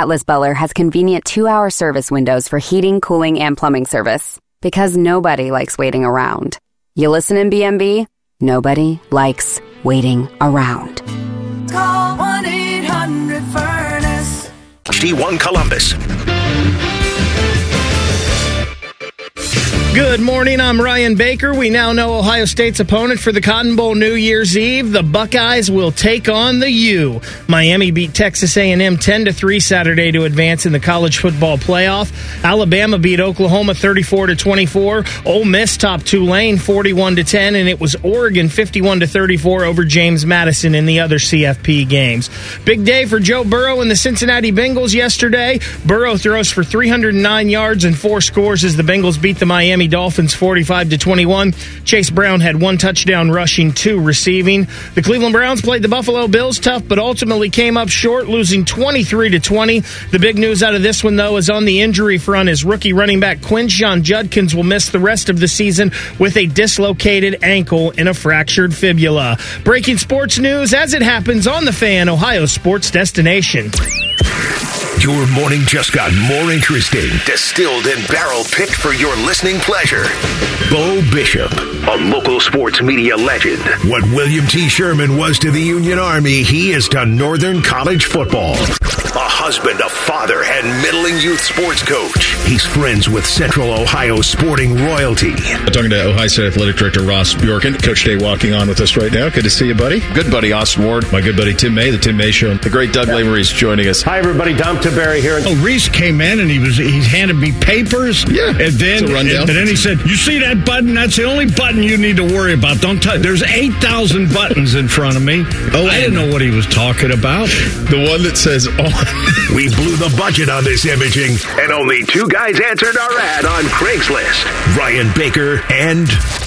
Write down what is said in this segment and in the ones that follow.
Atlas Buller has convenient 2-hour service windows for heating, cooling, and plumbing service. Because nobody likes waiting around. You listen in BMB? Nobody likes waiting around. Call 1-800-FURNACE. HD1 Columbus. Good morning, I'm Ryan Baker. We now know Ohio State's opponent for the Cotton Bowl New Year's Eve. The Buckeyes will take on the U. Miami beat Texas A&M 10-3 Saturday to advance in the college football playoff. Alabama beat Oklahoma 34-24. Ole Miss topped Tulane 41-10, and it was Oregon 51-34 over James Madison in the other CFP games. Big day for Joe Burrow and the Cincinnati Bengals yesterday. Burrow throws for 309 yards and 4 scores as the Bengals beat the Miami Dolphins 45-21. Chase Brown had 1 touchdown rushing, 2 receiving. The Cleveland Browns played the Buffalo Bills tough, but ultimately came up short, losing 23-20. The big news out of this one, though, is on the injury front as rookie running back Quinshon Judkins will miss the rest of the season with a dislocated ankle and a fractured fibula. Breaking sports news as it happens on The Fan, Ohio sports destination. Your morning just got more interesting. Distilled and barrel-picked for your listening pleasure. Bo Bishop, a local sports media legend. What William T. Sherman was to the Union Army, he is to Northern College football. A husband, a father, and middling youth sports coach. He's friends with Central Ohio sporting royalty. Talking to Ohio State Athletic Director Ross Bjorken. Coach Day walking on with us right now. Good to see you, buddy. Good buddy, Austin Ward. My good buddy, Tim May, the Tim May Show. The great Doug Lamereese joining us. Hi, everybody. Dom Tiberi here. Oh, Reese came in and he handed me papers. Yeah, and then he said, "You see that button? That's the only button you need to worry about. Don't touch. There's 8,000 buttons in front of me." Oh, I didn't know what he was talking about. The one that says on. We blew the budget on this imaging, and only 2 guys answered our ad on Craigslist. Ryan Baker and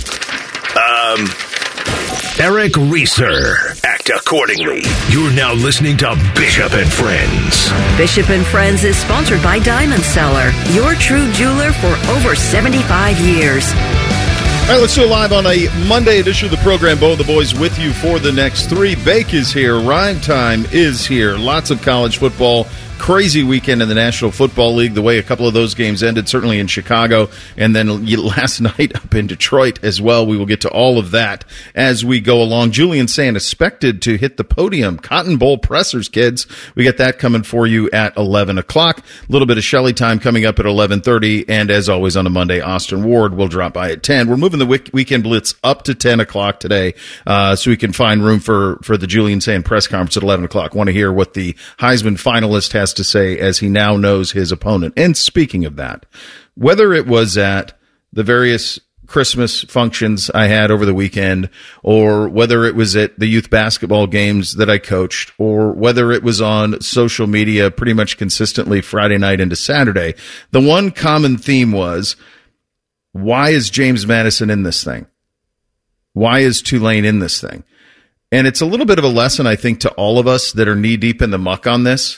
Eric Reeser. Act accordingly. You're now listening to Bishop and Friends. Bishop and Friends is sponsored by Diamond Seller, your true jeweler for over 75 years. All right, let's do it live on a Monday edition of the program. Bo and the boys with you for the next 3. Bake is here. Rhyme time is here. Lots of college football. Crazy weekend in the National Football League, the way a couple of those games ended, certainly in Chicago, and then last night up in Detroit as well. We will get to all of that as we go along. Julian Sand expected to hit the podium. Cotton Bowl pressers, kids. We get that coming for you at 11 o'clock. A little bit of Shelley time coming up at 11:30, and as always on a Monday, Austin Ward will drop by at 10. We're moving the weekend blitz up to 10 o'clock today so we can find room for the Julian Sand press conference at 11 o'clock. Want to hear what the Heisman finalist has to say as he now knows his opponent. And speaking of that, whether it was at the various Christmas functions I had over the weekend, or whether it was at the youth basketball games that I coached, or whether it was on social media pretty much consistently Friday night into Saturday, the one common theme was, why is James Madison in this thing? Why is Tulane in this thing? And it's a little bit of a lesson, I think, to all of us that are knee-deep in the muck on this.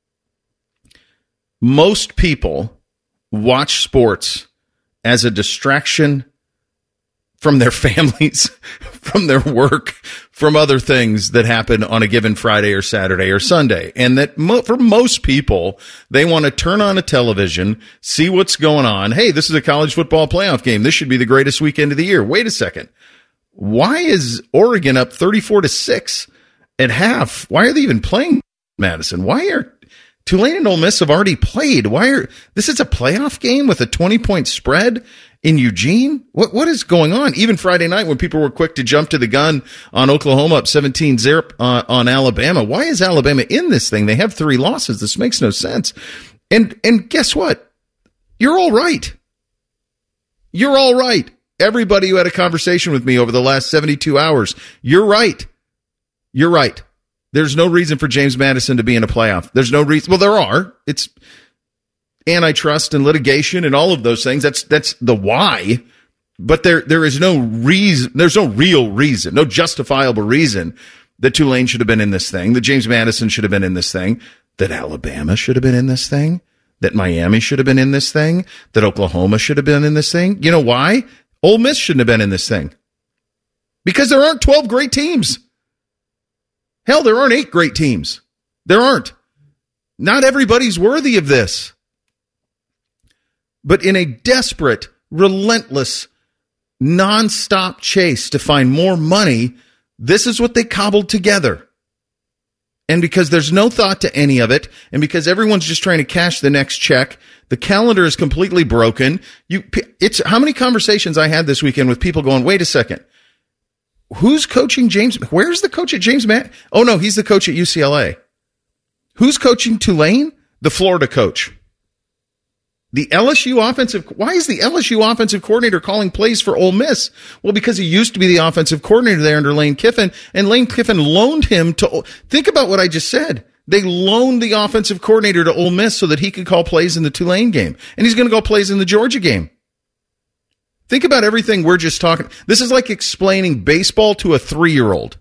Most people watch sports as a distraction from their families, from their work, from other things that happen on a given Friday or Saturday or Sunday. And that for most people, they want to turn on a television, see what's going on. Hey, this is a college football playoff game. This should be the greatest weekend of the year. Wait a second. Why is Oregon up 34-6 at half? Why are they even playing Madison? Why are Tulane and Ole Miss have already played? This is a playoff game with a 20-point spread in Eugene? What is going on? Even Friday night when people were quick to jump to the gun on Oklahoma up 17-0 on Alabama. Why is Alabama in this thing? They have 3 losses. This makes no sense. And guess what? You're all right. You're all right. Everybody who had a conversation with me over the last 72 hours, you're right. You're right. There's no reason for James Madison to be in a playoff. There's no reason. Well, there are. It's antitrust and litigation and all of those things. That's the why. But there is no reason. There's no real reason, no justifiable reason that Tulane should have been in this thing, that James Madison should have been in this thing, that Alabama should have been in this thing, that Miami should have been in this thing, that Oklahoma should have been in this thing. You know why? Ole Miss shouldn't have been in this thing. Because there aren't 12 great teams. Hell, there aren't 8 great teams. There aren't. Not everybody's worthy of this. But in a desperate, relentless, nonstop chase to find more money, this is what they cobbled together. And because there's no thought to any of it, and because everyone's just trying to cash the next check, the calendar is completely broken. It's how many conversations I had this weekend with people going, wait a second, who's coaching James? Where's the coach at James Madison? Oh, no, he's the coach at UCLA. Who's coaching Tulane? The Florida coach. The LSU offensive, why is the LSU offensive coordinator calling plays for Ole Miss? Well, because he used to be the offensive coordinator there under Lane Kiffin, and Lane Kiffin loaned him to, think about what I just said. They loaned the offensive coordinator to Ole Miss so that he could call plays in the Tulane game, and he's going to call plays in the Georgia game. Think about everything we're just talking. This is like explaining baseball to a 3-year-old.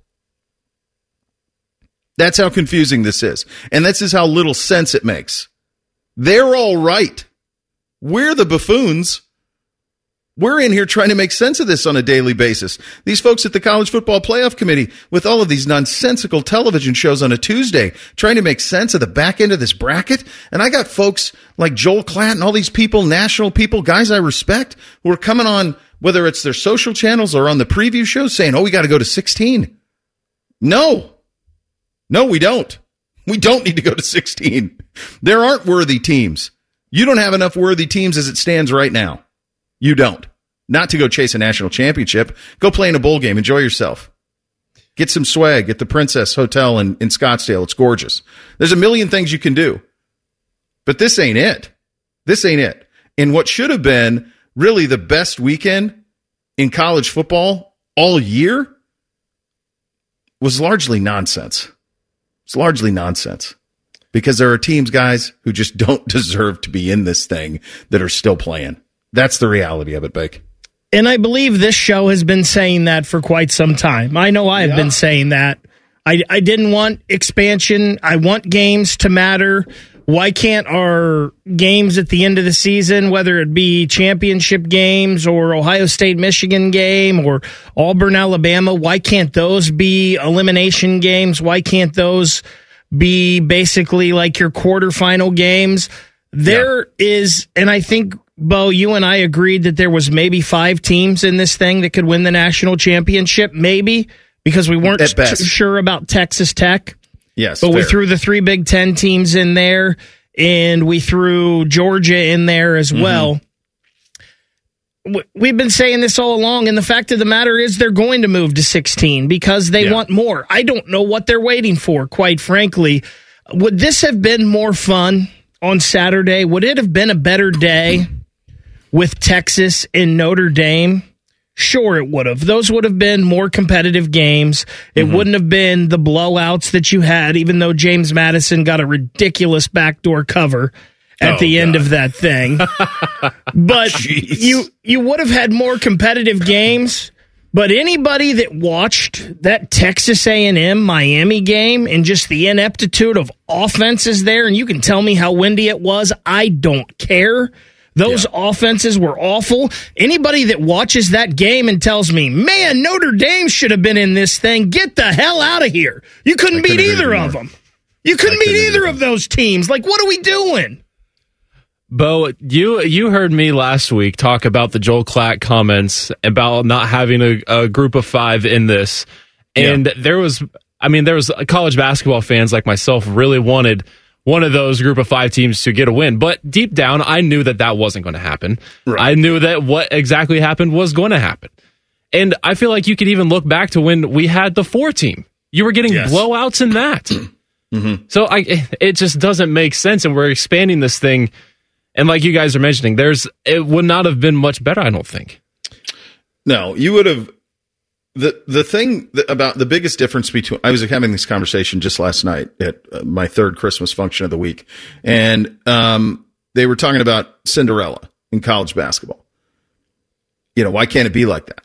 That's how confusing this is. And this is how little sense it makes. They're all right. We're the buffoons. We're in here trying to make sense of this on a daily basis. These folks at the College Football Playoff Committee with all of these nonsensical television shows on a Tuesday trying to make sense of the back end of this bracket. And I got folks like Joel Klatt and all these people, national people, guys I respect, who are coming on, whether it's their social channels or on the preview shows, saying, oh, we got to go to 16. No, we don't. We don't need to go to 16. There aren't worthy teams. You don't have enough worthy teams as it stands right now. You don't. Not to go chase a national championship. Go play in a bowl game. Enjoy yourself. Get some swag at the Princess Hotel in Scottsdale. It's gorgeous. There's a million things you can do. But this ain't it. This ain't it. And what should have been really the best weekend in college football all year was largely nonsense. It's largely nonsense. Because there are teams, guys, who just don't deserve to be in this thing that are still playing. That's the reality of it, Bake. And I believe this show has been saying that for quite some time. I know I have been saying that. I didn't want expansion. I want games to matter. Why can't our games at the end of the season, whether it be championship games or Ohio State, Michigan game or Auburn, Alabama, why can't those be elimination games? Why can't those be basically like your quarterfinal games? There is, and I think, Bo, you and I agreed that there was maybe 5 teams in this thing that could win the national championship, maybe, because we weren't sure about Texas Tech. Yes, but we threw the 3 Big Ten teams in there, and we threw Georgia in there as well. We've been saying this all along, and the fact of the matter is they're going to move to 16 because they want more. I don't know what they're waiting for, quite frankly. Would this have been more fun on Saturday? Would it have been a better day with Texas and Notre Dame? Sure, it would have. Those would have been more competitive games. It wouldn't have been the blowouts that you had, even though James Madison got a ridiculous backdoor cover at the end of that thing. But you would have had more competitive games. But anybody that watched that Texas A&M Miami game and just the ineptitude of offenses there, and you can tell me how windy it was, I don't care. Those offenses were awful. Anybody that watches that game and tells me, man, Notre Dame should have been in this thing, get the hell out of here. You couldn't beat either of them. You couldn't beat either of those teams. Like, what are we doing? Bo, you heard me last week talk about the Joel Klatt comments about not having a group of 5 in this. And there was college basketball fans like myself really wanted one of those group of 5 teams to get a win. But deep down, I knew that wasn't going to happen. Right. I knew that what exactly happened was going to happen. And I feel like you could even look back to when we had the 4 team. You were getting blowouts in that. So it just doesn't make sense. And we're expanding this thing. And like you guys are mentioning, it would not have been much better, I don't think. No, you would have. The thing about the biggest difference between, I was having this conversation just last night at my 3rd Christmas function of the week, and they were talking about Cinderella in college basketball. You know, why can't it be like that?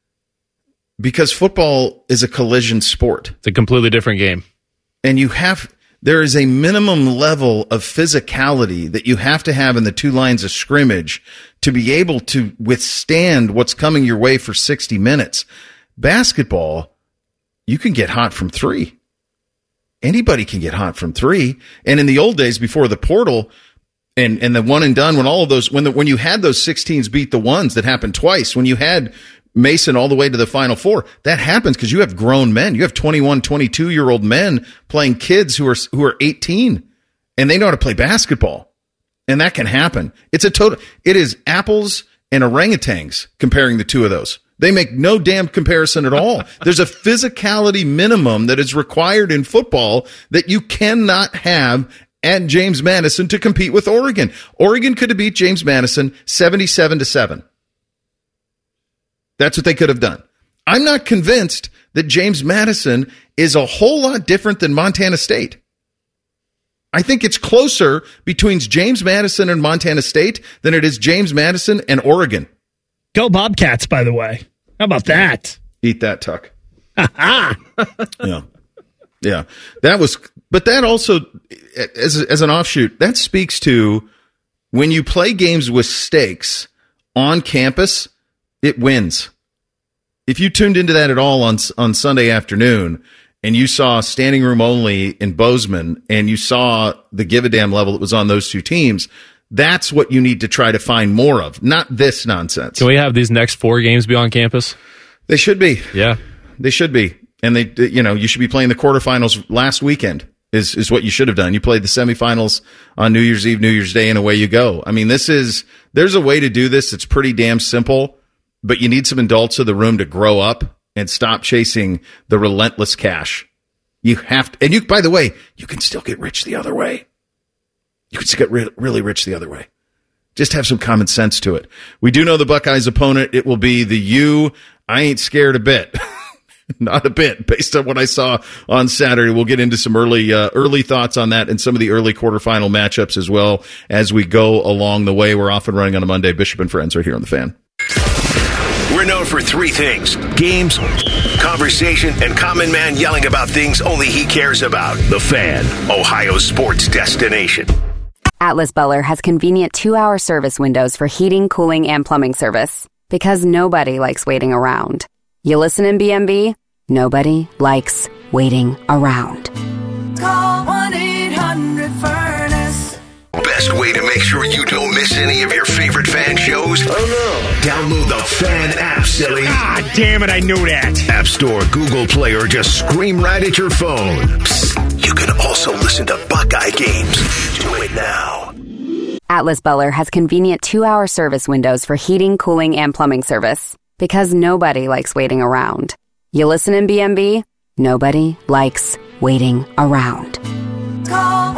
Because football is a collision sport. It's a completely different game. And there is a minimum level of physicality that you have to have in the 2 lines of scrimmage to be able to withstand what's coming your way for 60 minutes. Basketball, you can get hot from 3. anybody can get hot from three. And in the old days before the portal and the one and done, when all of those, when you had those 16s beat the ones, that happened twice, when you had Mason all the way to the Final Four, that happens because you have grown men. You have 21, 22-year-old men playing kids who are 18, and they know how to play basketball. And that can happen. It is apples and orangutans comparing the two of those. They make no damn comparison at all. There's a physicality minimum that is required in football that you cannot have at James Madison to compete with Oregon. Oregon could have beat James Madison 77-7. That's what they could have done. I'm not convinced that James Madison is a whole lot different than Montana State. I think it's closer between James Madison and Montana State than it is James Madison and Oregon. Go Bobcats, by the way. How about that? Eat that, Tuck. Yeah. But that also, as an offshoot, that speaks to when you play games with stakes on campus, it wins. If you tuned into that at all on Sunday afternoon and you saw standing room only in Bozeman and you saw the give a damn level that was on those two teams, that's what you need to try to find more of, not this nonsense. Can we have these next 4 games be on campus? They should be. Yeah. They should be. And you should be playing the quarterfinals last weekend is what you should have done. You played the semifinals on New Year's Eve, New Year's Day, and away you go. I mean, there's a way to do this. It's pretty damn simple, but you need some adults in the room to grow up and stop chasing the relentless cash. You have to, and by the way, you can still get rich the other way. You can still get really rich the other way. Just have some common sense to it. We do know the Buckeyes' opponent. It will be the U. I ain't scared a bit. Not a bit, based on what I saw on Saturday. We'll get into some early thoughts on that and some of the early quarterfinal matchups as well as we go along the way. We're off and running on a Monday. Bishop and Friends right here on The Fan. We're known for 3 things: games, conversation, and common man yelling about things only he cares about. The Fan, Ohio's sports destination. Atlas Beller has convenient 2-hour service windows for heating, cooling, and plumbing service because nobody likes waiting around. You listen in BMB? Nobody likes waiting around. Call 1-800-FURNACE. Best way to make sure you don't miss any of your favorite Fan shows? Oh no. Download the Fan app, silly. Ah, damn it, I knew that. App Store, Google Play, or just scream right at your phone. Psst, you can also listen to Buckeye games. Do it now. Atlas Beller has convenient 2-hour service windows for heating, cooling, and plumbing service because nobody likes waiting around. You listen in BMB? Nobody likes waiting around. Call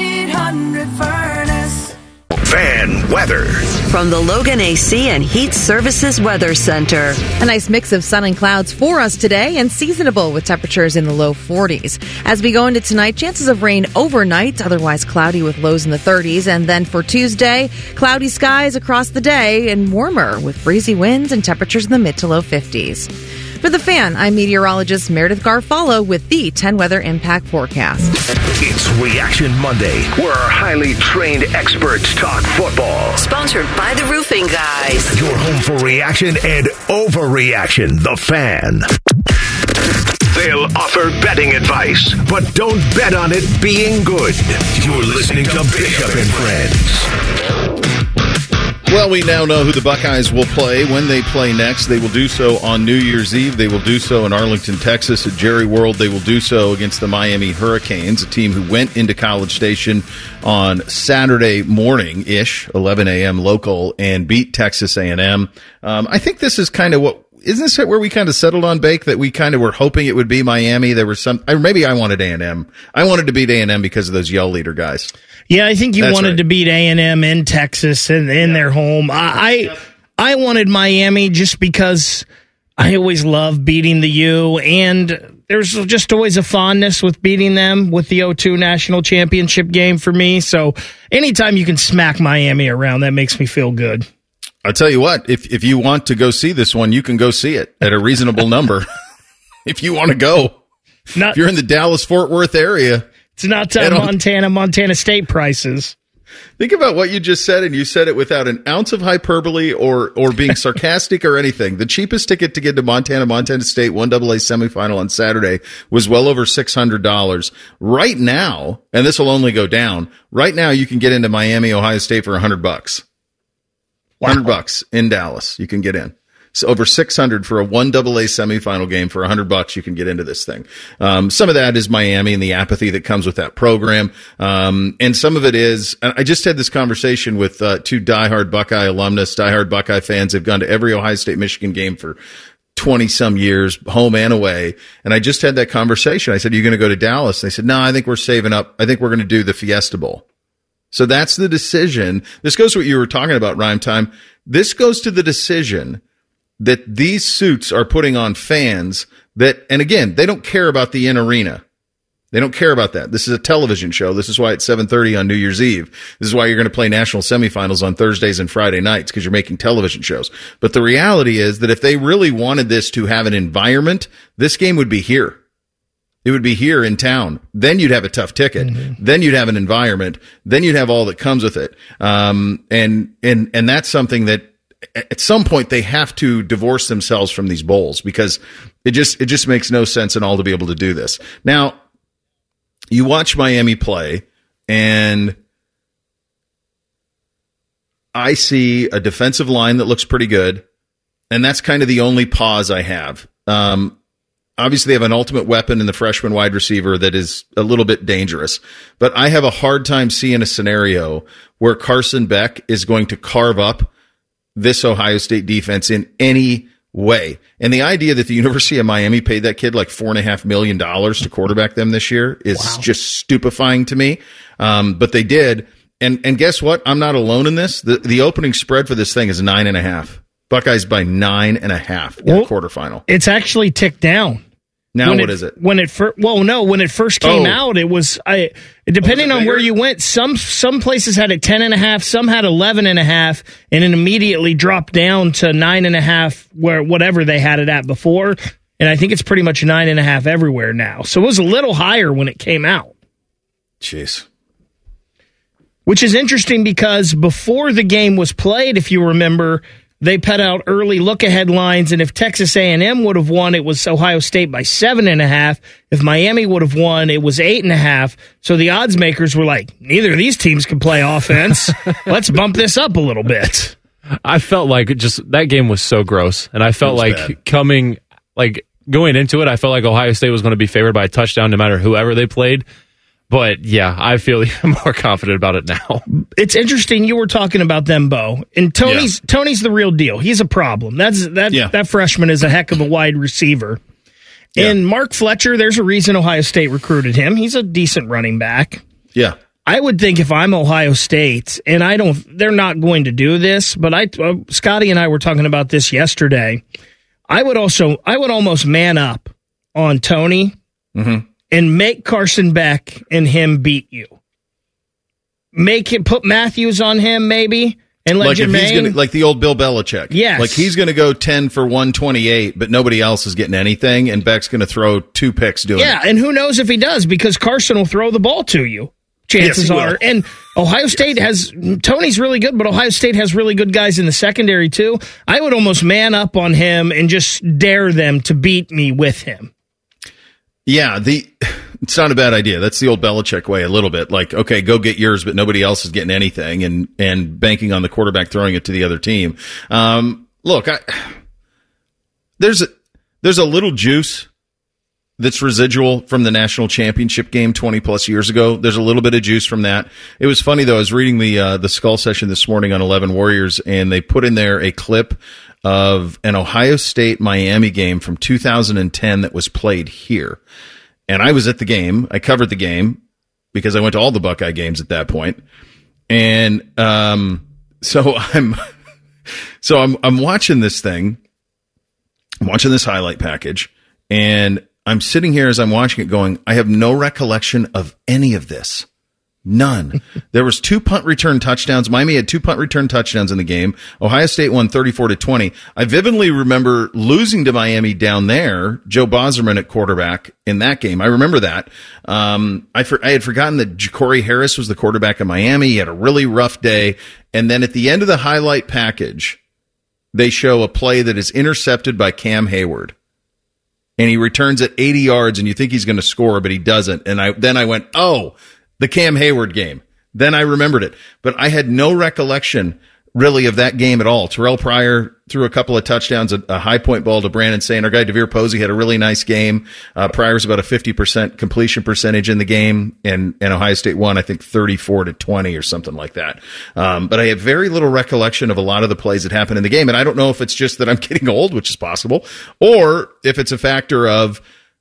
1-800-FURNACE. Fan weather. From the Logan AC and Heat Services Weather Center. A nice mix of sun and clouds for us today and seasonable with temperatures in the low 40s. As we go into tonight, chances of rain overnight, otherwise cloudy with lows in the 30s. And then for Tuesday, cloudy skies across the day and warmer with breezy winds and temperatures in the mid to low 50s. For The Fan, I'm meteorologist Meredith Garfalo with the 10 Weather Impact Forecast. It's Reaction Monday, where our highly trained experts talk football. Sponsored by the Roofing Guys. Your home for reaction and overreaction. The Fan. They'll offer betting advice, but don't bet on it being good. You're listening to Bishop and Friends. Well, we now know who the Buckeyes will play when they play next. They will do so on New Year's Eve. They will do so in Arlington, Texas at Jerry World. They will do so against the Miami Hurricanes, a team who went into College Station on Saturday morning-ish, 11 a.m. local, and beat Texas A&M. I think this is kind of isn't this where we kind of settled on, Bake, that we kind of were hoping it would be Miami? There was maybe I wanted A&M. I wanted to beat A&M because of those Yell Leader guys. Yeah, I think you wanted to beat A&M in Texas and in their home. I wanted Miami just because I always love beating the U, and there's just always a fondness with beating them with the 0-2 national championship game for me. So anytime you can smack Miami around, that makes me feel good. I'll tell you what, if you want to go see this one, you can go see it at a reasonable number. If you want to go. If you're in the Dallas-Fort Worth area. It's not Montana State prices. Think about what you just said, and you said it without an ounce of hyperbole or being sarcastic or anything. The cheapest ticket to get to Montana State 1AA semifinal on Saturday was well over $600. Right now, and this will only go down, right now you can get into Miami, Ohio State for $100. Wow. $100 in Dallas, you can get in. So over $600 for a 1AA semifinal game for $100, you can get into this thing. Some of that is Miami and the apathy that comes with that program. And some of it is, I just had this conversation with, two diehard Buckeye alumnus, diehard Buckeye fans. They've gone to every Ohio State Michigan game for 20 some years, home and away. And I just had that conversation. I said, "Are you going to go to Dallas?" They said, "No, I think we're saving up. I think we're going to do the Fiesta Bowl." So that's the decision. This goes to what you were talking about, Rhyme Time. This goes to the decision that these suits are putting on fans that, and again, they don't care about the in-arena. They don't care about that. This is a television show. This is why it's 7:30 on New Year's Eve. This is why you're going to play national semifinals on Thursdays and Friday nights, because you're making television shows. But the reality is that if they really wanted this to have an environment, this game would be here. It would be here in town. Then you'd have a tough ticket. Mm-hmm. Then you'd have an environment. Then you'd have all that comes with it. And that's something that at some point they have to divorce themselves from these bowls, because it just makes no sense at all to be able to do this. Now, you watch Miami play, and I see a defensive line that looks pretty good, and that's kind of the only pause I have. Obviously, they have an ultimate weapon in the freshman wide receiver that is a little bit dangerous, but I have a hard time seeing a scenario where Carson Beck is going to carve up this Ohio State defense in any way. And the idea that the University of Miami paid that kid like $4.5 million to quarterback them this year is just stupefying to me. But they did. And guess what? I'm not alone in this. The opening spread for this thing is 9.5. Buckeyes by 9.5 in the quarterfinal. It's actually ticked down. Now what is it? When it first came out, it was depending on where you went. Some places had it 10.5, some had 11.5, and it immediately dropped down to 9.5, where whatever they had it at before. And I think it's pretty much 9.5 everywhere now. So it was a little higher when it came out. Jeez. Which is interesting because before the game was played, if you remember, they put out early look-ahead lines, and if Texas A&M would have won, it was Ohio State by 7.5. If Miami would have won, it was 8.5. So the odds makers were like, neither of these teams can play offense. Let's bump this up a little bit. I felt like that game was so gross, and I felt like bad. Going into it, I felt like Ohio State was going to be favored by a touchdown no matter whoever they played. But, yeah, I feel even more confident about it now. It's interesting. You were talking about them, Bo. And Tony's the real deal. He's a problem. That freshman is a heck of a wide receiver. Yeah. And Mark Fletcher, there's a reason Ohio State recruited him. He's a decent running back. Yeah. I would think if I'm Ohio State, and they're not going to do this, but Scotty and I were talking about this yesterday. I would almost man up on Tony. Mm-hmm. And make Carson Beck and him beat you. Make him put Matthews on him, maybe, and let Jermaine. Like the old Bill Belichick. Yes. Like he's going to go 10 for 128, but nobody else is getting anything, and Beck's going to throw 2 picks doing it. Yeah, and who knows if he does, because Carson will throw the ball to you. Chances are. And Ohio State Tony's really good, but Ohio State has really good guys in the secondary, too. I would almost man up on him and just dare them to beat me with him. Yeah, it's not a bad idea. That's the old Belichick way a little bit. Like, okay, go get yours, but nobody else is getting anything, and banking on the quarterback throwing it to the other team. Look, there's a little juice that's residual from the national championship game 20 plus years ago. There's a little bit of juice from that. It was funny though. I was reading the Skull session this morning on 11 Warriors, and they put in there a clip of an Ohio State Miami game from 2010 that was played here. And I was at the game. I covered the game because I went to all the Buckeye games at that point. And so I'm watching this thing. I'm watching this highlight package, and I'm sitting here as I'm watching it going, I have no recollection of any of this. None. There was 2 punt return touchdowns. Miami had 2 punt return touchdowns in the game. Ohio State won 34-20. I vividly remember losing to Miami down there. Joe Bosserman at quarterback in that game. I remember that. I had forgotten that Ja'Cory Harris was the quarterback of Miami. He had a really rough day. And then at the end of the highlight package, they show a play that is intercepted by Cam Hayward. And he returns at 80 yards, and you think he's going to score, but he doesn't. And then I went, oh, the Cam Hayward game. Then I remembered it. But I had no recollection, really, of that game at all. Terrell Pryor threw a couple of touchdowns, a high point ball to Brandon Saint. Our guy DeVere Posey had a really nice game. Pryor's about a 50% completion percentage in the game, and Ohio State won, I think, 34-20 or something like that. But I have very little recollection of a lot of the plays that happened in the game, and I don't know if it's just that I'm getting old, which is possible, or if it's a factor of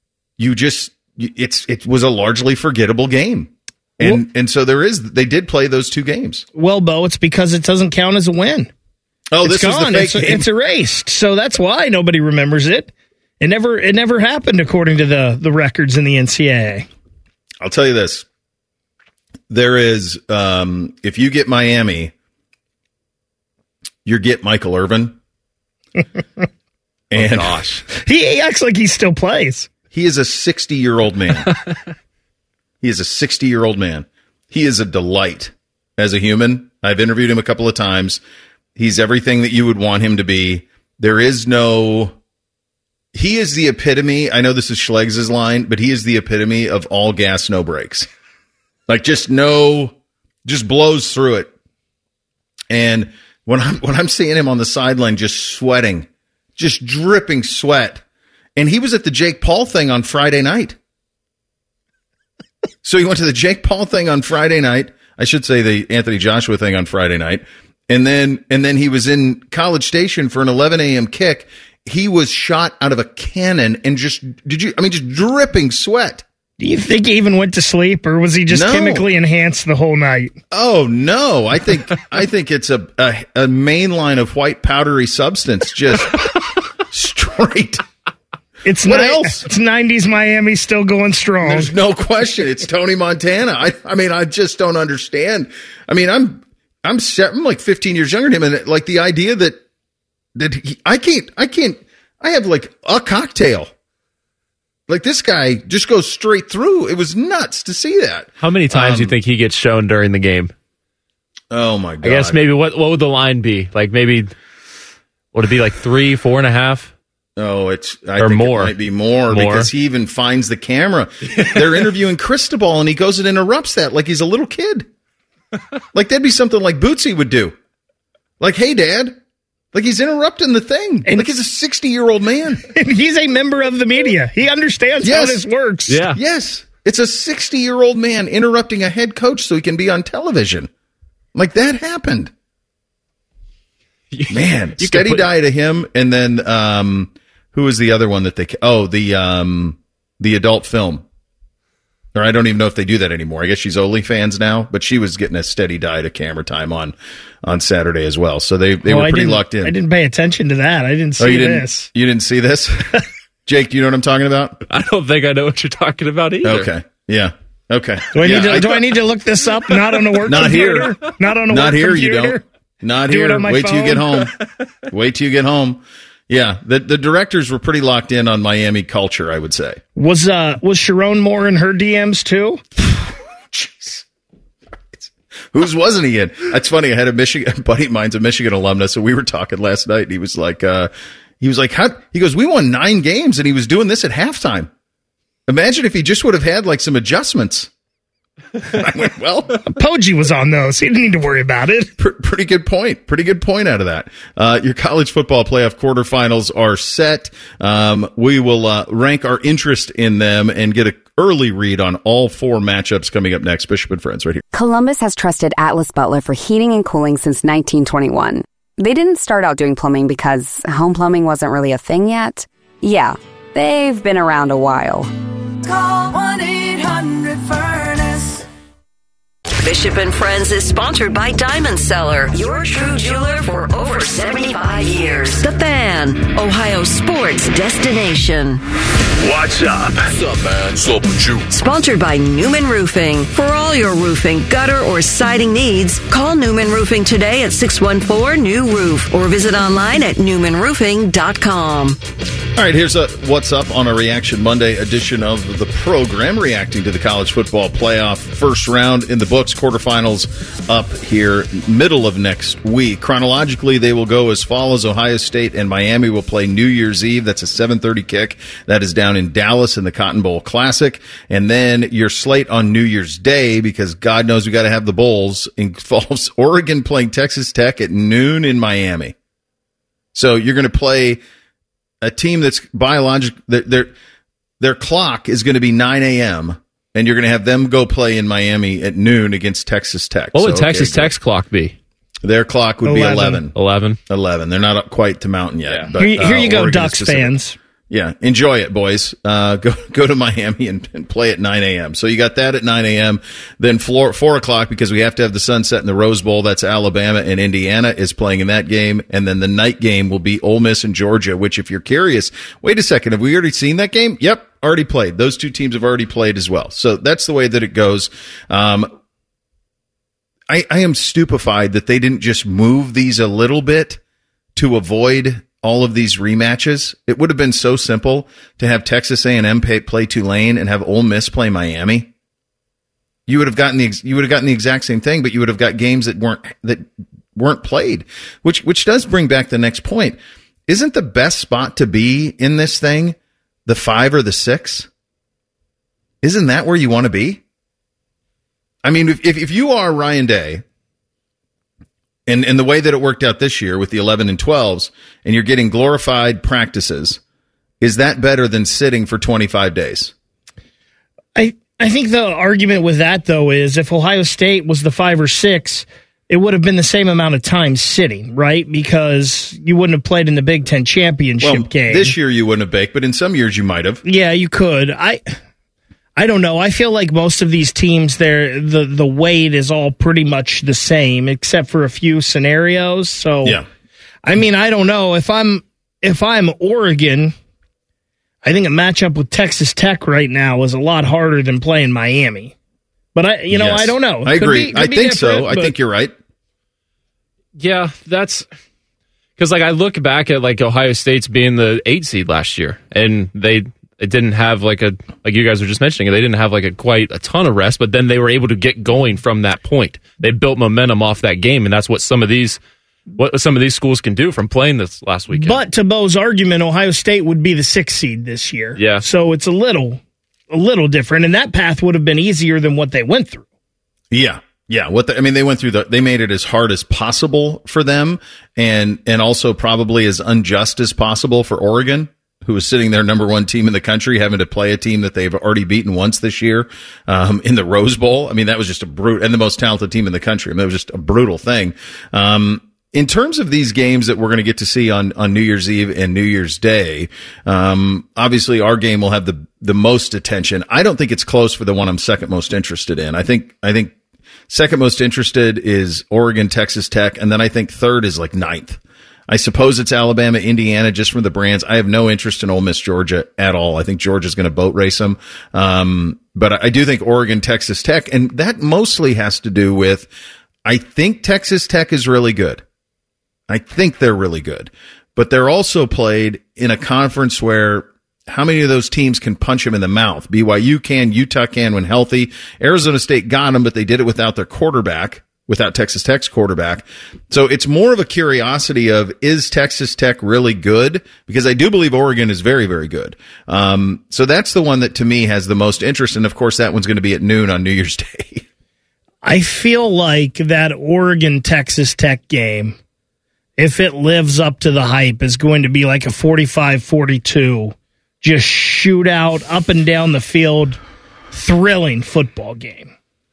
it was a largely forgettable game. And so they did play those 2 games. Well, Bo, it's because it doesn't count as a win. Oh, it's this gone. is the fake game. It's erased. So that's why nobody remembers it. It never happened according to the records in the NCAA. I'll tell you this. There is, if you get Miami, you get Michael Irvin. And gosh. He acts like he still plays. He is a 60-year-old man. He is a 60-year-old man. He is a delight as a human. I've interviewed him a couple of times. He's everything that you would want him to be. He is the epitome. I know this is Schleg's line, but he is the epitome of all gas, no brakes. Like just blows through it. And when I'm seeing him on the sideline, just sweating, just dripping sweat. And he was at the Jake Paul thing on Friday night. So he went to the Jake Paul thing on Friday night. I should say the Anthony Joshua thing on Friday night. And then he was in College Station for an 11 a.m. kick. He was shot out of a cannon and just dripping sweat. Do you think he even went to sleep, or was he just chemically enhanced the whole night? Oh no. I think it's a main line of white powdery substance just straight. What else? It's 90s Miami still going strong. There's no question. It's Tony Montana. I just don't understand. I mean, I'm like 15 years younger than him, and like the idea that I have like a cocktail. Like this guy just goes straight through. It was nuts to see that. How many times do you think he gets shown during the game? Oh my God. I guess maybe what would the line be? Like maybe, would it be like 3, 4.5? Oh, I think more. It might be more because he even finds the camera. They're interviewing Cristobal, and he goes and interrupts that like he's a little kid. Like that'd be something like Bootsy would do. Like, hey, Dad. Like he's interrupting the thing. And like he's a 60-year-old man. And he's a member of the media. He understands how this works. Yeah. Yes. It's a 60-year-old man interrupting a head coach so he can be on television. Like that happened. Man, steady diet to him, and then who was the other one that the adult film? Or I don't even know if they do that anymore. I guess she's OnlyFans now, but she was getting a steady diet of camera time on Saturday as well. So they were pretty locked in. I didn't pay attention to that. I didn't see this. You didn't see this? Jake, do you know what I'm talking about? I don't think I know what you're talking about either. Okay. Yeah. Okay. Do I need to look this up? Not on a work not computer? Here. Not on a not work here, computer? You don't. Not Do here. it on my Wait till you get phone. home. Wait till you get home. Yeah, the directors were pretty locked in on Miami culture, I would say. Was Sharon Moore in her DMs too? Jeez. Whose wasn't he in? That's funny. I had a buddy of mine's a Michigan alumnus, so we were talking last night, and he was like, how? He goes, we won 9 games, and he was doing this at halftime. Imagine if he just would have had like some adjustments. I went, well, Poggi was on those. He didn't need to worry about it. Pretty good point. Pretty good point out of that. Your college football playoff quarterfinals are set. We will rank our interest in them and get an early read on all 4 matchups coming up next. Bishop and Friends right here. Columbus has trusted Atlas Butler for heating and cooling since 1921. They didn't start out doing plumbing because home plumbing wasn't really a thing yet. Yeah, they've been around a while. Call 1-800-FURNACE. Bishop and Friends is sponsored by Diamond Seller, your true jeweler for over 75 years. The Fan, Ohio sports destination. What's up? What's up, man? What's up with you? Sponsored by Newman Roofing. For all your roofing, gutter, or siding needs, call Newman Roofing today at 614-NEW-ROOF or visit online at newmanroofing.com. All right, here's a What's Up on a Reaction Monday edition of the program, reacting to the college football playoff first round in the books. Quarterfinals up here middle of next week. Chronologically, they will go as follows. Ohio State and Miami will play New Year's Eve. That's a 7:30 kick. That is down in Dallas in the Cotton Bowl Classic. And then your slate on New Year's Day, because God knows we got to have the bowls, involves Oregon playing Texas Tech at noon in Miami. So you're going to play a team that's their clock is going to be 9 a.m., and you're going to have them go play in Miami at noon against Texas Tech. What would Texas Tech's clock be? Their clock would be 11. 11. They're not up quite to mountain yet. Yeah. But, here you go, Oregon Ducks fans. Yeah, enjoy it, boys. Go to Miami and play at 9 a.m. So you got that at 9 a.m. Then 4 o'clock, because we have to have the sunset in the Rose Bowl. That's Alabama, and Indiana is playing in that game. And then the night game will be Ole Miss and Georgia, which, if you're curious, wait a second, have we already seen that game? Yep, already played. Those two teams have already played as well. So that's the way that it goes. I am stupefied that they didn't just move these a little bit to avoid all of these rematches. It would have been so simple to have Texas A&M play Tulane and have Ole Miss play Miami. You would have gotten the exact same thing, but you would have got games that weren't played, which does bring back the next point. Isn't the best spot to be in this thing the 5 or the 6? Isn't that where you want to be? I mean, if you are Ryan Day, and the way that it worked out this year with the 11 and 12s, and you're getting glorified practices, is that better than sitting for 25 days? I think the argument with that, though, is if Ohio State was the 5 or 6, it would have been the same amount of time sitting, right? Because you wouldn't have played in the Big Ten championship game. This year you wouldn't have baked, but in some years you might have. Yeah, you could. I don't know. I feel like most of these teams, the weight is all pretty much the same, except for a few scenarios. So, yeah. I mean, I don't know. If I'm Oregon, I think a matchup with Texas Tech right now is a lot harder than playing Miami. But I don't know. I agree. I think so. I think you're right. Yeah, that's because I look back at Ohio State's being the 8 seed last year, and it didn't have like you guys were just mentioning, they didn't have quite a ton of rest, but then they were able to get going from that point. They built momentum off that game, and that's what some of these schools can do from playing this last weekend. But to Bo's argument, Ohio State would be the 6th seed this year. Yeah. So it's a little different, and that path would have been easier than what they went through. Yeah. Yeah, they went through they made it as hard as possible for them, and also probably as unjust as possible for Oregon, who was sitting their number 1 team in the country, having to play a team that they've already beaten once this year in the Rose Bowl. I mean, that was just and the most talented team in the country. I mean, it was just a brutal thing. In terms of these games that we're going to get to see on New Year's Eve and New Year's Day, obviously our game will have the most attention. I don't think it's close for the one I'm second most interested in. I think second most interested is Oregon, Texas Tech, and then I think third is 9th. I suppose it's Alabama, Indiana, just from the brands. I have no interest in Ole Miss, Georgia at all. I think Georgia's going to boat race them. But I do think Oregon, Texas Tech, and that mostly has to do with, I think Texas Tech is really good. I think they're really good. But they're also played in a conference where how many of those teams can punch them in the mouth? BYU can, Utah can when healthy. Arizona State got them, but they did it without their quarterback. Without Texas Tech's quarterback. So it's more of a curiosity of, is Texas Tech really good? Because I do believe Oregon is very, very good. So that's the one that to me has the most interest. And of course, that one's going to be at noon on New Year's Day. I feel like that Oregon-Texas Tech game, if it lives up to the hype, is going to be like a 45-42, just shootout up and down the field, thrilling football game.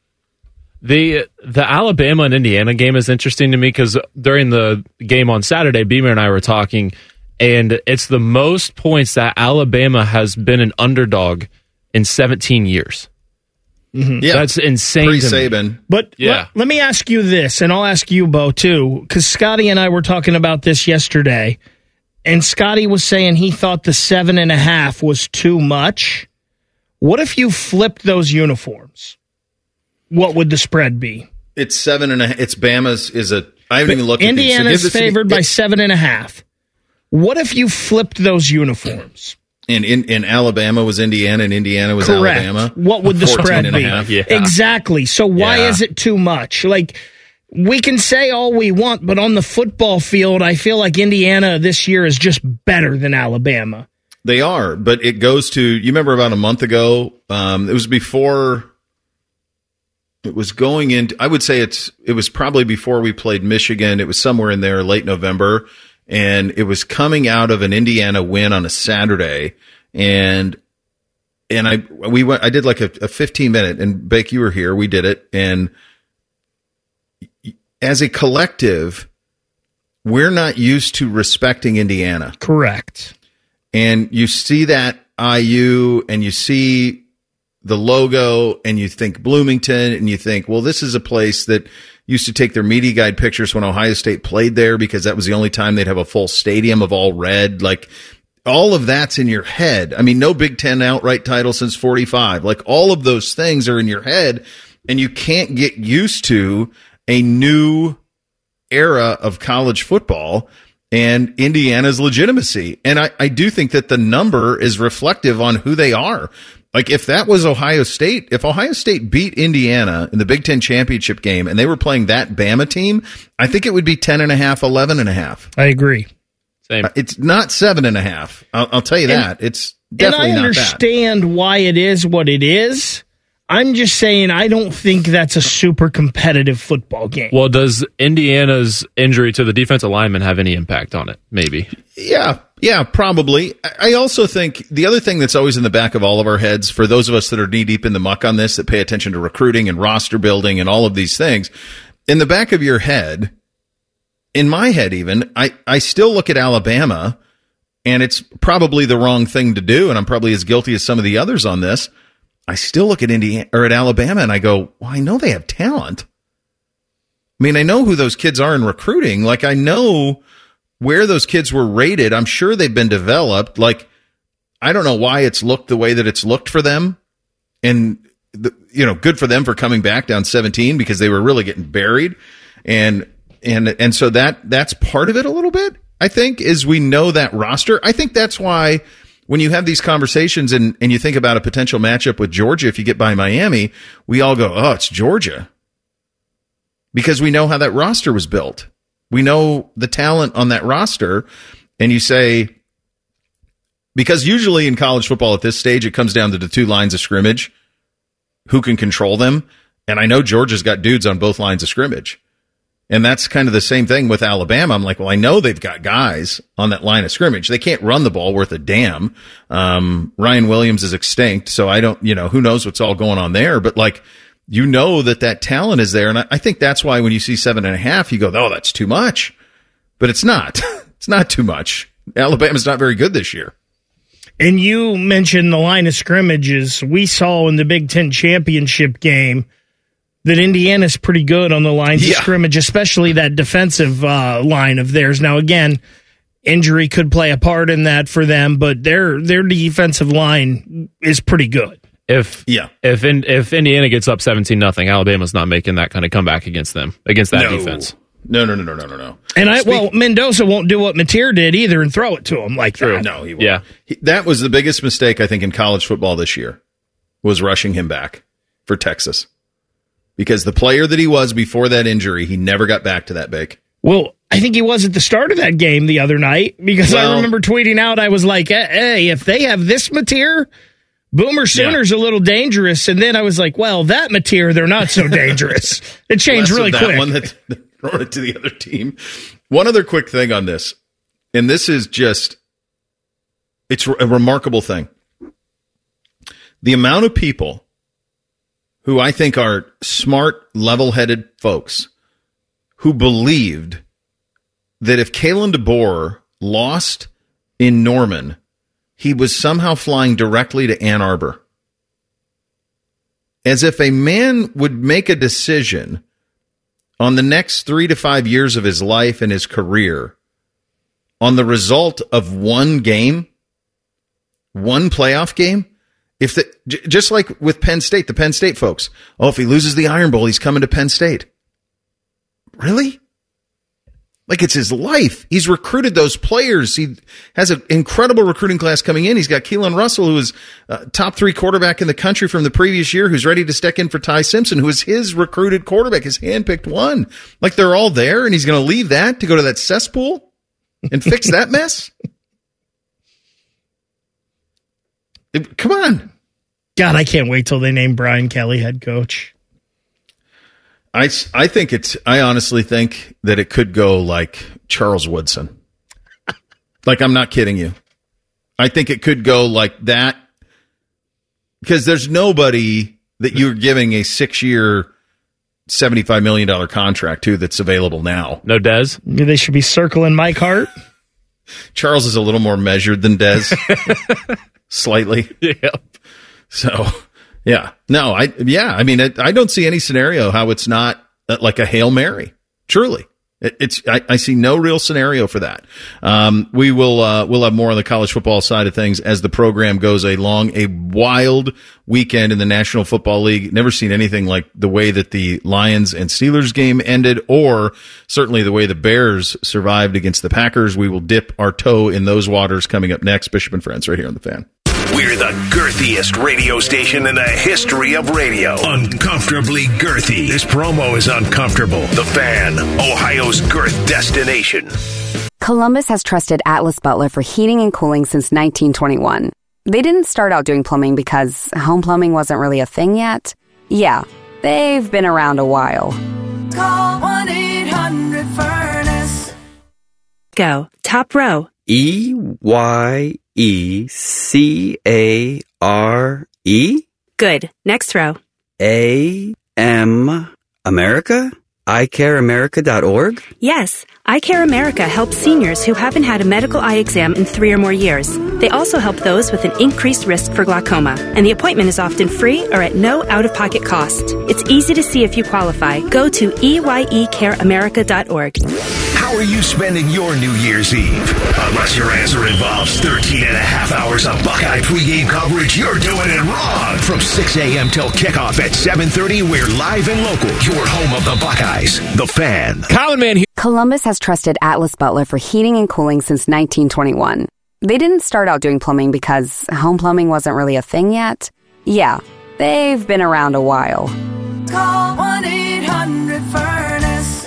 The Alabama and Indiana game is interesting to me because during the game on Saturday, Beamer and I were talking, and it's the most points that Alabama has been an underdog in 17 years. Yeah, That's insane. Pre-Saban. But Yeah. let me ask you this, and I'll ask you, Bo, too, because Scotty and I were talking about this yesterday, and Scotty was saying he thought the 7.5 was too much. What if you flipped those uniforms? What would the spread be? It's 7.5. It's Bama's I haven't even looked at these. Indiana's favored by 7.5. What if you flipped those uniforms? In Alabama was Indiana, and Indiana was Correct. Alabama. What would the spread be? Yeah. Exactly. So why is it too much? Like, we can say all we want, but on the football field, I feel like Indiana this year is just better than Alabama. They are, but it goes to, you remember about a month ago, it was before, it was going into, I would say it was probably before we played Michigan. It was somewhere in there, late November. And it was coming out of an Indiana win on a Saturday, and I did like a 15-minute, and Bake, you were here, we did it, and as a collective, we're not used to respecting Indiana. Correct. And you see that IU, and you see the logo, and you think Bloomington, and you think, well, this is a place that used to take their media guide pictures when Ohio State played there because that was the only time they'd have a full stadium of all red. Like, all of that's in your head. I mean, no Big Ten outright title since 45. Like, all of those things are in your head, and you can't get used to a new era of college football and Indiana's legitimacy. And I do think that the number is reflective on who they are. Like, if that was Ohio State, if Ohio State beat Indiana in the Big Ten championship game and they were playing that Bama team, I think it would be 10.5, 11.5. I agree. Same. It's not 7.5. I'll tell you that. It's definitely and I not understand why it is what it is. I'm just saying I don't think that's a super competitive football game. Well, does Indiana's injury to the defensive lineman have any impact on it? Maybe. Yeah, probably. I also think the other thing that's always in the back of all of our heads, for those of us that are knee deep in the muck on this, that pay attention to recruiting and roster building and all of these things, in the back of your head, in my head even, I still look at Alabama, and it's probably the wrong thing to do, and I'm probably as guilty as some of the others on this. I still look at Indiana or at Alabama and I go, well, I know they have talent. I mean, I know who those kids are in recruiting. Like, I know where those kids were rated. I'm sure they've been developed. Like, I don't know why it's looked the way that it's looked for them. And, good for them for coming back down 17 because they were really getting buried. And so that's part of it a little bit, I think, is we know that roster. I think that's why when you have these conversations and you think about a potential matchup with Georgia, if you get by Miami, we all go, oh, it's Georgia. Because we know how that roster was built. We know the talent on that roster. And you say, because usually in college football at this stage, it comes down to the two lines of scrimmage, who can control them. And I know Georgia's got dudes on both lines of scrimmage. And that's kind of the same thing with Alabama. I'm like, well, I know they've got guys on that line of scrimmage. They can't run the ball worth a damn. Ryan Williams is extinct, so I don't, who knows what's all going on there. But, like, that talent is there. And I think that's why when you see 7.5, you go, oh, that's too much. But it's not. It's not too much. Alabama's not very good this year. And you mentioned the line of scrimmages. We saw in the Big Ten championship game that Indiana's pretty good on the lines of scrimmage, especially that defensive line of theirs. Now, again, injury could play a part in that for them, but their defensive line is pretty good. If Indiana gets up 17-0, Alabama's not making that kind of comeback against them, against that defense. No. And Mendoza won't do what Mateer did either and throw it to him like that. No, he won't. Yeah. That was the biggest mistake, I think, in college football this year, was rushing him back for Texas. Because the player that he was before that injury, he never got back to that big. Well, I think he was at the start of that game the other night, because I remember tweeting out, I was like, hey, if they have this Mateer, Boomer Sooner's a little dangerous. And then I was like, well, that Mateer, they're not so dangerous. It changed really quick. One that thrown it to the other team. One other quick thing on this, and this is just, it's a remarkable thing. The amount of people who I think are smart, level-headed folks who believed that if Kalen DeBoer lost in Norman, he was somehow flying directly to Ann Arbor. as if a man would make a decision on the next 3 to 5 years of his life and his career on the result of one game, one playoff game. Just like with Penn State, the Penn State folks. Oh, if he loses the Iron Bowl, he's coming to Penn State. Really? Like, it's his life. He's recruited those players. He has an incredible recruiting class coming in. He's got Keelan Russell, who is top 3 quarterback in the country from the previous year, who's ready to step in for Ty Simpson, who is his recruited quarterback, his handpicked one. Like, they're all there, and he's going to leave that to go to that cesspool and fix that mess? Come on. God, I can't wait till they name Brian Kelly head coach. I honestly think that it could go like Charles Woodson. Like, I'm not kidding you. I think it could go like that, because there's nobody that you're giving a 6-year, $75 million contract to that's available now. No Dez? They should be circling Mike Hart. Charles is a little more measured than Dez. Slightly. Yep. So, yeah. No, I don't see any scenario how it's not like a Hail Mary. Truly. I see no real scenario for that. We'll have more on the college football side of things as the program goes along. A wild weekend in the National Football League. Never seen anything like the way that the Lions and Steelers game ended, or certainly the way the Bears survived against the Packers. We will dip our toe in those waters coming up next. Bishop and Friends right here on The Fan. We're the girthiest radio station in the history of radio. Uncomfortably girthy. This promo is uncomfortable. The Fan, Ohio's girth destination. Columbus has trusted Atlas Butler for heating and cooling since 1921. They didn't start out doing plumbing because home plumbing wasn't really a thing yet. Yeah, they've been around a while. Call 1-800-FURNACE. Go. Top row. EYECARE. Good. Next row. AM America? iCareAmerica.org? Yes. iCare America helps seniors who haven't had a medical eye exam in 3 or more years. They also help those with an increased risk for glaucoma, and the appointment is often free or at no out-of-pocket cost. It's easy to see if you qualify. Go to EYECareAmerica.org. How are you spending your New Year's Eve? Unless your answer involves 13 and a half hours of Buckeye pregame coverage, you're doing it wrong. From 6 a.m. till kickoff at 7:30, we're live and local. Your home of the Buckeyes, The Fan. Common Man here. Columbus has trusted Atlas Butler for heating and cooling since 1921. They didn't start out doing plumbing because home plumbing wasn't really a thing yet. Yeah, they've been around a while. Call 1-800-FURNACE.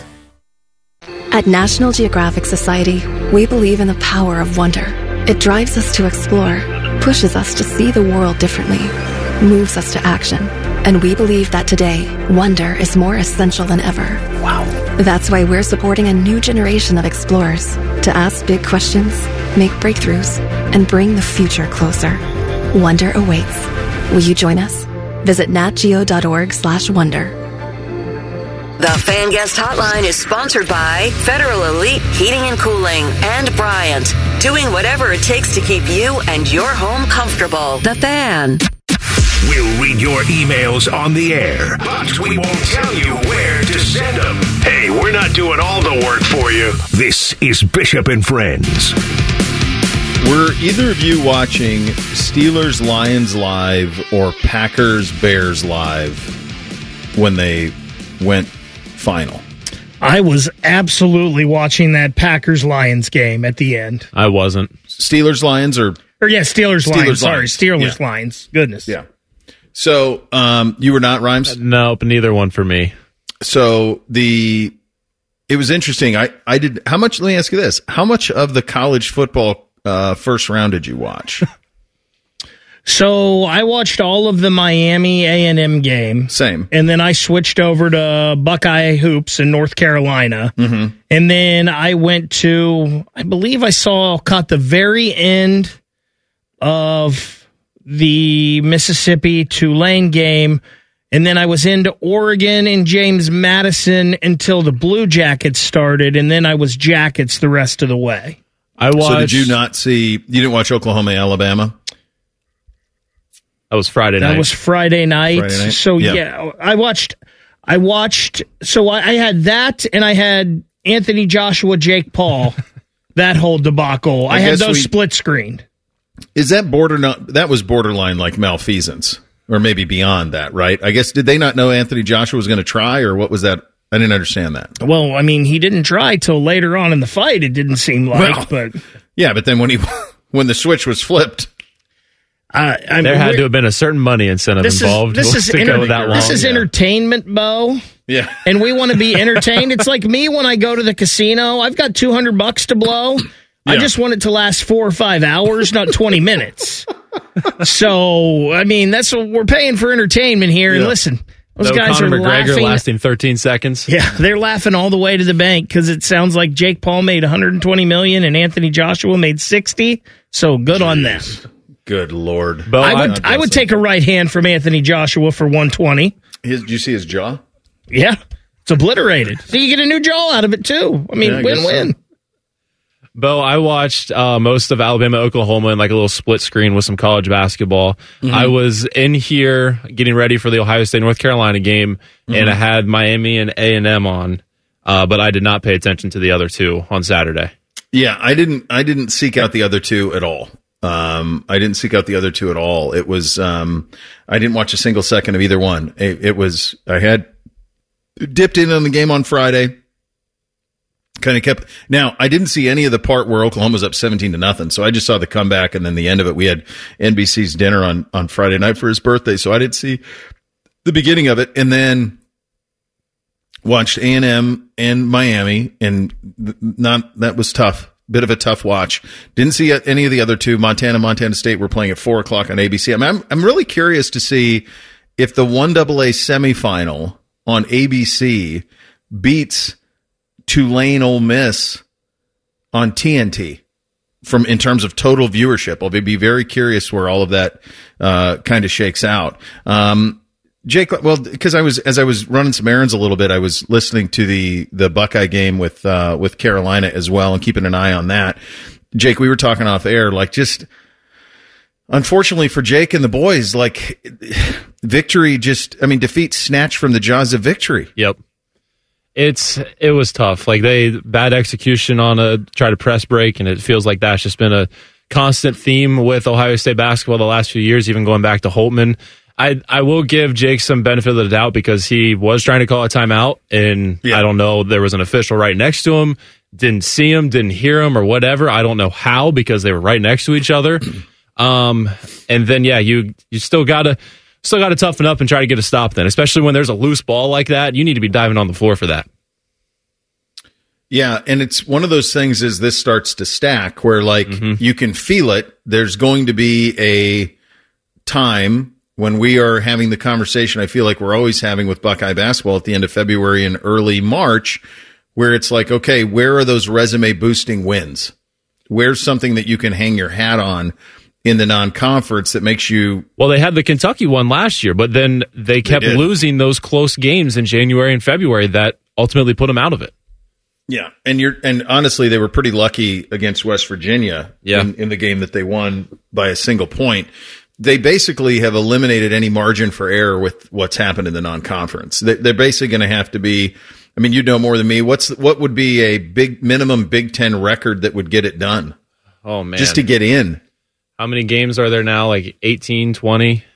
At National Geographic Society, we believe in the power of wonder. It drives us to explore, pushes us to see the world differently, moves us to action. And we believe that today, wonder is more essential than ever. Wow. That's why we're supporting a new generation of explorers to ask big questions, make breakthroughs, and bring the future closer. Wonder awaits. Will you join us? Visit natgeo.org/wonder. The Fan Guest Hotline is sponsored by Federal Elite Heating and Cooling and Bryant, doing whatever it takes to keep you and your home comfortable. The Fan. We'll read your emails on the air, but we won't tell you where to send them. Hey, we're not doing all the work for you. This is Bishop and Friends. Were either of you watching Steelers Lions live or Packers Bears live when they went final? I was absolutely watching that Packers Lions game at the end. I wasn't. Steelers Lions or Steelers Lions. Sorry, Lions. Steelers Lions. Goodness. Yeah. So you were not, Rhymes? Nope, neither one for me. So it was interesting. I did. How much? Let me ask you this: how much of the college football first round did you watch? So I watched all of the Miami A&M game. Same. And then I switched over to Buckeye Hoops in North Carolina. Mm-hmm. And then I went to, I believe I caught the very end of the Mississippi Tulane game. And then I was into Oregon and James Madison until the Blue Jackets started. And then I was Jackets the rest of the way. So did you not see, you didn't watch Oklahoma, Alabama? That was Friday night. That was Friday night. So, yeah, I watched. So I had that, and I had Anthony Joshua, Jake Paul, that whole debacle. I had those split screened. Is that that was borderline like malfeasance, or maybe beyond that, right? I guess, did they not know Anthony Joshua was going to try, or what was that? I didn't understand that. Well, I mean, he didn't try till later on in the fight, it didn't seem like, but... Yeah, but then when the switch was flipped... there had to have been a certain money incentive involved. This is entertainment, Bo. Yeah. And we want to be entertained. It's like me when I go to the casino. I've got $200 to blow. Yeah. I just want it to last 4 or 5 hours, not 20 minutes. So, I mean, that's what we're paying for entertainment here. Yeah. And listen... Those guys Conor are McGregor laughing. Lasting 13 seconds. Yeah, they're laughing all the way to the bank because it sounds like Jake Paul made $120 million and Anthony Joshua made $60. So good on them. Good Lord. Bo, I would take a right hand from Anthony Joshua for $120. Did you see his jaw? Yeah, it's obliterated. So you get a new jaw out of it too. I mean, win-win. So. Bo, I watched most of Alabama, Oklahoma in like a little split screen with some college basketball. Mm-hmm. I was in here getting ready for the Ohio State North Carolina game, and I had Miami and A&M on, but I did not pay attention to the other two on Saturday. Yeah, I didn't seek out the other two at all. It was I didn't watch a single second of either one. I had dipped in on the game on Friday. Kind of kept. Now, I didn't see any of the part where Oklahoma was up 17-0, so I just saw the comeback and then the end of it. We had NBC's dinner on Friday night for his birthday, so I didn't see the beginning of it, and then watched A&M and Miami, and that was tough. Bit of a tough watch. Didn't see any of the other two. Montana State were playing at 4:00 on ABC. I'm really curious to see if the 1AA semifinal on ABC beats Tulane Ole Miss on TNT in terms of total viewership. I'll be very curious where all of that kind of shakes out. Jake, well, because as I was running some errands a little bit, I was listening to the Buckeye game with Carolina as well, and keeping an eye on that. Jake, we were talking off air, like, just unfortunately for Jake and the boys, like, defeat snatched from the jaws of victory. Yep. It was tough. Like, bad execution on try to press break, and it feels like that's just been a constant theme with Ohio State basketball the last few years, even going back to Holtman. I will give Jake some benefit of the doubt because he was trying to call a timeout, and I don't know, there was an official right next to him, didn't see him, didn't hear him, or whatever. I don't know how, because they were right next to each other. And then you still gotta toughen up and try to get a stop then, especially when there's a loose ball like that. You need to be diving on the floor for that. Yeah, and it's one of those things as this starts to stack where, like, you can feel it. There's going to be a time when we are having the conversation I feel like we're always having with Buckeye basketball at the end of February and early March, where it's like, okay, where are those resume-boosting wins? Where's something that you can hang your hat on in the non-conference that makes you... Well, they had the Kentucky one last year, but then they kept losing those close games in January and February that ultimately put them out of it. Yeah, and honestly, they were pretty lucky against West Virginia in the game that they won by a single point. They basically have eliminated any margin for error with what's happened in the non-conference. They're basically going to have to be... I mean, you know more than me. What would be a minimum Big Ten record that would get it done? Oh, man. Just to get in. How many games are there now? Like 18, 20?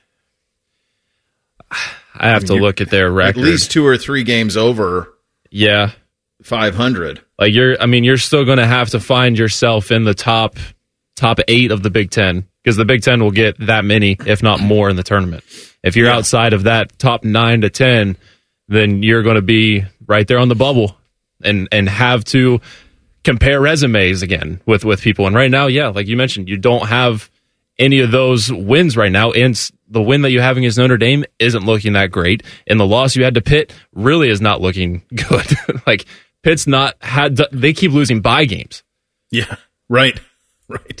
I have to look at their record. At least 2 or 3 games over. Yeah. 500. Like you're still going to have to find yourself in the top 8 of the Big Ten, because the Big Ten will get that many, if not more, in the tournament. If you're outside of that top 9 to 10, then you're going to be right there on the bubble and have to compare resumes again with people. And right now, like you mentioned, you don't have any of those wins right now. And the win that you have against Notre Dame isn't looking that great. And the loss you had to Pitt really is not looking good. Like, Pitt's they keep losing by games. Yeah, right.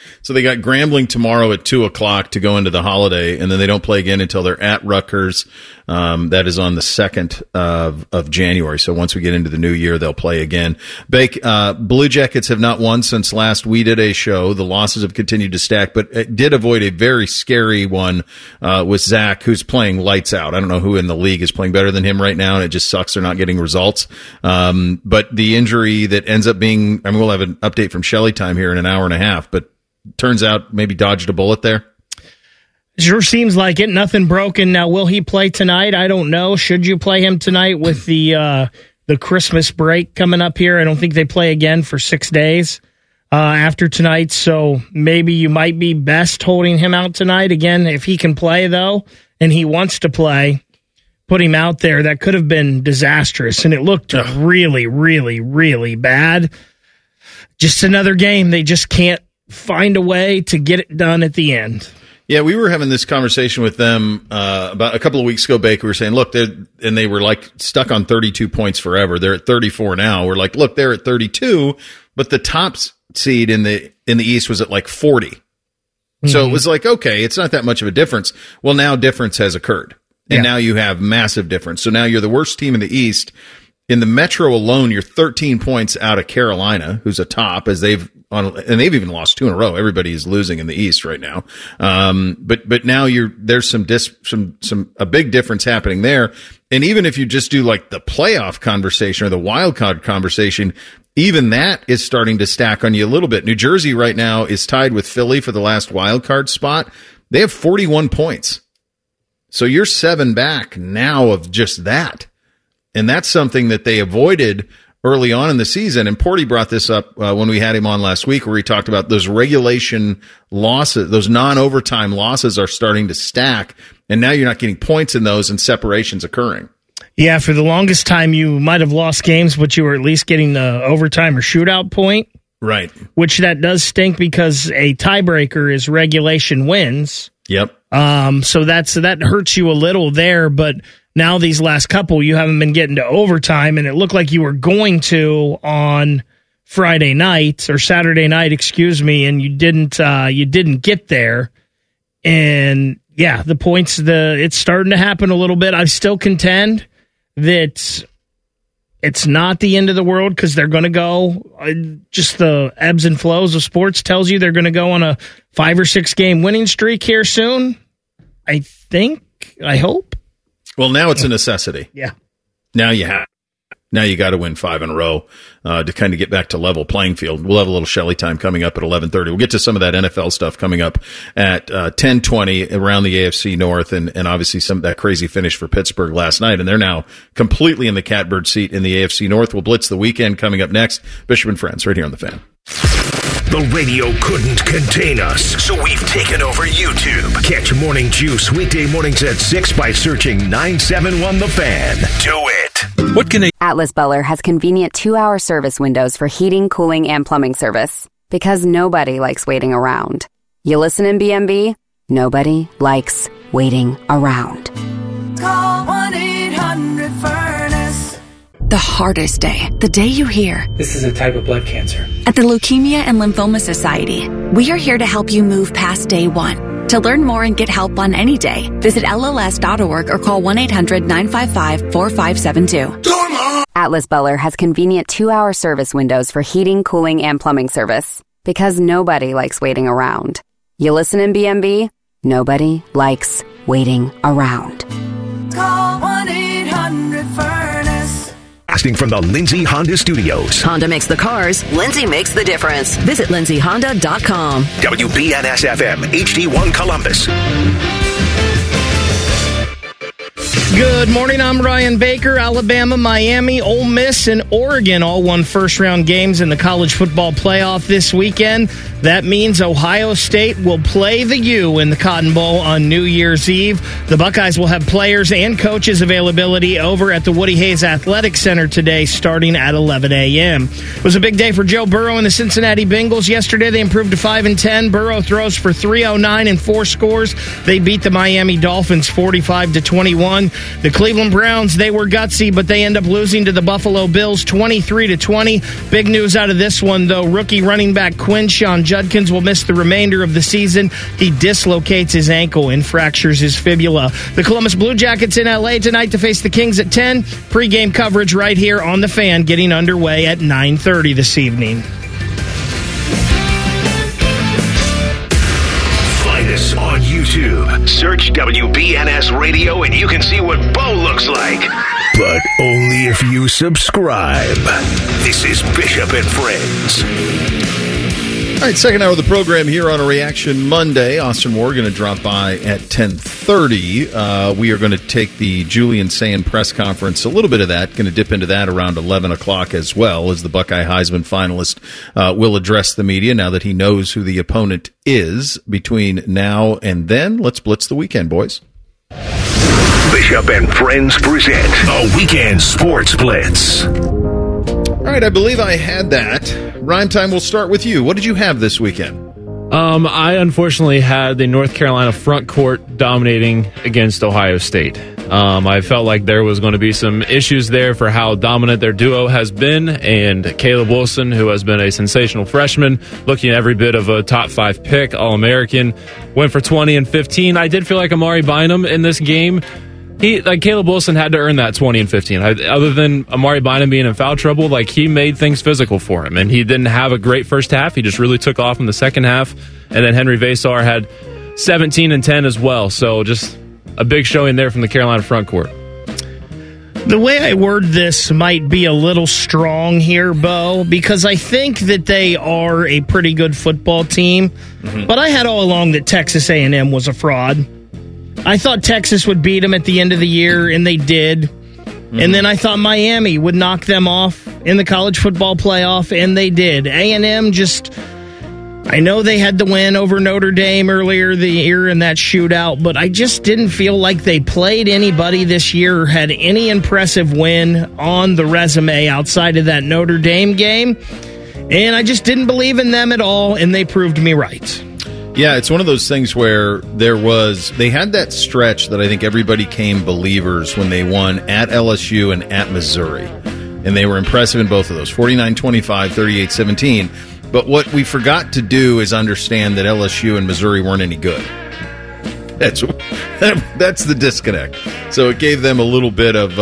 So they got Grambling tomorrow at 2:00 to go into the holiday, and then they don't play again until they're at Rutgers. That is on the 2nd of January. So once we get into the new year, they'll play again. Bake, Blue Jackets have not won since last we did a show. The losses have continued to stack, but it did avoid a very scary one with Zach, who's playing lights out. I don't know who in the league is playing better than him right now, and it just sucks they're not getting results. But the injury that ends up being, I mean, we'll have an update from Shelley time here in an hour and a half, but turns out maybe dodged a bullet there. Sure seems like it. Nothing broken. Now, will he play tonight? I don't know. Should you play him tonight with the Christmas break coming up here? I don't think they play again for 6 days after tonight, so maybe you might be best holding him out tonight. Again, if he can play, though, and he wants to play, put him out there. That could have been disastrous, and it looked really, really, really bad. Just another game. They just can't find a way to get it done at the end. Yeah, we were having this conversation with them about a couple of weeks ago, Baker. We were saying, look, they were like stuck on 32 points forever. They're at 34 now. We're like, look, they're at 32, but the top seed in the East was at like 40. Mm-hmm. So it was like, okay, it's not that much of a difference. Well, now difference has occurred, and now you have massive difference. So now you're the worst team in the East. In the Metro alone, you're 13 points out of Carolina, who's a top, and they've even lost 2 in a row. Everybody is losing in the East right now. But now there's a big difference happening there. And even if you just do like the playoff conversation or the wild card conversation, even that is starting to stack on you a little bit. New Jersey right now is tied with Philly for the last wild card spot. They have 41 points. So you're 7 back now of just that. And that's something that they avoided early on in the season. And Porty brought this up when we had him on last week, where he talked about those regulation losses, those non-overtime losses are starting to stack. And now you're not getting points in those, and separations occurring. Yeah, for the longest time, you might have lost games, but you were at least getting the overtime or shootout point. Right. Which that does stink, because a tiebreaker is regulation wins. Yep. So that hurts you a little there, but now these last couple, you haven't been getting to overtime, and it looked like you were going to on Friday night or Saturday night, and you didn't get there. And yeah, the points, it's starting to happen a little bit. I still contend that it's not the end of the world, because they're going to go, just the ebbs and flows of sports tells you they're going to go on a 5 or 6 game winning streak here soon. I hope. Well, now it's a necessity. Yeah. Now you got to win 5 in a row to kind of get back to level playing field. We'll have a little Shelley time coming up at 11:30. We'll get to some of that NFL stuff coming up at 10:20 around the AFC North, and obviously some of that crazy finish for Pittsburgh last night, and they're now completely in the catbird seat in the AFC North. We'll blitz the weekend coming up next. Bishop and Friends, right here on The Fan. The radio couldn't contain us, so we've taken over YouTube. Catch Morning Juice weekday mornings at 6 by searching 971 The Fan. Do it. What can Atlas Beller has convenient 2-hour service windows for heating, cooling, and plumbing service, because nobody likes waiting around. You listen in BMB? Nobody likes waiting around. Call 1-800-FURNACE. The hardest day, the day you hear, "This is a type of blood cancer." At the Leukemia and Lymphoma Society, we are here to help you move past day one. To learn more and get help on any day, visit LLS.org or call 1-800-955-4572. Atlas Beller has convenient 2-hour service windows for heating, cooling, and plumbing service, because nobody likes waiting around. You listen in BMB? Nobody likes waiting around. Call 1-800-FURNACE. Broadcasting from the Lindsay Honda Studios. Honda makes the cars. Lindsay makes the difference. Visit lindsayhonda.com. WBNS-FM, HD1 Columbus. Good morning, I'm Ryan Baker. Alabama, Miami, Ole Miss, and Oregon all won first-round games in the college football playoff this weekend. That means Ohio State will play the U in the Cotton Bowl on New Year's Eve. The Buckeyes will have players and coaches availability over at the Woody Hayes Athletic Center today, starting at 11 a.m. It was a big day for Joe Burrow and the Cincinnati Bengals. Yesterday, they improved to 5-10. Burrow throws for 309 and 4 scores. They beat the Miami Dolphins 45-21. The Cleveland Browns, they were gutsy, but they end up losing to the Buffalo Bills 23-20. Big news out of this one, though. Rookie running back Quinshon Judkins will miss the remainder of the season. He dislocates his ankle and fractures his fibula. The Columbus Blue Jackets in L.A. tonight to face the Kings at 10. Pre-game coverage right here on The Fan getting underway at 9:30 this evening. Find us on YouTube. Search WBNS Radio and you can see what Bo looks like. But only if you subscribe. This is Bishop and Friends. All right, second hour of the program here on a Reaction Monday. Austin Moore going to drop by at 10:30. We are going to take the Julian Sayin press conference, a little bit of that, going to dip into that around 11 o'clock as well, as the Buckeye Heisman finalist will address the media now that he knows who the opponent is. Between now and then, let's blitz the weekend, boys. Bishop and Friends present a Weekend Sports Blitz. All right, I believe I had that. Rhyme time, we'll start with you. What did you have this weekend? I unfortunately had the North Carolina front court dominating against Ohio State. I felt like there was going to be some issues there for how dominant their duo has been, and Caleb Wilson, who has been a sensational freshman, looking every bit of a top 5 pick, All-American, went for 20 and 15. I did feel like Amari Bynum in this game. Caleb Wilson had to earn that 20 and 15. Other than Amari Bynum being in foul trouble, he made things physical for him. And he didn't have a great first half. He just really took off in the second half. And then Henry Vasar had 17 and 10 as well. So just a big showing there from the Carolina front court. The way I word this might be a little strong here, Bo, because I think that they are a pretty good football team. Mm-hmm. But I had all along that Texas A&M was a fraud. I thought Texas would beat them at the end of the year, and they did. Mm-hmm. And then I thought Miami would knock them off in the college football playoff, and they did. A&M I know they had the win over Notre Dame earlier the year in that shootout, but I just didn't feel like they played anybody this year or had any impressive win on the resume outside of that Notre Dame game. And I just didn't believe in them at all, and they proved me right. Yeah, it's one of those things where they had that stretch that I think everybody came believers when they won at LSU and at Missouri. And they were impressive in both of those, 49-25, 38-17. But what we forgot to do is understand that LSU and Missouri weren't any good. That's the disconnect. So it gave them a little bit of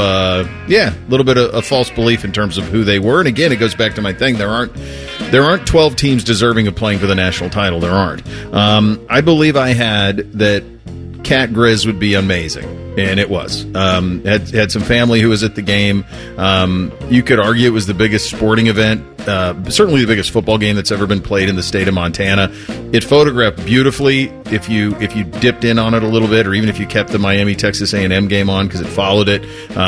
a false belief in terms of who they were. And again, it goes back to my thing. There aren't 12 teams deserving of playing for the national title. There aren't. I believe I had that Cat Grizz would be amazing, and it was. Had some family who was at the game. You could argue it was the biggest sporting event, certainly the biggest football game that's ever been played in the state of Montana. It photographed beautifully if you dipped in on it a little bit, or even if you kept the Miami Texas A&M game on because it followed it.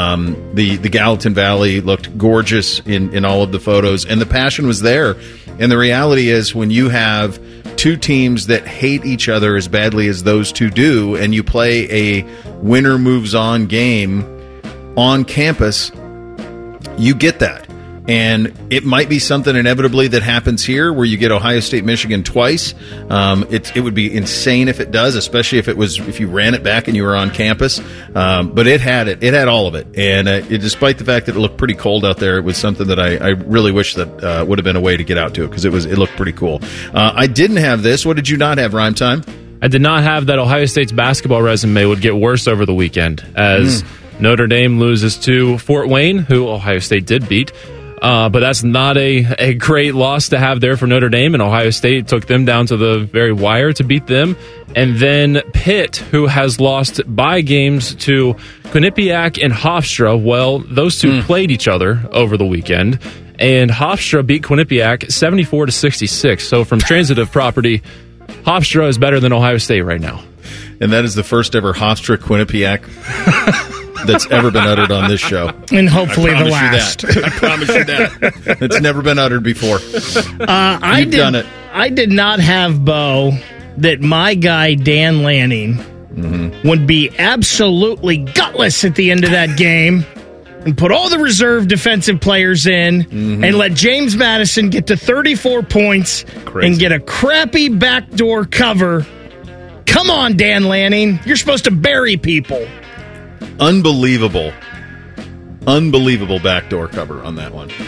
The Gallatin Valley looked gorgeous in all of the photos, and the passion was there. And the reality is, when you have two teams that hate each other as badly as those two do, and you play a winner moves on game on campus, you get that. And it might be something inevitably that happens here where you get Ohio State, Michigan twice. It would be insane if it does, especially if you ran it back and you were on campus. But it had all of it. And despite the fact that it looked pretty cold out there, it was something that I really wish that would have been a way to get out to it, because it looked pretty cool. I didn't have this. What did you not have, Rhyme Time? I did not have that Ohio State's basketball resume would get worse over the weekend as Notre Dame loses to Fort Wayne, who Ohio State did beat. But that's not a great loss to have there for Notre Dame, and Ohio State took them down to the very wire to beat them. And then Pitt, who has lost by games to Quinnipiac and Hofstra. Well, those two played each other over the weekend, and Hofstra beat Quinnipiac 74-66. So from transitive property, Hofstra is better than Ohio State right now. And that is the first ever Hofstra Quinnipiac that's ever been uttered on this show. And hopefully the last. I promise you that. It's never been uttered before. You've done it. I did not have, Bo, that my guy Dan Lanning would be absolutely gutless at the end of that game and put all the reserve defensive players in and let James Madison get to 34 points and get a crappy backdoor cover. Come on, Dan Lanning. You're supposed to bury people. Unbelievable backdoor cover on that one.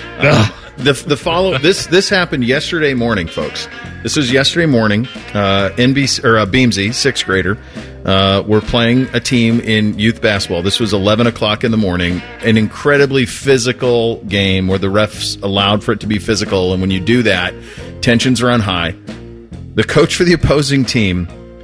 This happened yesterday morning, folks. This was yesterday morning. NBC or Beamsy, sixth grader, were playing a team in youth basketball. This was 11 o'clock in the morning. An incredibly physical game where the refs allowed for it to be physical, and when you do that, tensions run high. The coach for the opposing team,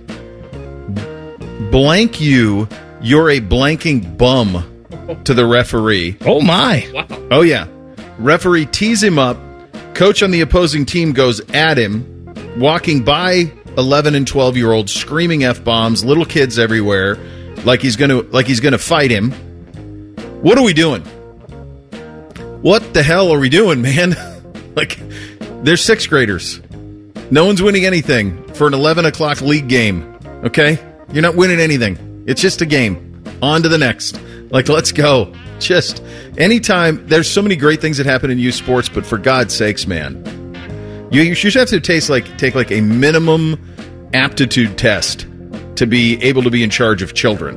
blank you. You're a blanking bum to the referee. Oh, my. Wow. Oh, yeah. Referee tees him up. Coach on the opposing team goes at him, walking by 11 and 12-year-olds, screaming F-bombs, little kids everywhere, like he's gonna fight him. What are we doing? What the hell are we doing, man? Like, they're sixth graders. No one's winning anything for an 11 o'clock league game, okay? You're not winning anything. It's just a game. On to the next. Like, let's go. Just anytime. There's so many great things that happen in youth sports, but for God's sakes, man, you should have to take like a minimum aptitude test to be able to be in charge of children.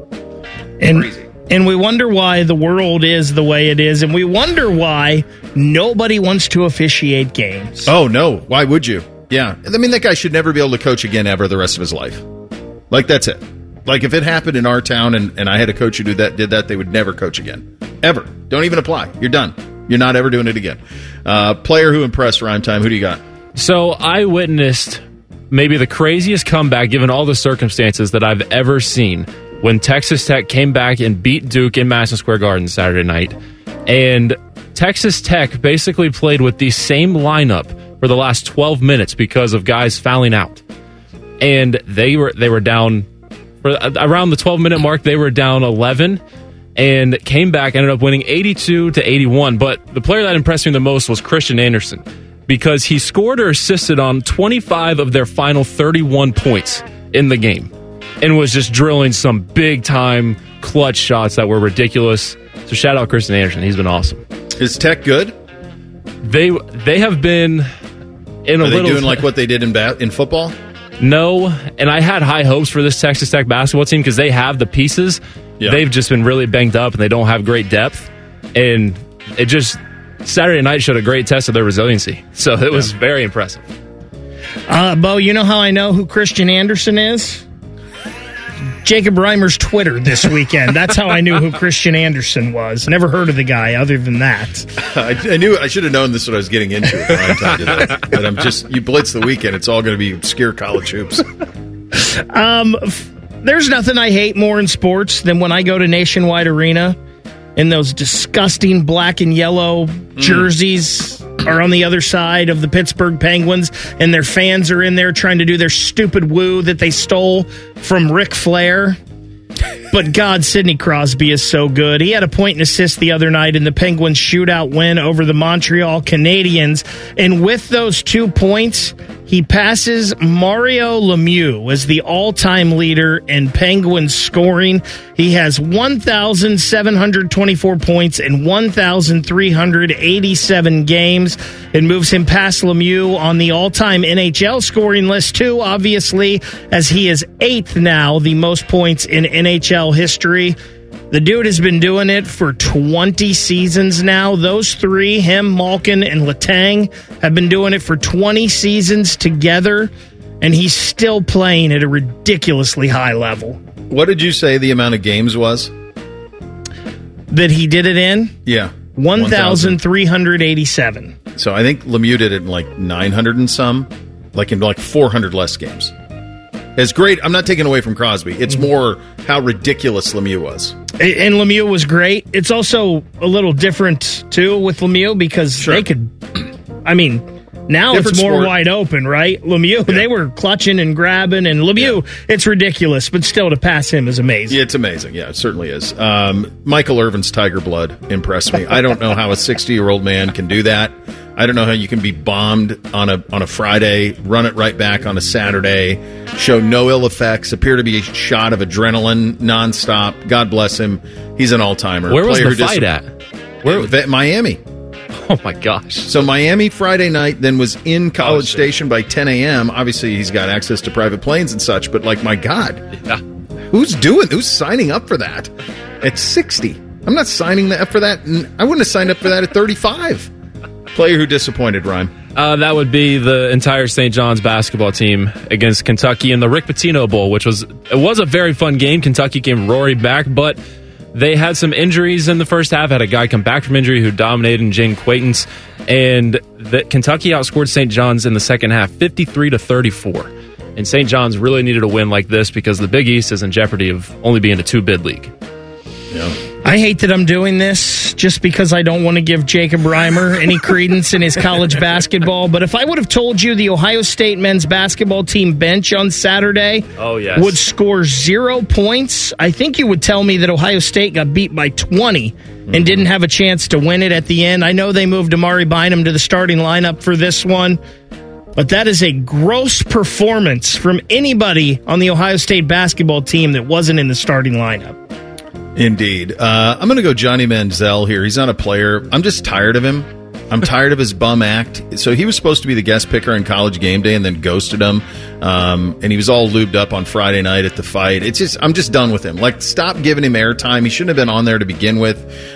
And we wonder why the world is the way it is, and we wonder why nobody wants to officiate games. Oh, no. Why would you? Yeah. I mean, that guy should never be able to coach again ever the rest of his life. Like, that's it. Like, if it happened in our town and I had a coach who did that, they would never coach again. Ever. Don't even apply. You're done. You're not ever doing it again. Player who impressed, Rhyme Time. Who do you got? So I witnessed maybe the craziest comeback, given all the circumstances, that I've ever seen when Texas Tech came back and beat Duke in Madison Square Garden Saturday night. And Texas Tech basically played with the same lineup for the last 12 minutes because of guys fouling out. And they were down... For around the 12-minute mark, they were down 11 and came back, ended up winning 82-81. But the player that impressed me the most was Christian Anderson because he scored or assisted on 25 of their final 31 points in the game and was just drilling some big-time clutch shots that were ridiculous. So shout out Christian Anderson. He's been awesome. Is Tech good? They have been in a little... Are they doing like what they did in football? No, and I had high hopes for this Texas Tech basketball team because they have the pieces. Yeah. They've just been really banged up, and they don't have great depth. And it just, Saturday night showed a great test of their resiliency. So it was very impressive. Bo, you know how I know who Christian Anderson is? Jacob Reimer's Twitter this weekend. That's how I knew who Christian Anderson was. Never heard of the guy other than that. I knew I should have known this is what I was getting into at prime time today. But you blitz the weekend, it's all going to be obscure college hoops. There's nothing I hate more in sports than when I go to Nationwide Arena and those disgusting black and yellow jerseys are on the other side of the Pittsburgh Penguins, and their fans are in there trying to do their stupid woo that they stole from Ric Flair. But God, Sidney Crosby is so good. He had a point and assist the other night in the Penguins' shootout win over the Montreal Canadiens. And with those 2 points, he passes Mario Lemieux as the all-time leader in Penguins scoring. He has 1,724 points in 1,387 games. It moves him past Lemieux on the all-time NHL scoring list, too, obviously, as he is 8th now, the most points in NHL history. The dude has been doing it for 20 seasons now. Those three, him, Malkin, and Letang, have been doing it for 20 seasons together, and he's still playing at a ridiculously high level. What did you say the amount of games was? That he did it in? Yeah. 1,387. So I think Lemieux did it in like 900 and some, like in like 400 less games. It's great. I'm not taking away from Crosby. It's more how ridiculous Lemieux was. And Lemieux was great. It's also a little different, too, with Lemieux because they could... I mean, now different it's more sport. Wide open, right? Lemieux, they were clutching and grabbing, and Lemieux, it's ridiculous, but still to pass him is amazing. Yeah, it's amazing. Yeah, it certainly is. Michael Irvin's Tiger Blood impressed me. I don't know how a 60-year-old man can do that. I don't know how you can be bombed on a Friday, run it right back on a Saturday, show no ill effects, appear to be a shot of adrenaline nonstop. God bless him. He's an all-timer. Where was the fight at? Miami. Oh, my gosh. So Miami Friday night, then was in College Station by 10 a.m. Obviously, he's got access to private planes and such, but like, my God. Yeah. Who's signing up for that? at 60. I'm not signing up for that. I wouldn't have signed up for that at 35. Player who disappointed, Ryan. That would be the entire St. John's basketball team against Kentucky in the Rick Pitino Bowl, which was a very fun game. Kentucky came roaring back, but they had some injuries in the first half. Had a guy come back from injury who dominated in Jane Quaintance, and Kentucky outscored St. John's in the second half, 53-34. And St. John's really needed a win like this because the Big East is in jeopardy of only being a 2-bid league. Yeah. I hate that I'm doing this just because I don't want to give Jacob Reimer any credence in his college basketball. But if I would have told you the Ohio State men's basketball team bench on Saturday would score 0 points, I think you would tell me that Ohio State got beat by 20 and didn't have a chance to win it at the end. I know they moved Amari Bynum to the starting lineup for this one, but that is a gross performance from anybody on the Ohio State basketball team that wasn't in the starting lineup. Indeed. I'm going to go Johnny Manziel here. He's not a player. I'm just tired of him. I'm tired of his bum act. So he was supposed to be the guest picker in College Game Day and then ghosted him. And he was all lubed up on Friday night at the fight. I'm just done with him. Like, stop giving him airtime. He shouldn't have been on there to begin with.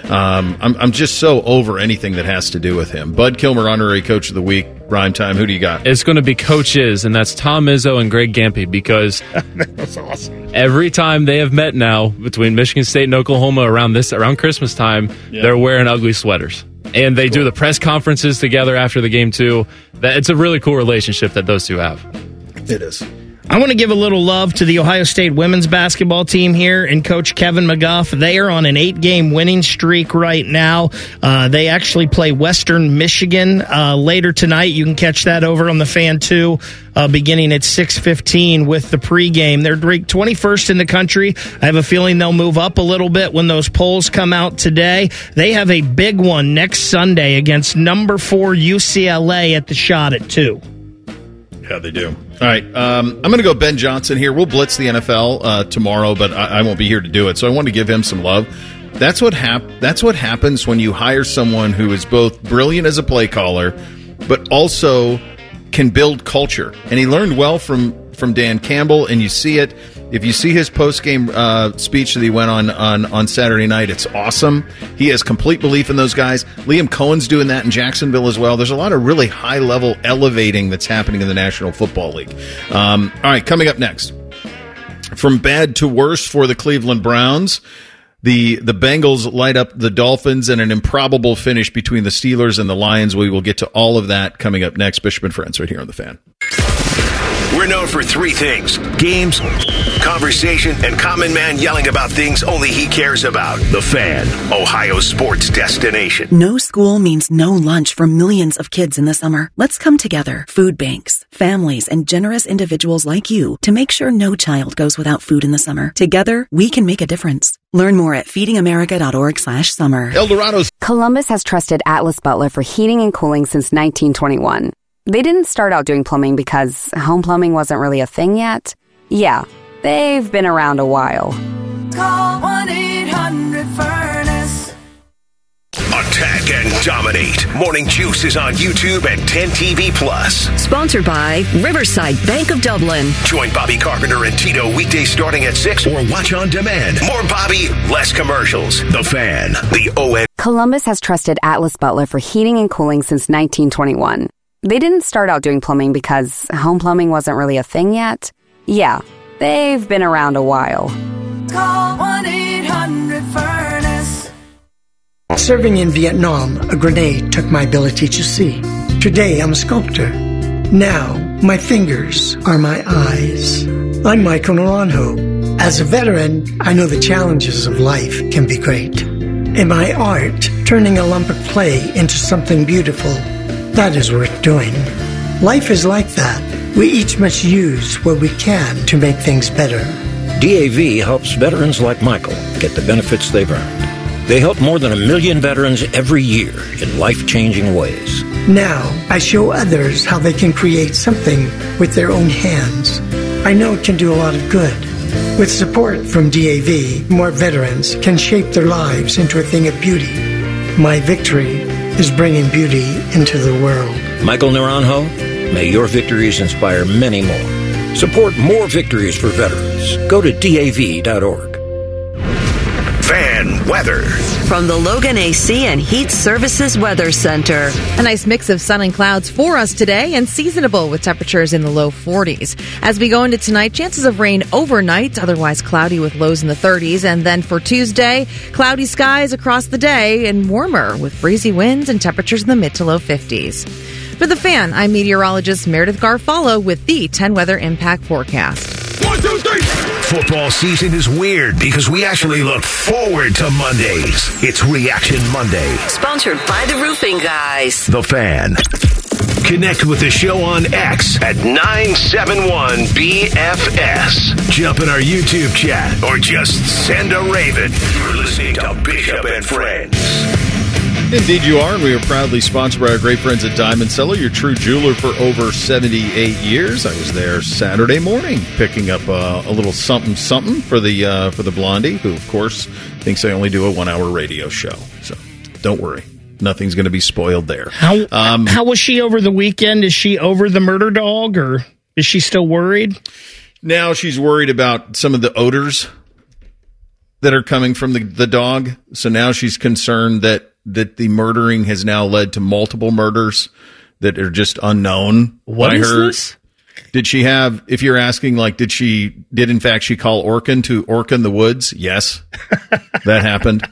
I'm just so over anything that has to do with him. Bud Kilmer, honorary coach of the week. Rhyme time. Who do you got? It's going to be coaches, and that's Tom Izzo and Greg Gampy, because that's awesome. Every time they have met now between Michigan State and Oklahoma around Christmas time, they're wearing ugly sweaters. And they do the press conferences together after the game, too. It's a really cool relationship that those two have. It is. I want to give a little love to the Ohio State women's basketball team here and Coach Kevin McGuff. They are on an 8-game winning streak right now. They actually play Western Michigan later tonight. You can catch that over on the Fan 2 beginning at 6:15 with the pregame. They're ranked 21st in the country. I have a feeling they'll move up a little bit when those polls come out today. They have a big one next Sunday against number 4 UCLA at the Shot at 2. Yeah, they do. All right, I'm going to go Ben Johnson here. We'll blitz the NFL tomorrow, but I won't be here to do it, so I want to give him some love. That's what happens when you hire someone who is both brilliant as a play caller, but also can build culture. And he learned well from Dan Campbell, and you see it. If you see his post-game speech that he went on Saturday night, it's awesome. He has complete belief in those guys. Liam Cohen's doing that in Jacksonville as well. There's a lot of really high-level elevating that's happening in the National Football League. All right, coming up next. From bad to worse for the Cleveland Browns, the Bengals light up the Dolphins, and an improbable finish between the Steelers and the Lions. We will get to all of that coming up next. Bishop and Friends right here on The Fan. We're known for 3 things: games, conversation, and Common Man yelling about things only he cares about. The Fan, Ohio sports destination. No school means no lunch for millions of kids in the summer. Let's come together, food banks, families, and generous individuals like you, to make sure no child goes without food in the summer. Together, we can make a difference. Learn more at feedingamerica.org/summer. Eldorado's. Columbus has trusted Atlas Butler for heating and cooling since 1921. They didn't start out doing plumbing because home plumbing wasn't really a thing yet. Yeah, they've been around a while. Call 1-800-FURNACE. Attack and dominate. Morning Juice is on YouTube and 10 TV Plus. Sponsored by Riverside Bank of Dublin. Join Bobby Carpenter and Tito weekdays starting at 6 or watch on demand. More Bobby, less commercials. The Fan, the ON. Columbus has trusted Atlas Butler for heating and cooling since 1921. They didn't start out doing plumbing because home plumbing wasn't really a thing yet. Yeah, they've been around a while. Call 1-800-FURNACE. Serving in Vietnam, a grenade took my ability to see. Today, I'm a sculptor. Now, my fingers are my eyes. I'm Michael Naranjo. As a veteran, I know the challenges of life can be great. In my art, turning a lump of clay into something beautiful, that is worth doing. Life is like that. We each must use what we can to make things better. DAV helps veterans like Michael get the benefits they've earned. They help more than 1 million veterans every year in life-changing ways. Now, I show others how they can create something with their own hands. I know it can do a lot of good. With support from DAV, more veterans can shape their lives into a thing of beauty. My victory is bringing beauty into the world. Michael Naranjo, may your victories inspire many more. Support more victories for veterans. Go to DAV.org. Fan on weather. From the Logan AC and Heat Services Weather Center. A nice mix of sun and clouds for us today and seasonable with temperatures in the low 40s. As we go into tonight, chances of rain overnight, otherwise cloudy with lows in the 30s. And then for Tuesday, cloudy skies across the day and warmer with breezy winds and temperatures in the mid to low 50s. For The Fan, I'm meteorologist Meredith Garfalo with the 10 Weather Impact Forecast. 1, 2, 3. Football season is weird because we actually look forward to Mondays. It's Reaction Monday. Sponsored by the Roofing Guys. The Fan. Connect with the show on X at 971BFS. Jump in our YouTube chat or just send a raven. You're listening to Bishop and Friends. Indeed you are, and we are proudly sponsored by our great friends at Diamond Cellar, your true jeweler for over 78 years. I was there Saturday morning picking up a little something for the Blondie, who, of course, thinks I only do a 1-hour radio show. So don't worry. Nothing's going to be spoiled there. How was she over the weekend? Is she over the murder dog, or is she still worried? Now she's worried about some of the odors that are coming from the dog. So now she's concerned that the murdering has now led to multiple murders that are just unknown by her. This? Did she have, if you're asking, like, did in fact she call Orkin to Orkin the Woods? Yes, that happened.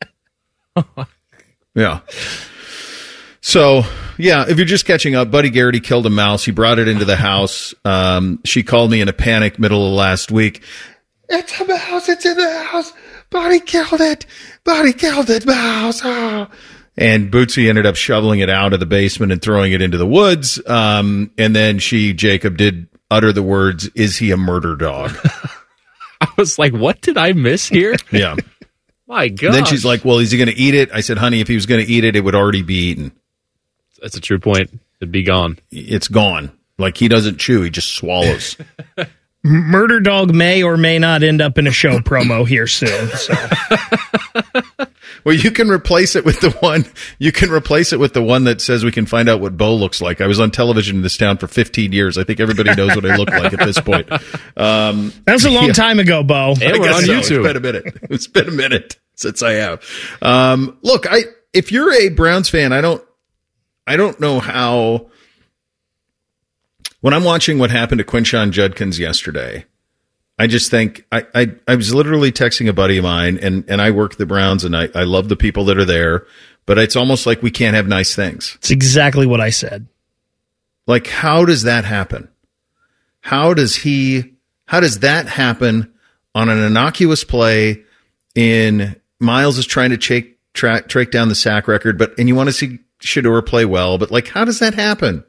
Yeah. So, yeah, if you're just catching up, Buddy Garrity killed a mouse. He brought it into the house. She called me in a panic middle of last week. It's a mouse. It's in the house. Buddy killed it. Buddy killed it. Mouse. Oh. And Bootsy ended up shoveling it out of the basement and throwing it into the woods. And then Jacob did utter the words, "Is he a murder dog?" I was like, what did I miss here? Yeah. My God. And then she's like, well, is he going to eat it? I said, honey, if he was going to eat it, it would already be eaten. That's a true point. It'd be gone. It's gone. Like, he doesn't chew. He just swallows. Murder dog may or may not end up in a show promo here soon. So. Well, you can replace it with the one. You can replace it with the one that says we can find out what Bo looks like. I was on television in this town for 15 years. I think everybody knows what I look like at this point. That was a long time ago, Bo. And we're on YouTube. It's been a minute. It's been a minute since I have. Look, if you're a Browns fan, I don't know how. When I'm watching what happened to Quinshon Judkins yesterday, I just think I was literally texting a buddy of mine, and I work the Browns, and I love the people that are there, but it's almost like we can't have nice things. It's exactly what I said. Like, how does that happen? How does that happen on an innocuous play in Miles is trying to track down the sack record, and you want to see Shedeur play well, but like, how does that happen?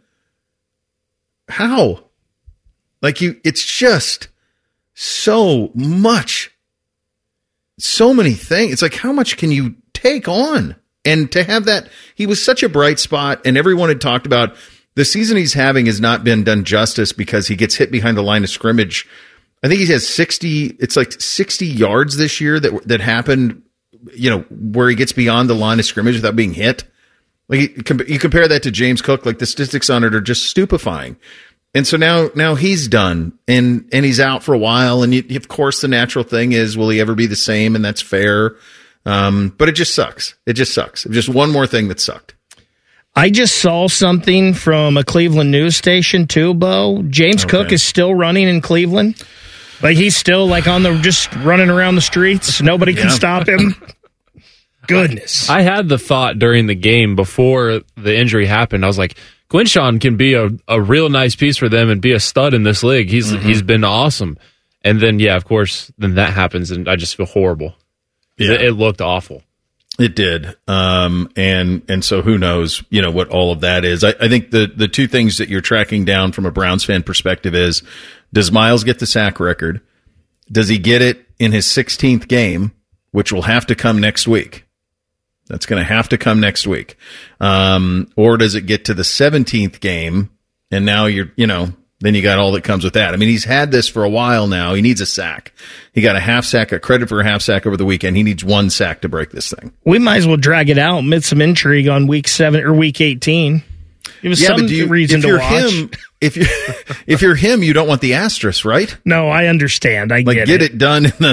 How? Like, it's just so much, so many things. It's like, how much can you take on? And to have that, he was such a bright spot, and everyone had talked about the season he's having has not been done justice because he gets hit behind the line of scrimmage. I think he has 60 yards this year that happened, where he gets beyond the line of scrimmage without being hit. Like, you compare that to James Cook, like the statistics on it are just stupefying. And so now he's done and he's out for a while. And of course the natural thing is, will he ever be the same? And that's fair. But it just sucks. It just sucks. Just one more thing that sucked. I just saw something from a Cleveland news station too, Bo. James Cook is still running in Cleveland. Like, he's still just running around the streets. Nobody can stop him. Goodness. I had the thought during the game before the injury happened. I was like, Quinshon can be a real nice piece for them and be a stud in this league. He's been awesome. And then, of course, then that happens, and I just feel horrible. Yeah. It looked awful. It did. And so who knows, what all of that is. I think the two things that you're tracking down from a Browns fan perspective is, does Miles get the sack record? Does he get it in his 16th game, which will have to come next week? That's going to have to come next week. Or does it get to the 17th game, and now then you got all that comes with that. I mean, he's had this for a while now. He needs a sack. He got a half sack, a credit for a half sack over the weekend. He needs one sack to break this thing. We might as well drag it out amid some intrigue on week 7 or week 18. It was some reason to watch. If you're him, you don't want the asterisk, right? No, I understand. I get it done in the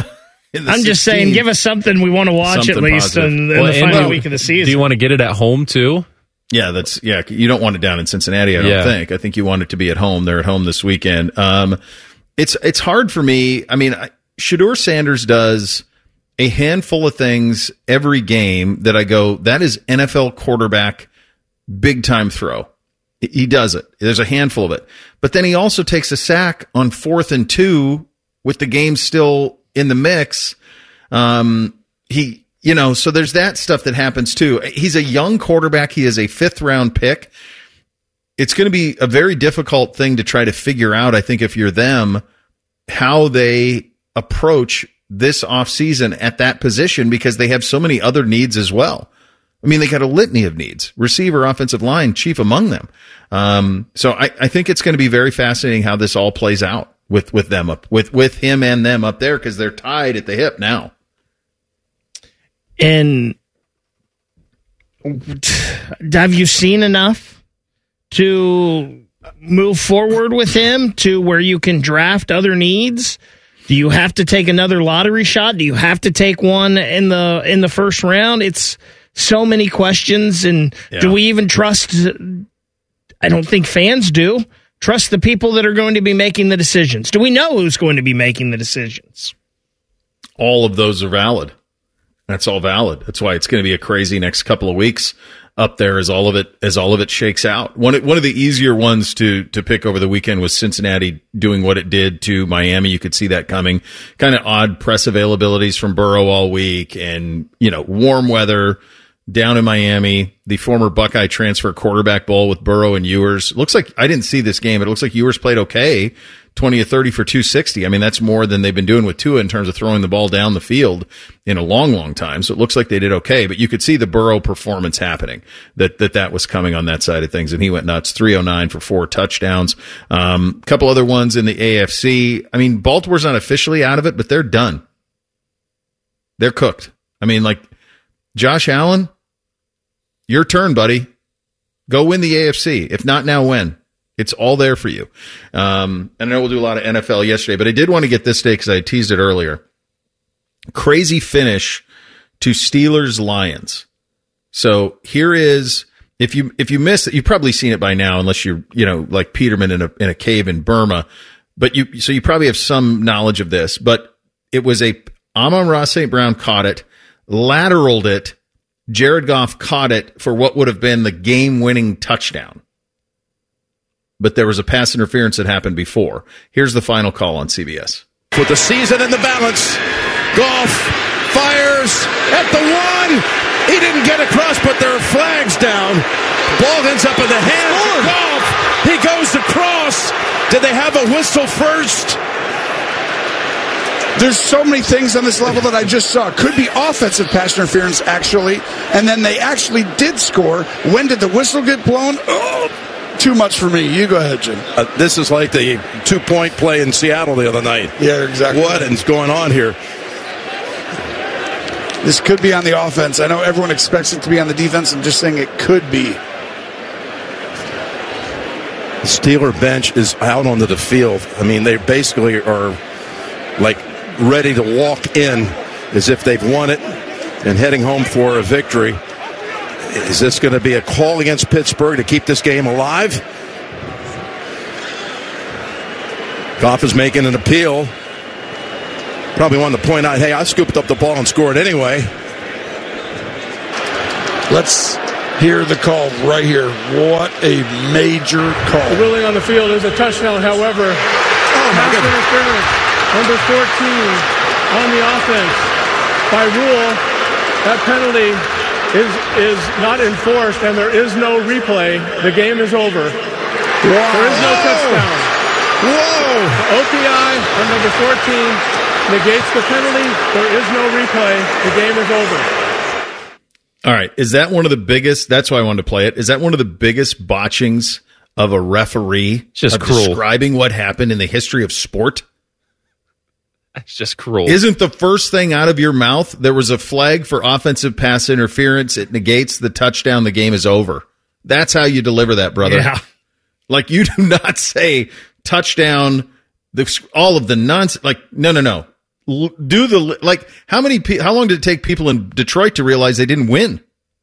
I'm just saying, give us something we want to watch at least in the final week of the season. Do you want to get it at home too? Yeah, you don't want it down in Cincinnati, I don't think. I think you want it to be at home. They're at home this weekend. It's hard for me. I mean, Shedeur Sanders does a handful of things every game that I go, that is NFL quarterback big time throw. He does it. There's a handful of it. But then he also takes a sack on 4th and 2 with the game still in the mix. So there's that stuff that happens too. He's a young quarterback. He is a 5th round pick. It's going to be a very difficult thing to try to figure out, I think, if you're them, how they approach this offseason at that position, because they have so many other needs as well. I mean, they got a litany of needs, receiver, offensive line, chief among them. So I think it's going to be very fascinating how this all plays out with them up, with him and them up there, because they're tied at the hip now. And have you seen enough to move forward with him to where you can draft other needs? Do you have to take another lottery shot? Do you have to take one in the first round? It's so many questions, and do we even trust? I don't think fans do. Trust the people that are going to be making the decisions. Do we know who's going to be making the decisions? All of those are valid. That's all valid. That's why it's going to be a crazy next couple of weeks up there as all of it shakes out. One of the easier ones to pick over the weekend was Cincinnati doing what it did to Miami. You could see that coming. Kind of odd press availabilities from Burrow all week, and warm weather down in Miami. The former Buckeye transfer quarterback bowl with Burrow and Ewers. Looks like, I didn't see this game, but it looks like Ewers played okay. 20 of 30 for 260. I mean, that's more than they've been doing with Tua in terms of throwing the ball down the field in a long, long time. So it looks like they did okay, but you could see the Burrow performance happening, that was coming on that side of things. And he went nuts, 309 for 4 touchdowns. Couple other ones in the AFC. I mean, Baltimore's not officially out of it, but they're done. They're cooked. I mean, like, Josh Allen, your turn, buddy. Go win the AFC. If not now, when? It's all there for you. And I know we'll do a lot of NFL yesterday, but I did want to get this today because I teased it earlier. Crazy finish to Steelers-Lions. So here is, if you miss it, you've probably seen it by now, unless you're, like Peterman in a cave in Burma. But you probably have some knowledge of this. But it was Amon-Ra St. Brown caught it, lateraled it. Jared Goff caught it for what would have been the game-winning touchdown. But there was a pass interference that happened before. Here's the final call on CBS. With the season in the balance, Goff fires at the 1. He didn't get across, but there are flags down. Ball ends up in the hands of Goff. He goes across. Did they have a whistle first? There's so many things on this level that I just saw. Could be offensive pass interference, actually. And then they actually did score. When did the whistle get blown? Oh, too much for me. You go ahead, Jim. This is like the 2-point play in Seattle the other night. Yeah, exactly. What is going on here? This could be on the offense. I know everyone expects it to be on the defense. I'm just saying it could be. The Steeler bench is out onto the field. I mean, they basically are like ready to walk in as if they've won it and heading home for a victory. Is this going to be a call against Pittsburgh to keep this game alive? Goff is making an appeal. Probably wanted to point out, hey, I scooped up the ball and scored anyway. Let's hear the call right here. What a major call. The ruling on the field is a touchdown, however. Oh, my goodness. Number 14 on the offense. By rule, that penalty is not enforced, and there is no replay. The game is over. Wow. There is no touchdown. Whoa! The OPI on number 14 negates the penalty. There is no replay. The game is over. All right. Is that one of the biggest? That's why I wanted to play it. Is that one of the biggest botchings of a referee? It's just cruel. Describing what happened in the history of sport? It's just cruel. Isn't the first thing out of your mouth, there was a flag for offensive pass interference, it negates the touchdown, the game is over. That's how you deliver that, brother. Yeah. Like, you do not say touchdown, all of the nonsense. Like, no. how long did it take people in Detroit to realize they didn't win?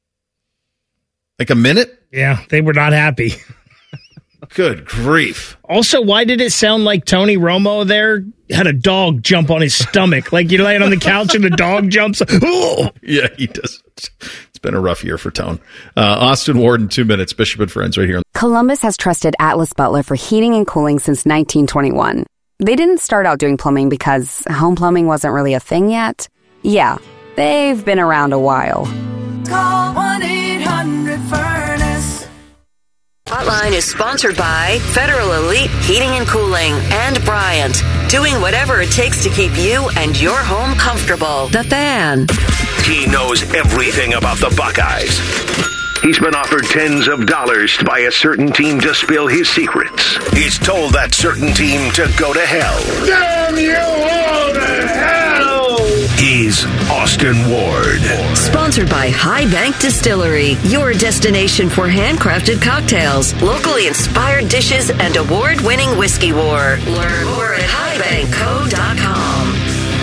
Like a minute? Yeah, they were not happy. Good grief. Also, why did it sound like Tony Romo there had a dog jump on his stomach? Like you're laying on the couch and the dog jumps. Oh! Yeah, he does. It's been a rough year for Tone. Austin Ward in 2 minutes. Bishop and Friends right here. Columbus has trusted Atlas Butler for heating and cooling since 1921. They didn't start out doing plumbing because home plumbing wasn't really a thing yet. Yeah, they've been around a while. Call 1-800-FURNACE. Hotline is sponsored by Federal Elite Heating and Cooling and Bryant, doing whatever it takes to keep you and your home comfortable. The Fan. He knows everything about the Buckeyes. He's been offered tens of dollars by a certain team to spill his secrets. He's told that certain team to go to hell. Damn you all to hell! He's Austin Ward. Sponsored by High Bank Distillery, your destination for handcrafted cocktails, locally inspired dishes, and award-winning whiskey war. Learn more at highbankco.com.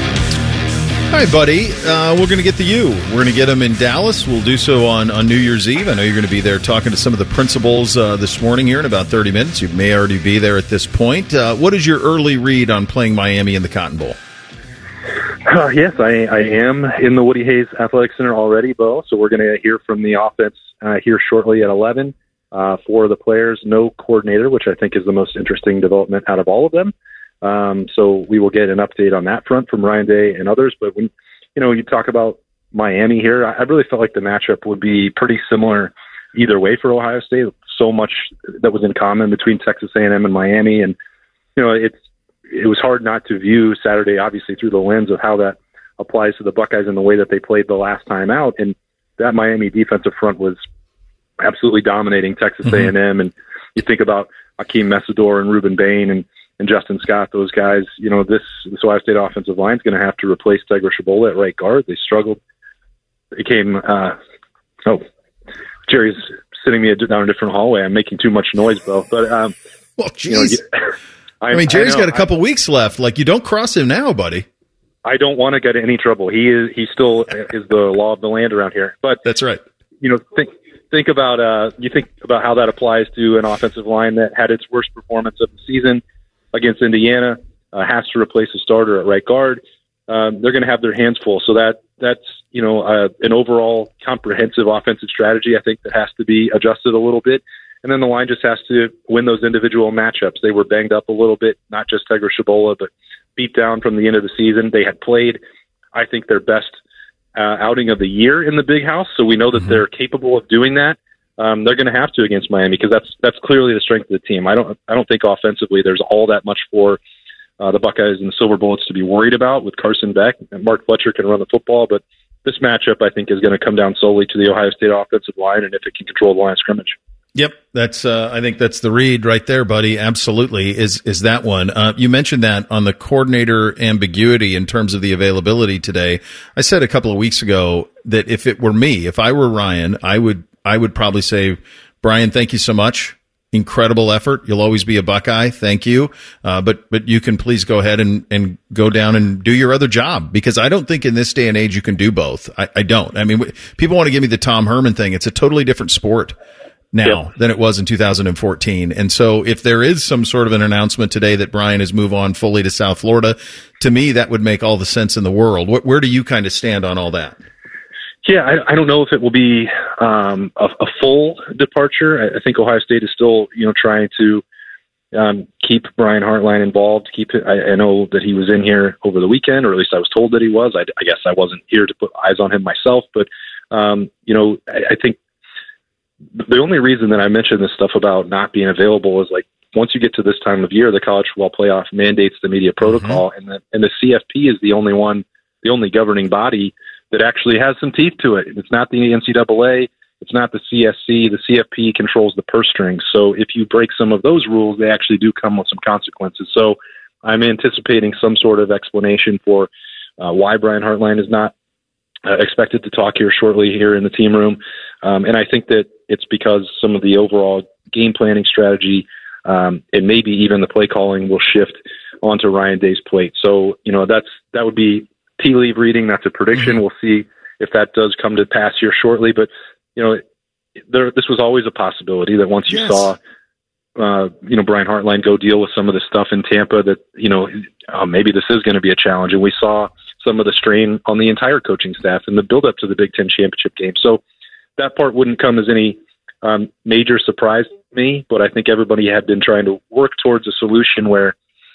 All right, buddy. We're going to get the U. We're going to get them in Dallas. We'll do so on New Year's Eve. I know you're going to be there talking to some of the principals this morning here in about 30 minutes. You may already be there at this point. What is your early read on playing Miami in the Cotton Bowl? Yes, I am in the Woody Hayes Athletic Center already, Bo. So we're going to hear from the offense here shortly at 11. For the players, no coordinator, which I think is the most interesting development out of all of them. So we will get an update on that front from Ryan Day and others. But when you talk about Miami here, I really felt like the matchup would be pretty similar either way for Ohio State. So much that was in common between Texas A&M and Miami, and it was hard not to view Saturday obviously through the lens of how that applies to the Buckeyes in the way that they played the last time out. And that Miami defensive front was absolutely dominating Texas A&M. And you think about Akeem Mesidor and Reuben Bain and Justin Scott, those guys, this Ohio State offensive line is going to have to replace Tegra Shabola at right guard. They struggled. They came, Jerry's sitting me down a different hallway. I'm making too much noise, Bo. But, well, geez. Jerry's got a couple weeks left. Like, you don't cross him now, buddy. I don't want to get in any trouble. He still is the law of the land around here. But that's right. Think about how that applies to an offensive line that had its worst performance of the season against Indiana, has to replace a starter at right guard. They're going to have their hands full. So that's an overall comprehensive offensive strategy, I think, that has to be adjusted a little bit. And then the line just has to win those individual matchups. They were banged up a little bit, not just Tegra Shabola, but beat down from the end of the season. They had played, I think, their best outing of the year in the Big House. So we know that they're capable of doing that. They're going to have to against Miami because that's clearly the strength of the team. I don't think offensively there's all that much for the Buckeyes and the Silver Bullets to be worried about with Carson Beck. And Mark Fletcher can run the football, but this matchup I think is going to come down solely to the Ohio State offensive line and if it can control the line of scrimmage. Yep, that's. I think that's the read right there, buddy. Absolutely, is that one. You mentioned that on the coordinator ambiguity in terms of the availability today. I said a couple of weeks ago that if it were me, if I were Ryan, I would probably say, Brian, thank you so much. Incredible effort. You'll always be a Buckeye. Thank you. But you can please go ahead and go down and do your other job because I don't think in this day and age you can do both. I don't. I mean, people want to give me the Tom Herman thing. It's a totally different sport now than it was in 2014. And so if there is some sort of an announcement today that Brian has moved on fully to South Florida, to me, that would make all the sense in the world. Where do you kind of stand on all that? Yeah, I don't know if it will be a full departure. I think Ohio State is still, trying to keep Brian Hartline involved. I know that he was in here over the weekend, or at least I was told that he was. I guess I wasn't here to put eyes on him myself, but I think the only reason that I mentioned this stuff about not being available is like once you get to this time of year, the college football playoff mandates the media protocol, and the CFP is the only governing body that actually has some teeth to it. It's not the NCAA. It's not the CSC. The CFP controls the purse strings. So if you break some of those rules, they actually do come with some consequences. So I'm anticipating some sort of explanation for why Brian Hartline is not expected to talk here shortly here in the team room. And I think that it's because some of the overall game planning strategy and maybe even the play calling will shift onto Ryan Day's plate. So, that would be tea leaf reading. That's a prediction. We'll see if that does come to pass here shortly. But, this was always a possibility that once you saw, Brian Hartline go deal with some of the stuff in Tampa that, maybe this is going to be a challenge. And we saw some of the strain on the entire coaching staff in the build-up to the Big Ten championship game. So that part wouldn't come as any major surprise to me, but I think everybody had been trying to work towards a solution where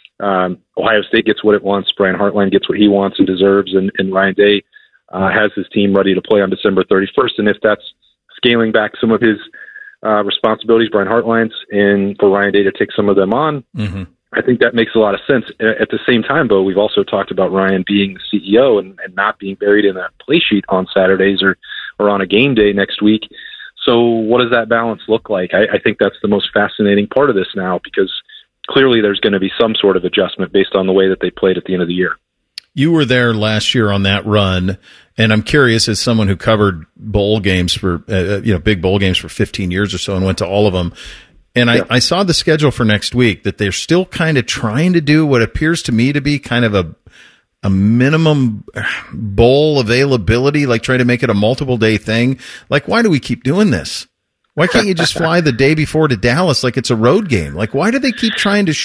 Ohio State gets what it wants, Brian Hartline gets what he wants and deserves, and Ryan Day has his team ready to play on December 31st. And if that's scaling back some of his responsibilities, Brian Hartline's, and for Ryan Day to take some of them on, I think that makes a lot of sense. At the same time, Bo, we've also talked about Ryan being the CEO and not being buried in a play sheet on Saturdays or on a game day next week. So what does that balance look like? I think that's the most fascinating part of this now, because clearly there's going to be some sort of adjustment based on the way that they played at the end of the year. You were there last year on that run, and I'm curious, as someone who covered bowl games for, big bowl games for 15 years or so and went to all of them, and I saw the schedule for next week, that they're still kind of trying to do what appears to me to be kind of a minimum bowl availability, like try to make it a multiple day thing. Like, why do we keep doing this? Why can't you just fly the day before to Dallas like it's a road game? Like, why do they keep trying to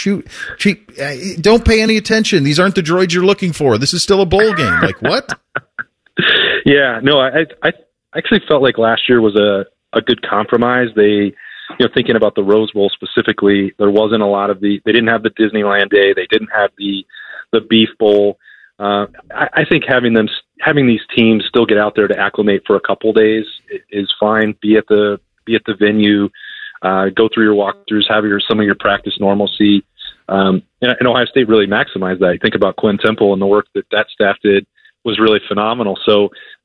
don't pay any attention. These aren't the droids you're looking for. This is still a bowl game. Like, what? Yeah, no, I actually felt like last year was a good compromise. They, thinking about the Rose Bowl specifically, there wasn't a lot of they didn't have the Disneyland Day. They didn't have the Beef Bowl. I think having these teams still get out there to acclimate for a couple days is fine. Be at the venue, go through your walkthroughs, have some of your practice normalcy. And Ohio State really maximized that. You think about Quinn Temple and the work that staff did was really phenomenal. So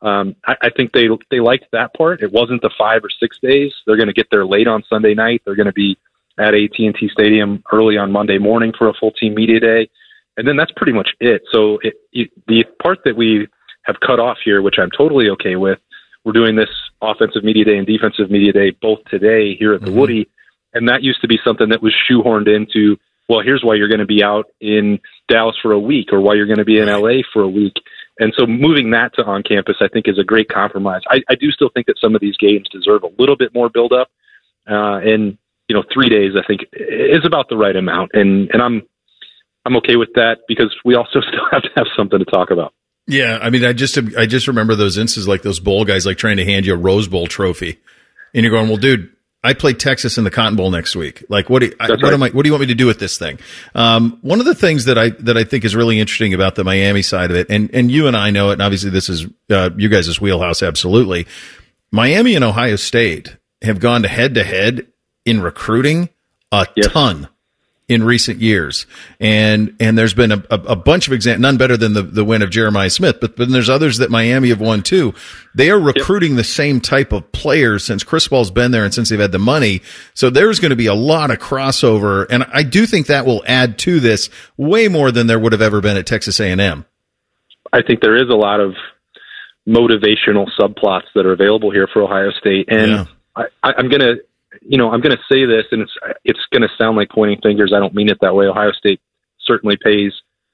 I think they liked that part. It wasn't the 5 or 6 days. They're going to get there late on Sunday night. They're going to be at AT&T Stadium early on Monday morning for a full team media day. And then that's pretty much it. So the part that we have cut off here, which I'm totally okay with, we're doing this offensive media day and defensive media day both today here at the Woody. And that used to be something that was shoehorned into, well, here's why you're going to be out in Dallas for a week, or why you're going to be in LA for a week. And so moving that to on campus, I think, is a great compromise. I do still think that some of these games deserve a little bit more build up. And 3 days, I think, is about the right amount. And I'm okay with that, because we also still have to have something to talk about. Yeah, I mean, I just remember those instances, like those bowl guys, like trying to hand you a Rose Bowl trophy, and you're going, "Well, dude, I play Texas in the Cotton Bowl next week. Like, what do you want me to do with this thing?" One of the things that I think is really interesting about the Miami side of it, and you and I know it, and obviously this is you guys' wheelhouse, absolutely. Miami and Ohio State have gone head to head in recruiting a ton in recent years. And there's been a bunch of examples, none better than the win of Jeremiah Smith, but there's others that Miami have won too. They are recruiting the same type of players since Cristobal's been there and since they've had the money. So there's going to be a lot of crossover. And I do think that will add to this way more than there would have ever been at Texas A&M. I think there is a lot of motivational subplots that are available here for Ohio State. And I'm going to, I'm going to say this, and it's going to sound like pointing fingers. I don't mean it that way. Ohio State certainly pays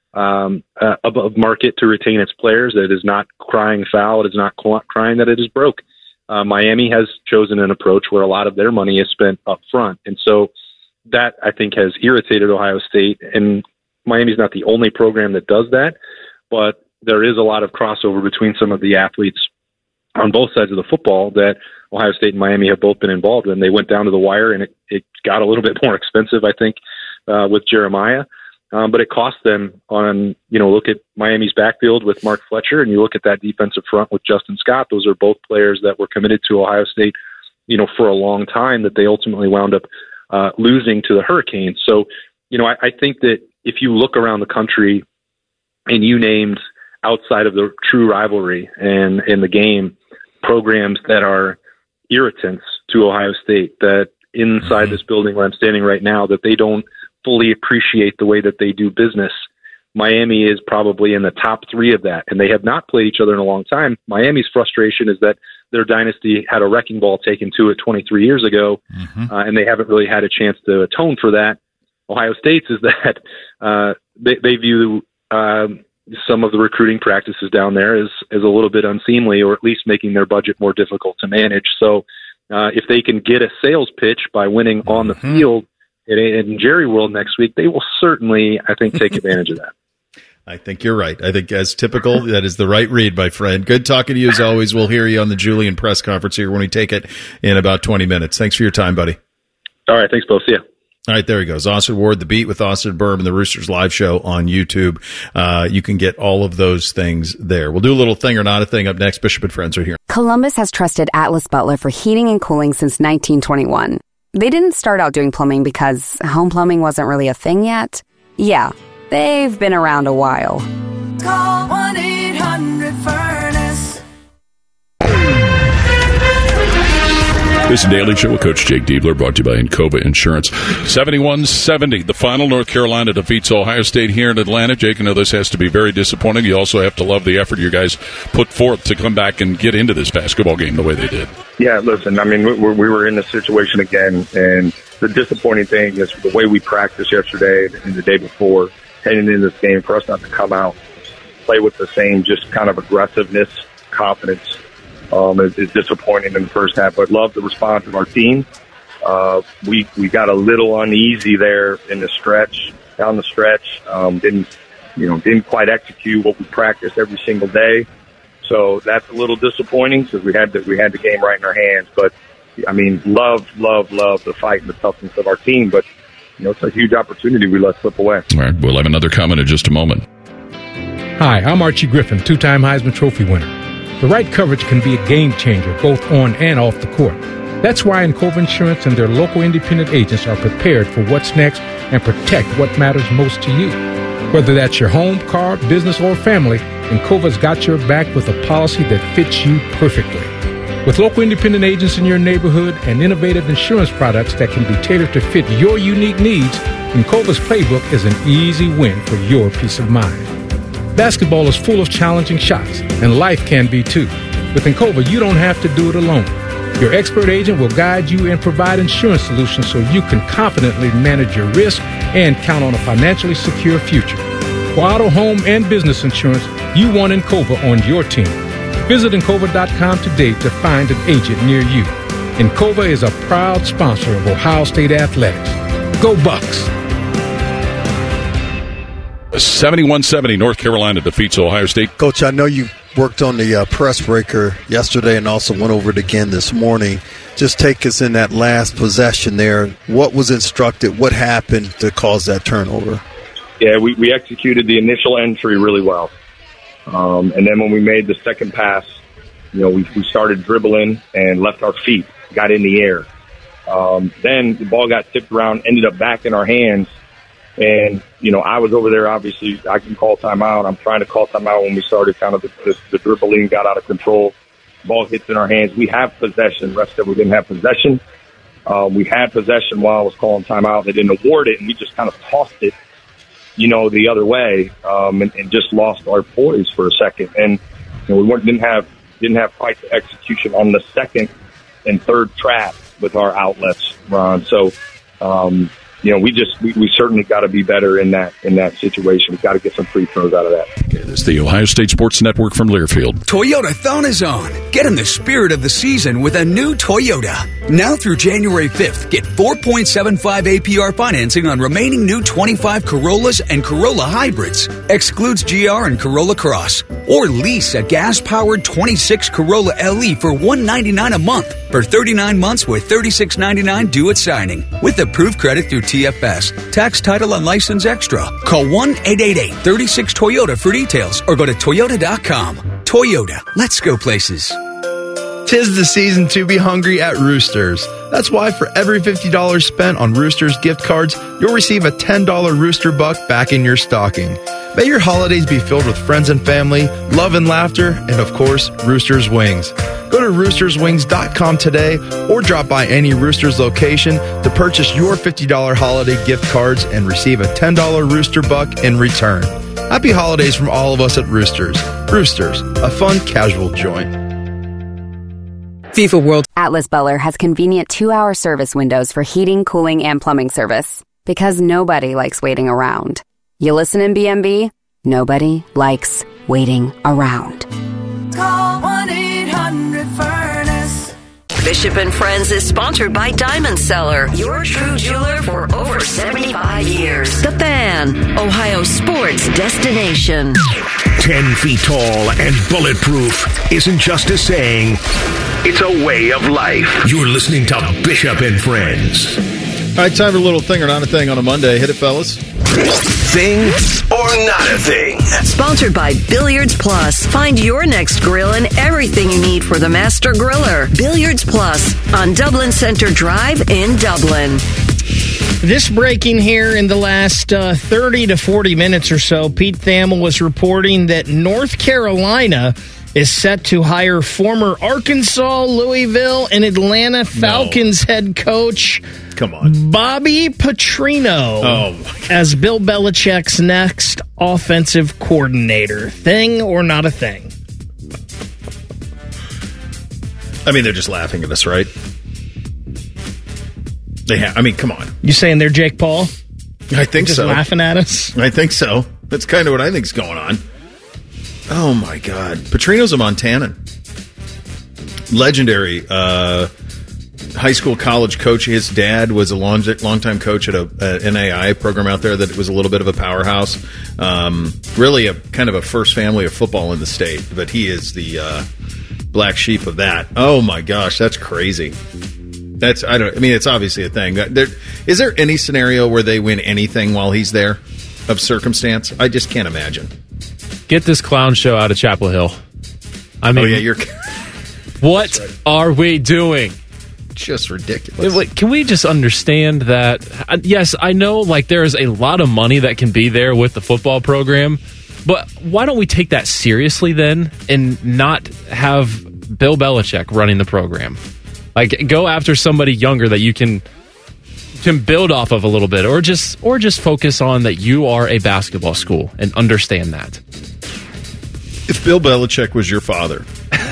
above market to retain its players. It is not crying foul. It is not crying that it is broke. Miami has chosen an approach where a lot of their money is spent up front. And so that, I think, has irritated Ohio State. And Miami's not the only program that does that, but there is a lot of crossover between some of the athletes on both sides of the football that Ohio State and Miami have both been involved in. They went down to the wire, and it got a little bit more expensive, I think, with Jeremiah. But it cost them on, look at Miami's backfield with Mark Fletcher, and you look at that defensive front with Justin Scott. Those are both players that were committed to Ohio State, for a long time, that they ultimately wound up losing to the Hurricanes. So, I think that if you look around the country and you named outside of the true rivalry and in the game programs that are irritants to Ohio State, that inside this building where I'm standing right now, that they don't fully appreciate the way that they do business, Miami is probably in the top 3 of that. And they have not played each other in a long time. Miami's frustration is that their dynasty had a wrecking ball taken to it 23 years ago, and they haven't really had a chance to atone for that. Ohio State's is that they view some of the recruiting practices down there as a little bit unseemly, or at least making their budget more difficult to manage. So if they can get a sales pitch by winning on the field in Jerry World next week, they will certainly, I think, take advantage of that. I think you're right. I think, as typical, that is the right read, my friend. Good talking to you as always. We'll hear you on the Julian press conference here when we take it in about 20 minutes. Thanks for your time, buddy. All right. Thanks, Bo. See ya. All right, there he goes. Austin Ward, The Beat with Austin Berm, and the Roosters live show on YouTube. You can get all of those things there. We'll do a little thing or not a thing up next. Bishop and Friends are here. Columbus has trusted Atlas Butler for heating and cooling since 1921. They didn't start out doing plumbing because home plumbing wasn't really a thing yet. Yeah, they've been around a while. Call 1-800-FURNACE. This is Daily Show with Coach Jake Diebler, brought to you by Encova Insurance. 71-70, the final. North Carolina defeats Ohio State here in Atlanta. Jake, I know this has to be very disappointing. You also have to love the effort you guys put forth to come back and get into this basketball game the way they did. Yeah, listen, I mean, we were in this situation again, and the disappointing thing is the way we practiced yesterday and the day before, heading into this game, for us not to come out, play with the same just kind of aggressiveness, confidence. It's disappointing in the first half, but love the response of our team. We got a little uneasy there in the stretch, down the stretch. Didn't quite execute what we practice every single day. So that's a little disappointing because we had the game right in our hands. But I mean, love the fight and the toughness of our team. But it's a huge opportunity we let slip away. All right, we'll have another comment in just a moment. Hi, I'm Archie Griffin, two-time Heisman Trophy winner. The right coverage can be a game changer, both on and off the court. That's why Encova Insurance and their local independent agents are prepared for what's next and protect what matters most to you. Whether that's your home, car, business, or family, Encova's got your back with a policy that fits you perfectly. With local independent agents in your neighborhood and innovative insurance products that can be tailored to fit your unique needs, Encova's playbook is an easy win for your peace of mind. Basketball is full of challenging shots, and life can be too. With Encova, you don't have to do it alone. Your expert agent will guide you and provide insurance solutions so you can confidently manage your risk and count on a financially secure future. For auto, home, and business insurance, you want Encova on your team. Visit Encova.com today to find an agent near you. Encova is a proud sponsor of Ohio State Athletics. Go Bucks! 71-70, North Carolina defeats Ohio State. Coach, I know you worked on the press breaker yesterday and also went over it again this morning. Just take us in that last possession there. What was instructed? What happened to cause that turnover? Yeah, we executed the initial entry really well. And then when we made the second pass, we started dribbling and left our feet, got in the air. Then the ball got tipped around, ended up back in our hands. And, I was over there, obviously, I can call timeout. I'm trying to call timeout when we started kind of the dribbling got out of control. Ball hits in our hands. We have possession. Rest said we didn't have possession. We had possession while I was calling timeout. They didn't award it, and we just kind of tossed it, the other way, and just lost our poise for a second. And we didn't have quite the execution on the second and third trap with our outlets, Ron. So, we certainly got to be better in that situation. We've got to get some free throws out of that. Okay, this is the Ohio State Sports Network from Learfield. Toyotathon is on. Get in the spirit of the season with a new Toyota. Now through January 5th, get 4.75 APR financing on remaining new 25 Corollas and Corolla hybrids. Excludes GR and Corolla Cross. Or lease a gas-powered 26 Corolla LE for $199 a month for 39 months with $36.99 due at signing. With approved credit through TFS. Tax, title, and license extra. Call 1-888-36-TOYOTA for details or go to Toyota.com. Toyota. Let's go places. 'Tis the season to be hungry at Roosters. That's why for every $50 spent on Roosters gift cards, you'll receive a $10 Rooster Buck back in your stocking. May your holidays be filled with friends and family, love and laughter, and of course, Roosters Wings. Go to roosterswings.com today or drop by any Roosters location to purchase your $50 holiday gift cards and receive a $10 Rooster Buck in return. Happy holidays from all of us at Roosters. Roosters, a fun, casual joint. FIFA World. Atlas Butler has convenient 2-hour service windows for heating, cooling, and plumbing service. because nobody likes waiting around. You listen in BMB? Nobody likes waiting around. Call 1-800-FURNACE. Bishop and Friends is sponsored by Diamond Seller, your true jeweler for over 75 years. The Fan, Ohio sports destination. 10 feet tall and bulletproof isn't just a saying, it's a way of life. You're listening to Bishop and Friends. All right, time for a little thing or not a thing on a Monday. Hit it, fellas. Thing or not a thing. Sponsored by Billiards Plus. Find your next grill and everything you need for the master griller. Billiards Plus on Dublin Center Drive in Dublin. This breaking here in the last 30 to 40 minutes or so, Pete Thamel was reporting that North Carolina is set to hire former Arkansas, Louisville, and Atlanta Falcons head coach Bobby Petrino as Bill Belichick's next offensive coordinator. Thing or not a thing? I mean, they're just laughing at us, right? Come on. You saying they're Jake Paul? I think just so. Laughing at us? I think so. That's kind of what I think's going on. Oh, my God. Petrino's a Montanan. Legendary high school, college coach. His dad was a long-time coach at an NAI program out there that was a little bit of a powerhouse. Really a kind of a first family of football in the state, but he is the black sheep of that. Oh, my gosh. That's crazy. It's obviously a thing. Is there any scenario where they win anything while he's there of circumstance? I just can't imagine. Get this clown show out of Chapel Hill. What are we doing? Just ridiculous. Wait, can we just understand that? Yes, I know there is a lot of money that can be there with the football program, but why don't we take that seriously then and not have Bill Belichick running the program? Go after somebody younger that you can build off of a little bit, or just focus on that you are a basketball school and understand that. If Bill Belichick was your father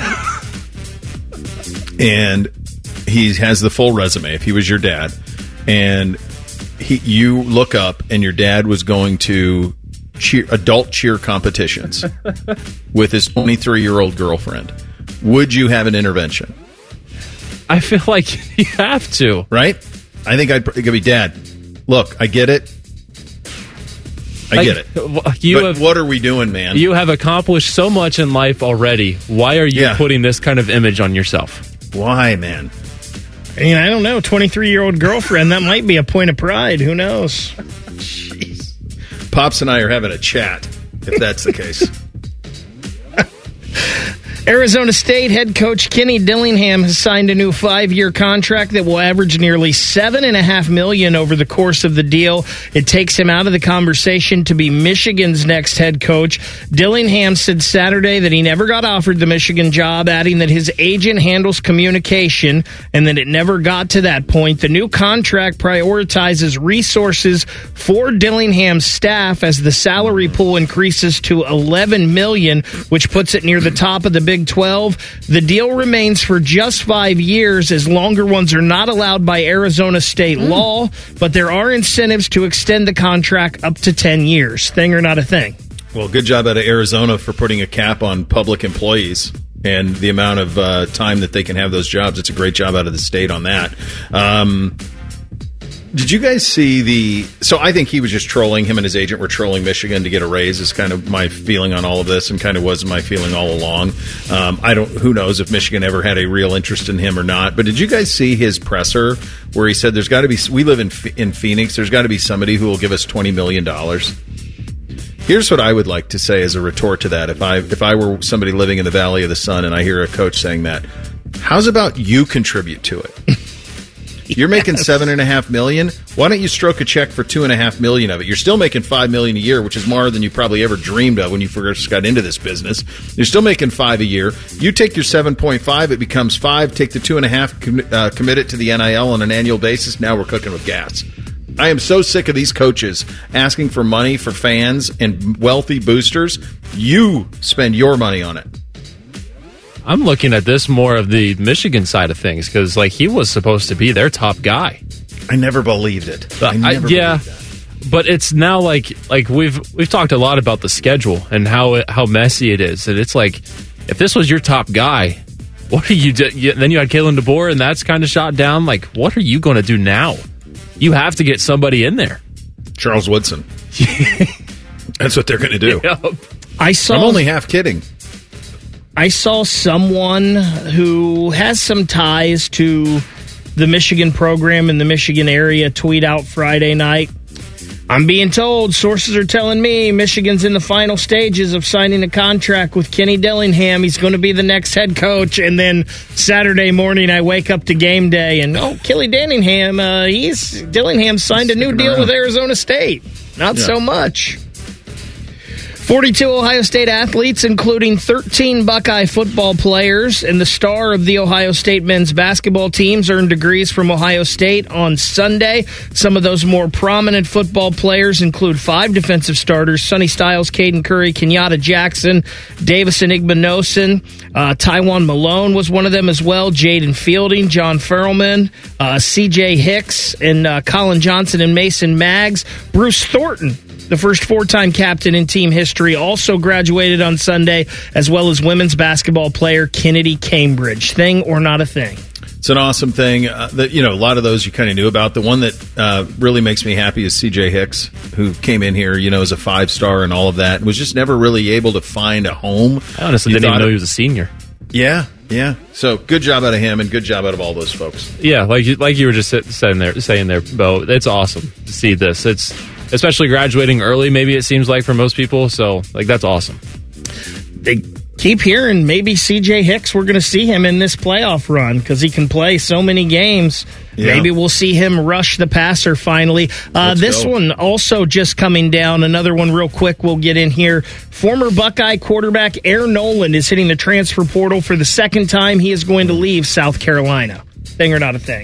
and he has the full resume, if he was your dad and you look up and your dad was going to adult cheer competitions with his 23-year-old girlfriend, would you have an intervention? I feel like you have to. Right? I think it could be, Dad, look, I get it. I get it. What are we doing, man? You have accomplished so much in life already. Why are you putting this kind of image on yourself? Why, man? I don't know. 23-year-old girlfriend, that might be a point of pride. Who knows? Jeez. Pops and I are having a chat, if that's the case. Arizona State head coach Kenny Dillingham has signed a new 5-year contract that will average nearly $7.5 million over the course of the deal. It takes him out of the conversation to be Michigan's next head coach. Dillingham said Saturday that he never got offered the Michigan job, adding that his agent handles communication and that it never got to that point. The new contract prioritizes resources for Dillingham's staff as the salary pool increases to $11 million, which puts it near the top of the Big 12. The deal remains for just 5 years, as longer ones are not allowed by Arizona state law, but there are incentives to extend the contract up to 10 years. Thing or not a thing? Well, good job out of Arizona for putting a cap on public employees and the amount of time that they can have those jobs. It's a great job out of the state on that. Did you guys see so I think he was just trolling, him and his agent were trolling Michigan to get a raise, is kind of my feeling on all of this, and kind of was my feeling all along. Who knows if Michigan ever had a real interest in him or not, but did you guys see his presser where he said there's got to be, we live in Phoenix, there's got to be somebody who will give us $20 million? Here's what I would like to say as a retort to that. If I were somebody living in the Valley of the Sun and I hear a coach saying that, how's about you contribute to it? You're making $7.5 million. Why don't you stroke a check for $2.5 million of it? You're still making $5 million a year, which is more than you probably ever dreamed of when you first got into this business. You're still making $5 a year. You take your 7.5, it becomes 5. Take the 2.5, commit it to the NIL on an annual basis. Now we're cooking with gas. I am so sick of these coaches asking for money for fans and wealthy boosters. You spend your money on it. I'm looking at this more of the Michigan side of things because, he was supposed to be their top guy. I never believed it. Believed that. But it's now like we've talked a lot about the schedule and how messy it is, and it's like if this was your top guy, what are you do? Then you had Kalen DeBoer, and that's kind of shot down. Like, what are you going to do now? You have to get somebody in there. Charles Woodson. That's what they're going to do. Yep. I'm only half kidding. I saw someone who has some ties to the Michigan program in the Michigan area tweet out Friday night. I'm being told, sources are telling me, Michigan's in the final stages of signing a contract with Kenny Dillingham. He's going to be the next head coach. And then Saturday morning, I wake up to game day, and Kenny Dillingham, Dillingham signed a new deal with Arizona State. Not so much. 42 Ohio State athletes, including 13 Buckeye football players, and the star of the Ohio State men's basketball teams earned degrees from Ohio State on Sunday. Some of those more prominent football players include 5 defensive starters: Sonny Styles, Caden Curry, Kenyatta Jackson, Davison Igbinosun. Tywan Malone was one of them as well. Jaden Fielding, John Ferrellman, C.J. Hicks, and Colin Johnson and Mason Maggs. Bruce Thornton, the first 4-time captain in team history, also graduated on Sunday, as well as women's basketball player Kennedy Cambridge. Thing or not a thing? It's an awesome thing. That a lot of those you kind of knew about. The one that really makes me happy is C.J. Hicks, who came in here, as a 5-star and all of that, was just never really able to find a home. I honestly didn't even know he was a senior. Yeah. So good job out of him, and good job out of all those folks. Yeah, like you were just saying there, Bo. It's awesome to see this. It's especially graduating early, maybe it seems like for most people. So, that's awesome. They keep hearing maybe C.J. Hicks, we're going to see him in this playoff run because he can play so many games. Yeah. Maybe we'll see him rush the passer finally. This one also just coming down. Another one real quick we'll get in here. Former Buckeye quarterback Air Noland is hitting the transfer portal for the second time. He is going to leave South Carolina. Thing or not a thing?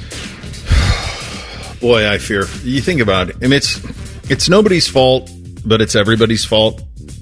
Boy, I fear. You think about it. I mean, it's nobody's fault, but it's everybody's fault.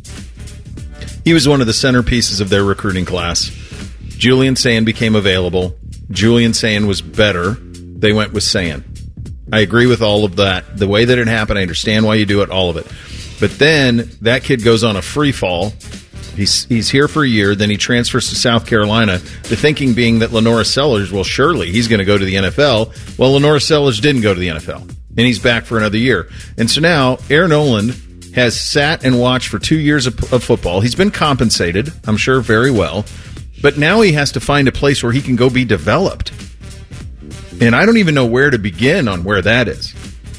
He was one of the centerpieces of their recruiting class. Julian Sand became available. Julian Sand was better. They went with Sand. I agree with all of that. The way that it happened, I understand why you do it, all of it. But then that kid goes on a free fall. He's here for a year, then he transfers to South Carolina, the thinking being that Lenora Sellers, well, surely he's going to go to the NFL. Well, Lenora Sellers didn't go to the NFL, and he's back for another year. And so now Air Noland has sat and watched for 2 years of football. He's been compensated, I'm sure, very well. But now he has to find a place where he can go be developed. And I don't even know where to begin on where that is.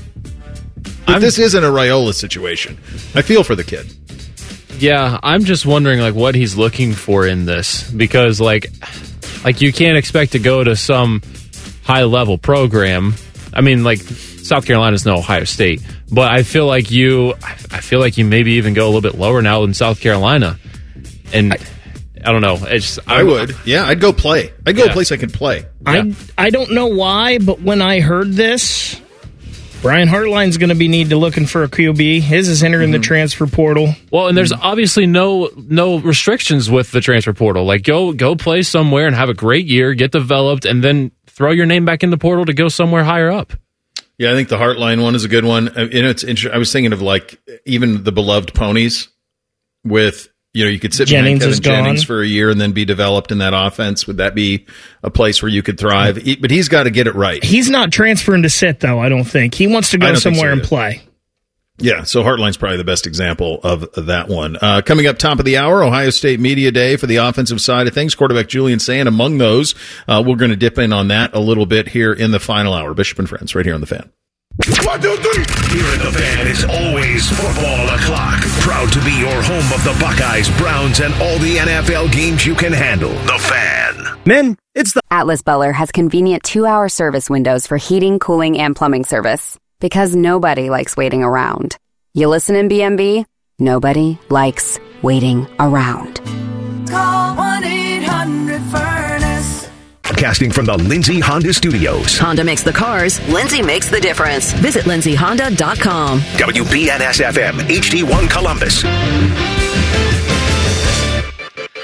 But this isn't a Raiola situation. I feel for the kid. Yeah, I'm just wondering what he's looking for in this, because like you can't expect to go to some high level program. I mean, South Carolina's no Ohio State, but I feel like you maybe even go a little bit lower now than South Carolina. And I don't know. I would. Yeah, I'd go play. I'd go a place I could play. Yeah. I don't know why, but when I heard this, Brian Hartline's going to be looking for a QB. His is entering the transfer portal. Well, and there's obviously no restrictions with the transfer portal. Go play somewhere and have a great year, get developed, and then throw your name back in the portal to go somewhere higher up. Yeah, I think the Hartline one is a good one. It's interesting. I was thinking of even the beloved ponies with. You could sit behind Kevin Jennings for a year and then be developed in that offense. Would that be a place where you could thrive? But he's got to get it right. He's not transferring to sit, though, I don't think. He wants to go somewhere and play. Yeah, so Hartline's probably the best example of that one. Coming up top of the hour, Ohio State Media Day for the offensive side of things. Quarterback Julian Sand among those. We're going to dip in on that a little bit here in the final hour. Bishop and Friends, right here on The Fan. 1, 2, 3. Here at The Fan, it's always football o'clock. Proud to be your home of the Buckeyes, Browns, and all the NFL games you can handle. The Fan. Men, it's the Atlas Beller has convenient 2-hour service windows for heating, cooling, and plumbing service. Because nobody likes waiting around. You listen in BMB? Nobody likes waiting around. Call 1-800-FURNACE. Broadcasting from the Lindsay Honda Studios. Honda makes the cars. Lindsay makes the difference. Visit lindsayhonda.com. WBNS-FM, HD1 Columbus.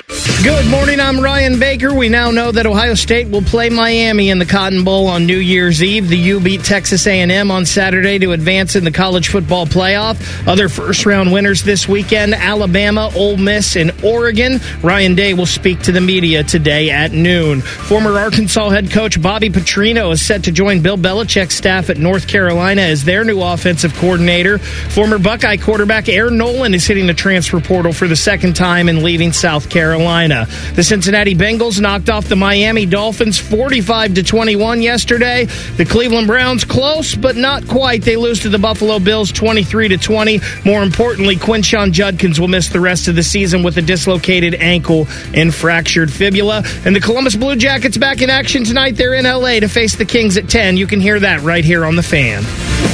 Good morning, I'm Ryan Baker. We now know that Ohio State will play Miami in the Cotton Bowl on New Year's Eve. The U beat Texas A&M on Saturday to advance in the college football playoff. Other first-round winners this weekend, Alabama, Ole Miss, and Oregon. Ryan Day will speak to the media today at noon. Former Arkansas head coach Bobby Petrino is set to join Bill Belichick's staff at North Carolina as their new offensive coordinator. Former Buckeye quarterback Aaron Nolan is hitting the transfer portal for the second time and leaving South Carolina. The Cincinnati Bengals knocked off the Miami Dolphins 45-21 yesterday. The Cleveland Browns close, but not quite. They lose to the Buffalo Bills 23-20. More importantly, Quinshon Judkins will miss the rest of the season with a dislocated ankle and fractured fibula. And the Columbus Blue Jackets back in action tonight. They're in L.A. to face the Kings at 10. You can hear that right here on The Fan.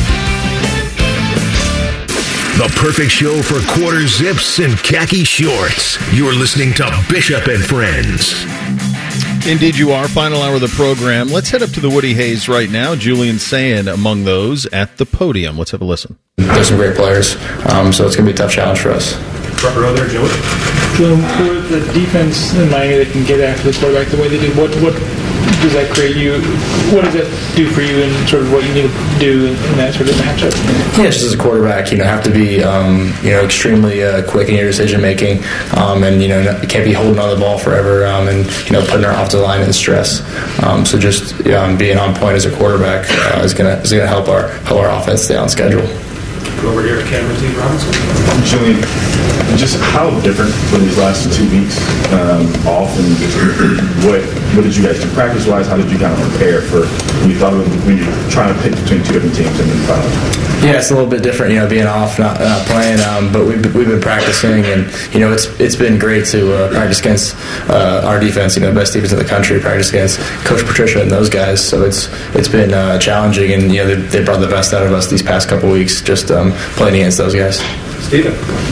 The perfect show for quarter zips and khaki shorts. You're listening to Bishop and Friends. Indeed you are. Final hour of the program. Let's head up to the Woody Hayes right now. Julian Sayin among those at the podium. Let's have a listen. There's some great players, so it's going to be a tough challenge for us. Front row there, Joey. For the defense in Miami that can get after the quarterback the way they do, what does that create you? What does that do for you and sort of what you need to do in that sort of matchup? Yeah, just as a quarterback, you have to be, extremely quick in your decision making, and you can't be holding on the ball forever, and putting our off the line in stress. So just being on point as a quarterback is gonna help our offense stay on schedule. Go over here to Cameron T. Robinson. Julian, just how different were these last 2 weeks off, and what did you guys do practice-wise? How did you kind of prepare for when you thought when you're trying to pick between two different teams and then finally? Yeah, it's a little bit different, being off, not playing. But we've been practicing, and it's been great to practice against our defense, the best defense in the country. Practice against Coach Patricia and those guys. So it's been challenging, and they brought the best out of us these past couple weeks, just playing against those guys. Steven.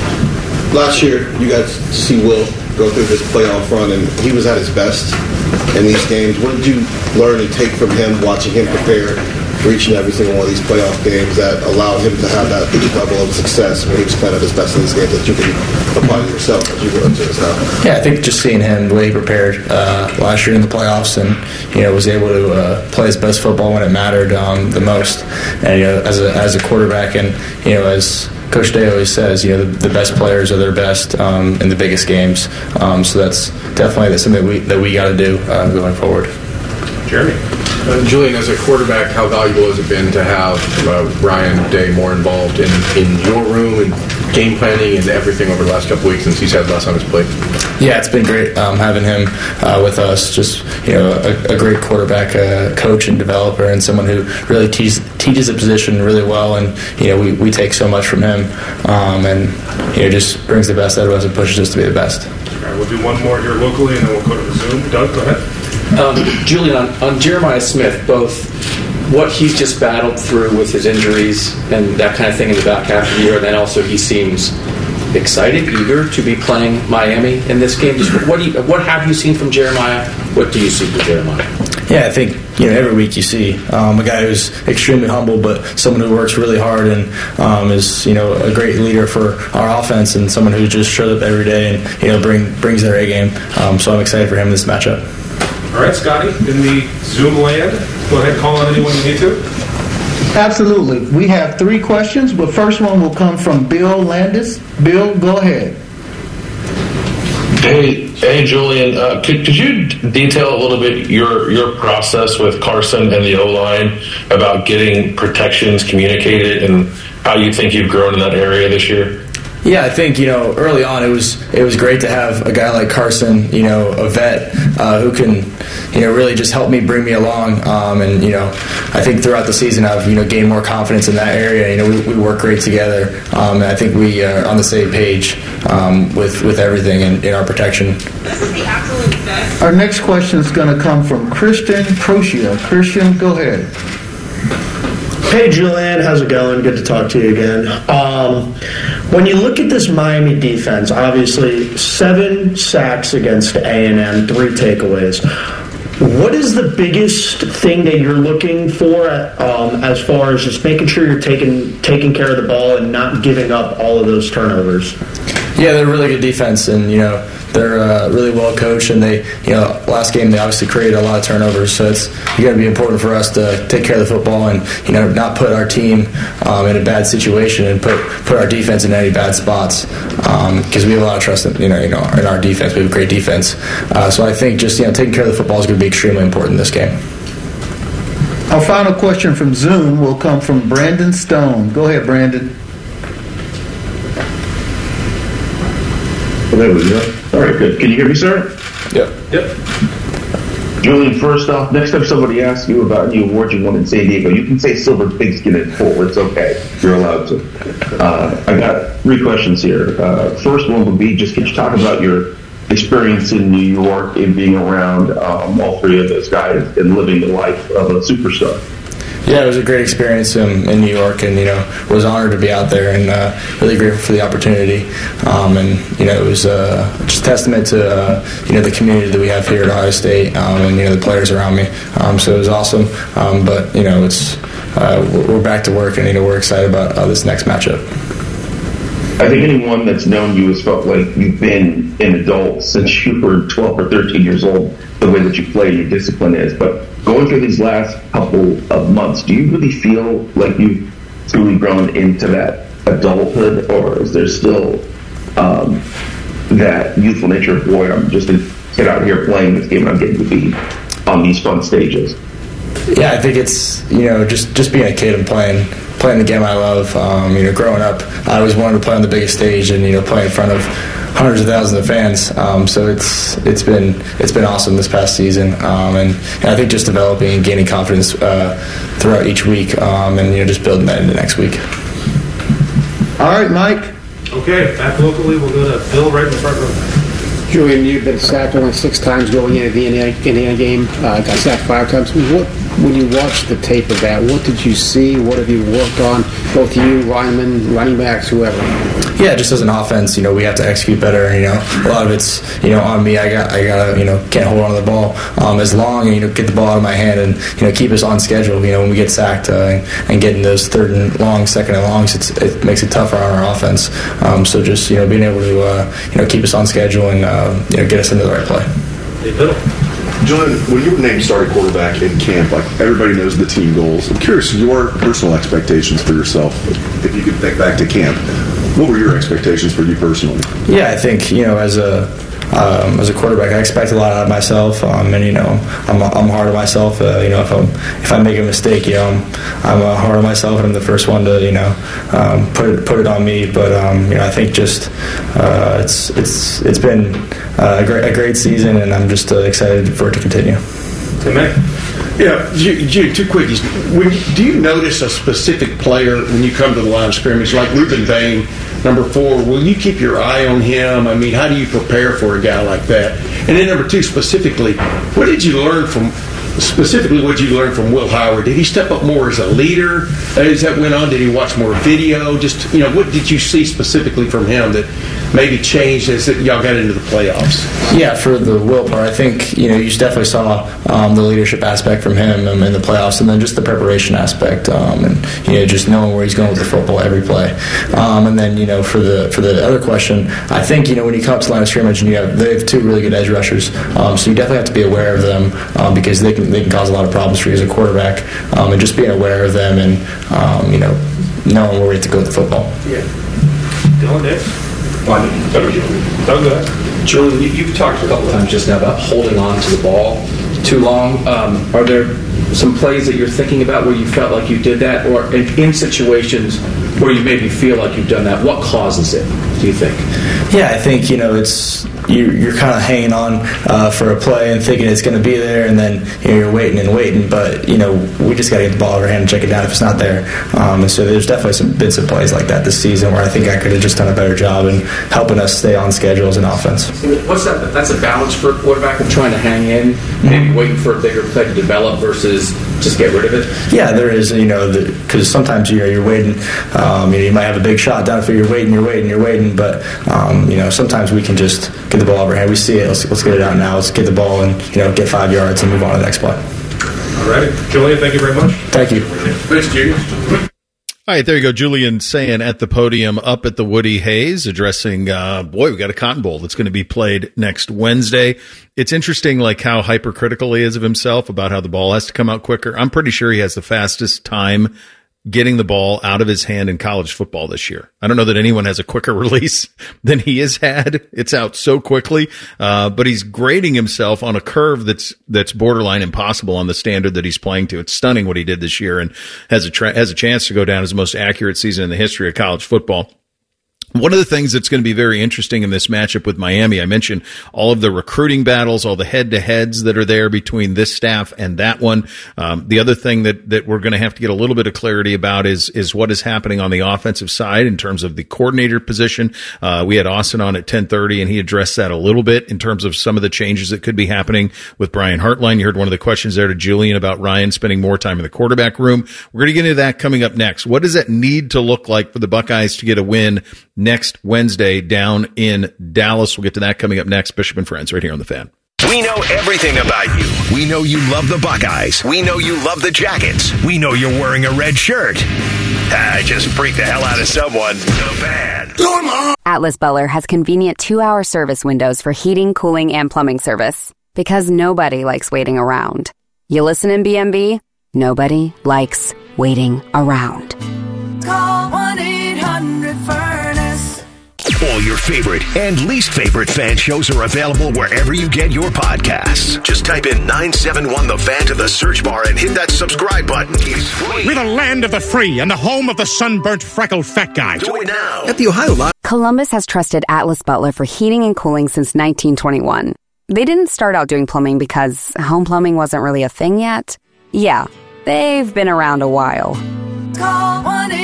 Last year, you got to see Will go through his playoff run, and he was at his best in these games. What did you learn and take from him, watching him prepare for each and every single one of these playoff games that allowed him to have that level of success when he was playing at his best in these games that you can apply to yourself as you go into this now? Yeah, I think just seeing him, the way he prepared last year in the playoffs, and was able to play his best football when it mattered the most. And as a quarterback, and as Coach Day always says, the best players are their best in the biggest games. So that's definitely something that we got to do going forward. Jeremy. Julian, as a quarterback, how valuable has it been to have Ryan Day more involved in your room and game planning and everything over the last couple weeks since he's had less on his plate? Yeah, it's been great having him with us. Just a great quarterback coach and developer, and someone who really teaches the position really well. And we take so much from him, and just brings the best out of us and pushes us to be the best. All right, we'll do one more here locally, and then we'll go to the Zoom. Doug, go ahead. Julian, on Jeremiah Smith, both what he's just battled through with his injuries and that kind of thing in the back half of the year, and then also he seems excited, eager to be playing Miami in this game. Just what have you seen from Jeremiah? What do you see from Jeremiah? Yeah, I think every week you see a guy who's extremely humble, but someone who works really hard and is a great leader for our offense, and someone who just shows up every day and brings their A game. So I'm excited for him in this matchup. All right, Scotty, in the Zoom land, go ahead and call on anyone you need to. Absolutely. We have 3 questions, but first one will come from Bill Landis. Bill, go ahead. Hey, Julian. Could you detail a little bit your process with Carson and the O-line about getting protections communicated and how you think you've grown in that area this year? Yeah, I think early on it was great to have a guy like Carson, a vet who can really just help me, bring me along, and I think throughout the season I've gained more confidence in that area. We work great together, and I think we are on the same page with everything in our protection. Our next question is going to come from Christian Procia. Christian, go ahead. Hey, Julian, how's it going? Good to talk to you again. When you look at this Miami defense, obviously 7 sacks against A&M, 3 takeaways. What is the biggest thing that you're looking for as far as just making sure you're taking care of the ball and not giving up all of those turnovers? Yeah, they're a really good defense, and they're really well coached. And they, last game they obviously created a lot of turnovers. So it's going to be important for us to take care of the football and not put our team in a bad situation and put our defense in any bad spots because we have a lot of trust in in our defense. We have a great defense. So I think just taking care of the football is going to be extremely important in this game. Our final question from Zoom will come from Brandon Stone. Go ahead, Brandon. Well, there we go. All right, good. Can you hear me, sir? Yep. Julian, first off, next time somebody asks you about any award you won in San Diego, you can say silver, pigskin, and full. It's okay. You're allowed to. I got 3 questions here. First one would be just can you talk about your experience in New York and being around all 3 of those guys and living the life of a superstar? Yeah, it was a great experience in New York, and was honored to be out there, and really grateful for the opportunity. It was just a testament to the community that we have here at Ohio State, and the players around me. So it was awesome. But it's we're back to work, and we're excited about this next matchup. I think anyone that's known you has felt like you've been an adult since you were 12 or 13 years old, the way that you play, your discipline is. But going through these last couple of months, do you really feel like you've truly grown into that adulthood, or is there still that youthful nature of, boy, I'm just a kid out here playing this game and I'm getting to be on these fun stages? Yeah, I think it's just being a kid and playing the game I love. Growing up, I always wanted to play on the biggest stage and play in front of hundreds of thousands of fans. So it's been awesome this past season, and I think just developing and gaining confidence throughout each week, and just building that into next week. All right, Mike. Okay, back locally, we'll go to Bill right in the front row. Julian, you've been sacked only 6 times going into the Indiana game. Got sacked 5 times. When you watched the tape of that, what did you see? What have you worked on? Both you, linemen, running backs, whoever. Yeah, just as an offense, we have to execute better. A lot of it's on me. I gotta can't hold on to the ball as long and get the ball out of my hand and keep us on schedule. When we get sacked and getting those 3rd and long, 2nd and longs, it makes it tougher on our offense. So just being able to keep us on schedule and get us into the right play. Julian, when you were named starting quarterback in camp, like everybody knows the team goals. I'm curious your personal expectations for yourself. If you could think back to camp, what were your expectations for you personally? Yeah, I think as a quarterback, I expect a lot out of myself, and I'm hard on myself. If I make a mistake, I'm hard on myself, and I'm the first one to put it on me. But I think just it's been a great season, and I'm just excited for it to continue. Yeah, Jude, 2 quickies. Do you notice a specific player when you come to the line of scrimmage, like Ruben Bain, number 4? Will you keep your eye on him? I mean, how do you prepare for a guy like that? And then number 2, specifically, what did you learn from Will Howard? Did he step up more as a leader as that went on? Did he watch more video? Just, what did you see specifically from him that maybe changed as y'all got into the playoffs? Yeah, for the Will part, I think, you definitely saw the leadership aspect from him in the playoffs, and then just the preparation aspect, and, just knowing where he's going with the football every play. And then, for the other question, I think, when you come up to the line of scrimmage and they have 2 really good edge rushers, so you definitely have to be aware of them because they can cause a lot of problems for you as a quarterback, and just being aware of them and, knowing where we have to go with the football. Yeah. Dylan Dix. Julian, you've talked a couple times just now about holding on to the ball too long. Are there some plays that you're thinking about where you felt like you did that, or in situations where you maybe feel like you've done that? What causes it, do you think? Yeah, I think it's you're kind of hanging on for a play and thinking it's going to be there, and then you're waiting and waiting. But we just got to get the ball out of our hand and check it down if it's not there. And so there's definitely some bits of plays like that this season where I think I could have just done a better job in helping us stay on schedule as an offense. What's that? That's a balance for a quarterback of trying to hang in, maybe waiting for a bigger play to develop versus just get rid of it. Yeah, there is. Because sometimes you're waiting. You might have a big shot down field. You're waiting. But sometimes we can just get the ball over our hand. We see it. Let's get it out now. Let's get the ball and get 5 yards and move on to the next play. All right, Julian, thank you very much. Thank you. Thanks, Julian. All right, there you go. Julian saying at the podium up at the Woody Hayes addressing, we got a Cotton Bowl that's going to be played next Wednesday. It's interesting, like how hypercritical he is of himself about how the ball has to come out quicker. I'm pretty sure he has the fastest time getting the ball out of his hand in college football this year. I don't know that anyone has a quicker release than he has had. It's out so quickly, but he's grading himself on a curve that's borderline impossible on the standard that he's playing to. It's stunning what he did this year and has a chance to go down as the most accurate season in the history of college football. One of the things that's going to be very interesting in this matchup with Miami, I mentioned all of the recruiting battles, all the head-to-heads that are there between this staff and that one. The other thing that we're going to have to get a little bit of clarity about is what is happening on the offensive side in terms of the coordinator position. We had Austin on at 10:30, and he addressed that a little bit in terms of some of the changes that could be happening with Brian Hartline. You heard one of the questions there to Julian about Ryan spending more time in the quarterback room. We're going to get into that coming up next. What does that need to look like for the Buckeyes to get a win next Wednesday down in Dallas? We'll get to that coming up next. Bishop and Friends right here on The Fan. We know everything about you. We know you love the Buckeyes. We know you love the Jackets. We know you're wearing a red shirt. I just freaked the hell out of someone. The Fan. Atlas Butler has convenient 2-hour service windows for heating, cooling, and plumbing service. Because nobody likes waiting around. You listen in BMB? Nobody likes waiting around. Call 1-800-FURNACE. All your favorite and least favorite fan shows are available wherever you get your podcasts. Just type in 971 The Fan to the search bar and hit that subscribe button. It's free. We're the land of the free and the home of the sunburnt, freckled fat guy. Do it now. At the Ohio Live. Columbus has trusted Atlas Butler for heating and cooling since 1921. They didn't start out doing plumbing because home plumbing wasn't really a thing yet. Yeah, they've been around a while. Call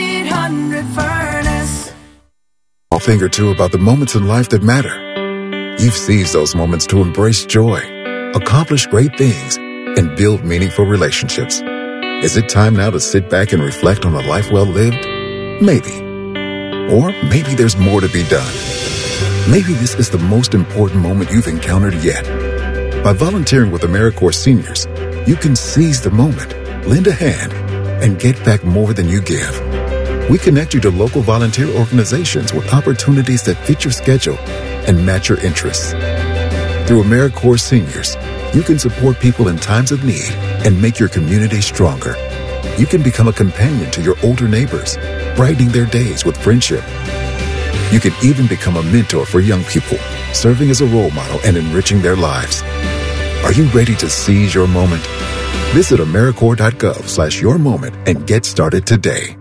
1-800-FURNACE. A thing or two about the moments in life that matter. You've seized those moments to embrace joy, accomplish great things, and build meaningful relationships. Is it time now to sit back and reflect on a life well lived? Maybe. Or maybe there's more to be done. Maybe this is the most important moment you've encountered yet. By volunteering with AmeriCorps Seniors, you can seize the moment, lend a hand, and get back more than you give. We connect you to local volunteer organizations with opportunities that fit your schedule and match your interests. Through AmeriCorps Seniors, you can support people in times of need and make your community stronger. You can become a companion to your older neighbors, brightening their days with friendship. You can even become a mentor for young people, serving as a role model and enriching their lives. Are you ready to seize your moment? Visit AmeriCorps.gov/yourmoment and get started today.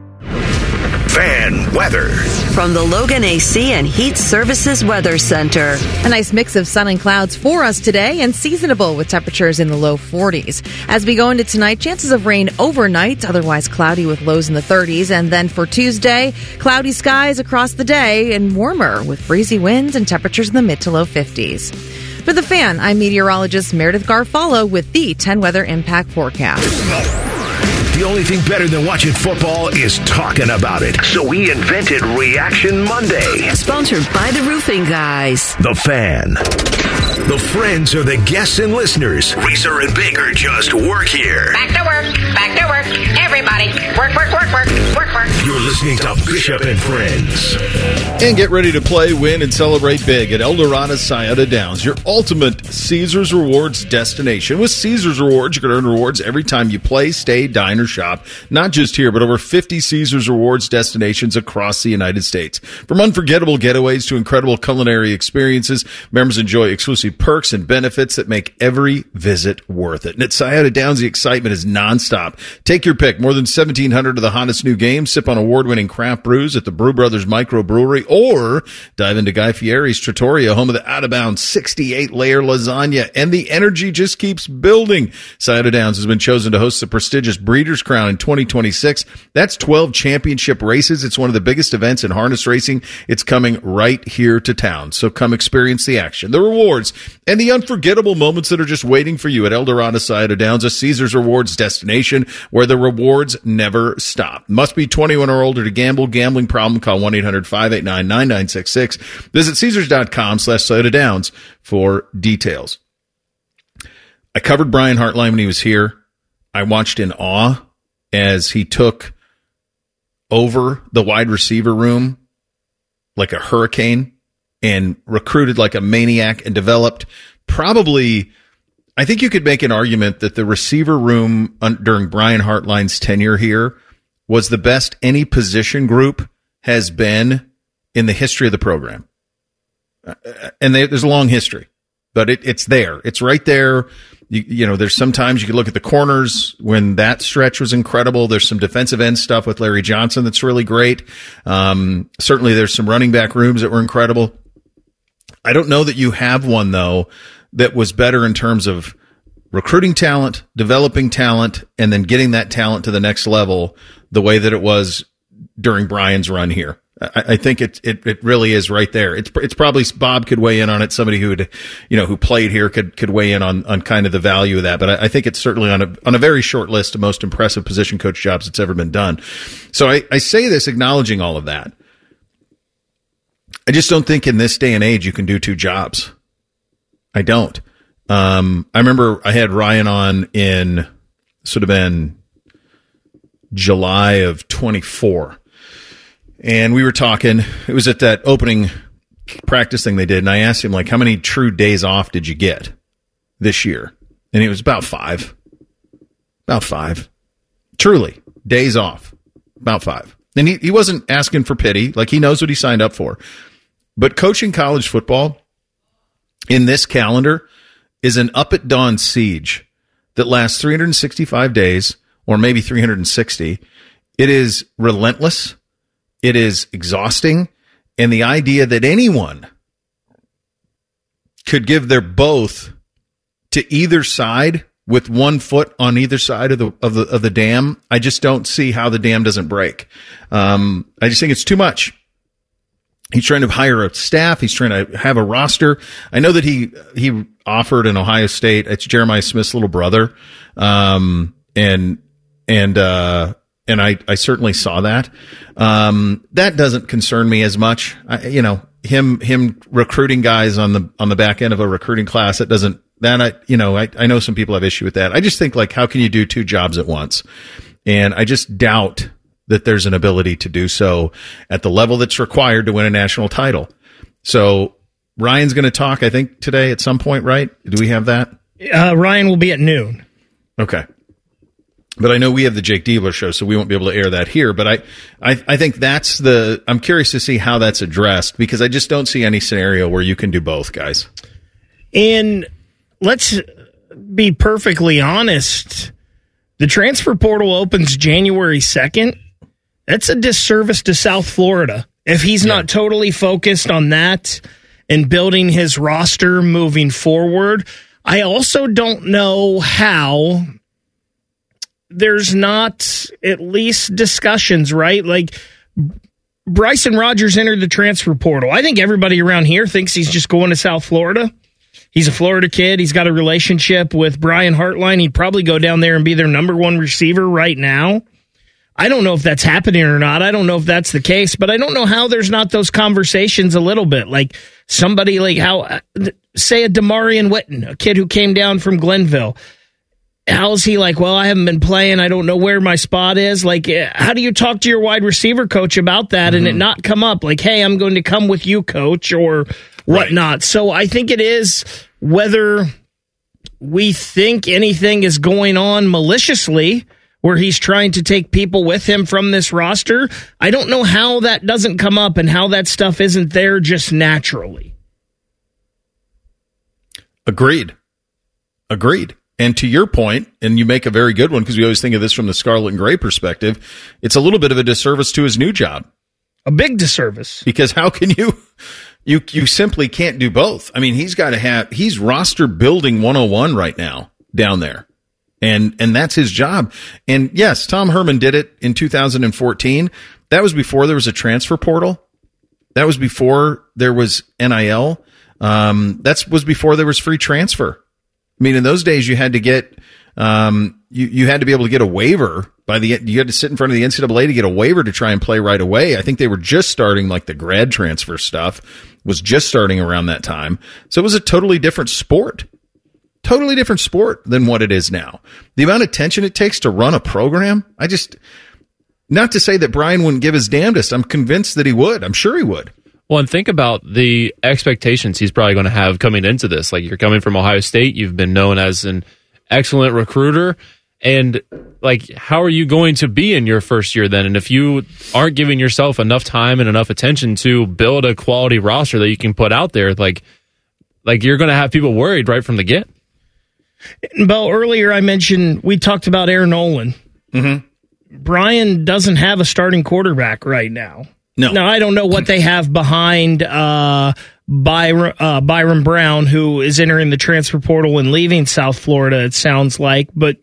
Fan weather. From the Logan AC and Heat Services Weather Center. A nice mix of sun and clouds for us today and seasonable with temperatures in the low 40s. As we go into tonight, chances of rain overnight, otherwise cloudy with lows in the 30s. And then for Tuesday, cloudy skies across the day and warmer with breezy winds and temperatures in the mid to low 50s. For The Fan, I'm meteorologist Meredith Garfalo with the 10 Weather Impact Forecast. The only thing better than watching football is talking about it. So we invented Reaction Monday. Sponsored by the Roofing Guys. The Fan. The friends are the guests and listeners. Reeser and Baker just work here. Back to work. Back to work. Everybody. Work, work, work, work, work, work. You're listening to Bishop and Friends. And get ready to play, win, and celebrate big at Eldorado Scioto Downs, your ultimate Caesars Rewards destination. With Caesars Rewards, you can earn rewards every time you play, stay, dine, or shop. Not just here, but over 50 Caesars Rewards destinations across the United States. From unforgettable getaways to incredible culinary experiences, members enjoy exclusive perks and benefits that make every visit worth it. And at Scioto Downs, the excitement is nonstop. Take your pick. More than 1,700 of the hottest new games. Sip on award-winning craft brews at the Brew Brothers Microbrewery, or dive into Guy Fieri's Trattoria, home of the out-of-bounds 68-layer lasagna. And the energy just keeps building. Scioto Downs has been chosen to host the prestigious Breeders' Crown in 2026. That's 12 championship races. It's one of the biggest events in harness racing. It's coming right here to town. So come experience the action, the rewards, and the unforgettable moments that are just waiting for you at Eldorado Scioto Downs, a Caesars Rewards destination where the rewards never stop. Must be 21 or older to gamble. Gambling problem? Call 1-800-589-9966. Visit Caesars.com/Scioto Downs for details. I covered Brian Hartline when he was here. I watched in awe as he took over the wide receiver room like a hurricane and recruited like a maniac and developed probably, I think you could make an argument that the receiver room during Brian Hartline's tenure here was the best any position group has been in the history of the program. And there's a long history, but it's there. It's right there. You know, there's sometimes you can look at the corners when that stretch was incredible. There's some defensive end stuff with Larry Johnson that's really great. Certainly there's some running back rooms that were incredible. I don't know that you have one, though, that was better in terms of recruiting talent, developing talent, and then getting that talent to the next level the way that it was during Brian's run here. I think it really is right there. It's probably Bob could weigh in on it. Somebody who played here could weigh in on kind of the value of that. But I think it's certainly on a very short list of most impressive position coach jobs that's ever been done. So I say this acknowledging all of that. I just don't think in this day and age you can do two jobs. I don't. I remember I had Ryan on in sort of been July of 24. And we were talking, it was at that opening practice thing they did, and I asked him, like, how many true days off did you get this year? And it was about 5. About 5. Truly, days off. About 5. And he wasn't asking for pity, like he knows what he signed up for. But coaching college football in this calendar is an up-at-dawn siege that lasts 365 days, or maybe 360. It is relentless. It is exhausting, and the idea that anyone could give their both to either side with one foot on either side of the dam, I just don't see how the dam doesn't break. I just think it's too much. He's trying to hire a staff. He's trying to have a roster. I know that he offered in Ohio State. It's Jeremiah Smith's little brother, and I certainly saw that. That doesn't concern me as much. Him recruiting guys on the back end of a recruiting class, I know some people have issue with that. I just think, like, how can you do two jobs at once? And I just doubt that there's an ability to do so at the level that's required to win a national title. So Ryan's going to talk, I think, today at some point, right? Do we have that? Ryan will be at noon. Okay. But I know we have the Jake Diebler show, so we won't be able to air that here. But I think I'm curious to see how that's addressed, because I just don't see any scenario where you can do both, guys. And let's be perfectly honest. The transfer portal opens January 2nd. That's a disservice to South Florida if he's not totally focused on that and building his roster moving forward. I also don't know how there's not at least discussions, right? Like, Bryson Rogers entered the transfer portal. I think everybody around here thinks he's just going to South Florida. He's a Florida kid. He's got a relationship with Brian Hartline. He'd probably go down there and be their number one receiver right now. I don't know if that's happening or not. I don't know if that's the case, but I don't know how there's not those conversations a little bit. Like somebody like say a Damarian Witten, a kid who came down from Glenville. How's he like, well, I haven't been playing. I don't know where my spot is. Like, how do you talk to your wide receiver coach about that and it not come up like, hey, I'm going to come with you, coach, or whatnot. Right. So I think it is, whether we think anything is going on maliciously where he's trying to take people with him from this roster, I don't know how that doesn't come up and how that stuff isn't there just naturally. Agreed. And to your point, and you make a very good one, because we always think of this from the Scarlet and Gray perspective, it's a little bit of a disservice to his new job. A big disservice. Because how can you simply can't do both. I mean, he's roster building 101 right now down there. And that's his job. And yes, Tom Herman did it in 2014. That was before there was a transfer portal. That was before there was NIL. That was before there was free transfer. I mean, in those days, you had to get you had to be able to get a waiver you had to sit in front of the NCAA to get a waiver to try and play right away. I think they were just starting, like, the grad transfer stuff was just starting around that time. So it was a totally different sport than what it is now. The amount of attention it takes to run a program, Not to say that Brian wouldn't give his damnedest. I'm convinced that he would. I'm sure he would. Well, and think about the expectations he's probably going to have coming into this. Like, you're coming from Ohio State. You've been known as an excellent recruiter. And, like, how are you going to be in your first year then? And if you aren't giving yourself enough time and enough attention to build a quality roster that you can put out there, like you're going to have people worried right from the get. Bo, earlier I mentioned we talked about Aaron Nolan. Mm-hmm. Brian doesn't have a starting quarterback right now. No. Now, I don't know what they have behind Byron Brown, who is entering the transfer portal and leaving South Florida, it sounds like. But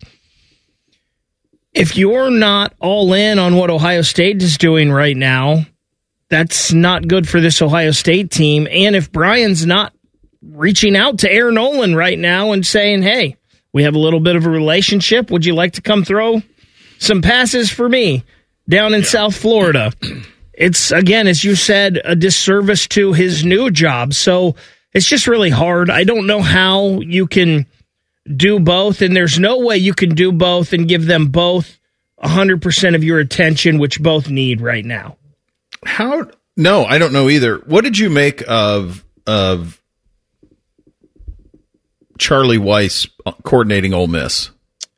if you're not all in on what Ohio State is doing right now, that's not good for this Ohio State team. And if Brian's not reaching out to Aaron Nolan right now and saying, hey, we have a little bit of a relationship. Would you like to come throw some passes for me down in South Florida? It's, again, as you said, a disservice to his new job. So it's just really hard. I don't know how you can do both, and there's no way you can do both and give them both 100% of your attention, which both need right now. No, I don't know either. What did you make of Charlie Weiss coordinating Ole Miss?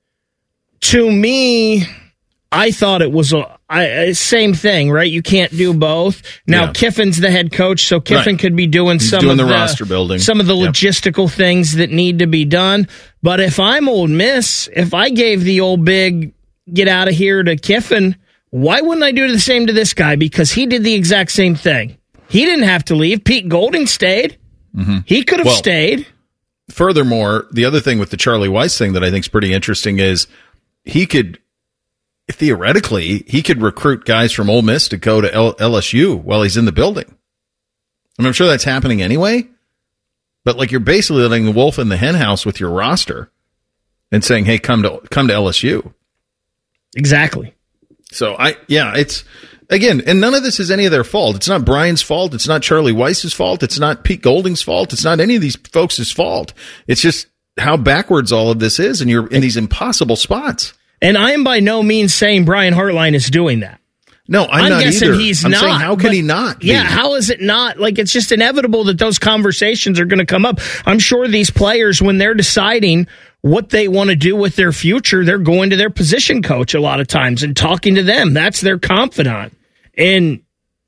To me, I thought it was same thing, right? You can't do both. Now, Kiffin's the head coach, so Kiffin could be doing some of the roster building, some of the logistical things that need to be done. But if I'm Ole Miss, if I gave the old big get out of here to Kiffin, why wouldn't I do the same to this guy? Because he did the exact same thing. He didn't have to leave. Pete Golding stayed. Mm-hmm. He could have stayed. Furthermore, the other thing with the Charlie Weiss thing that I think is pretty interesting is he could theoretically recruit guys from Ole Miss to go to LSU while he's in the building. I mean, I'm sure that's happening anyway, but like, you're basically letting the wolf in the hen house with your roster and saying, hey, come to LSU. Exactly. So it's, again, and none of this is any of their fault. It's not Brian's fault. It's not Charlie Weiss's fault. It's not Pete Golding's fault. It's not any of these folks' fault. It's just how backwards all of this is, and you're in these impossible spots. And I am by no means saying Brian Hartline is doing that. No, I'm not guessing either. He's I'm not. saying, how can he not? Yeah, how is it not? Like, it's just inevitable that those conversations are going to come up. I'm sure these players, when they're deciding what they want to do with their future, they're going to their position coach a lot of times and talking to them. That's their confidant. And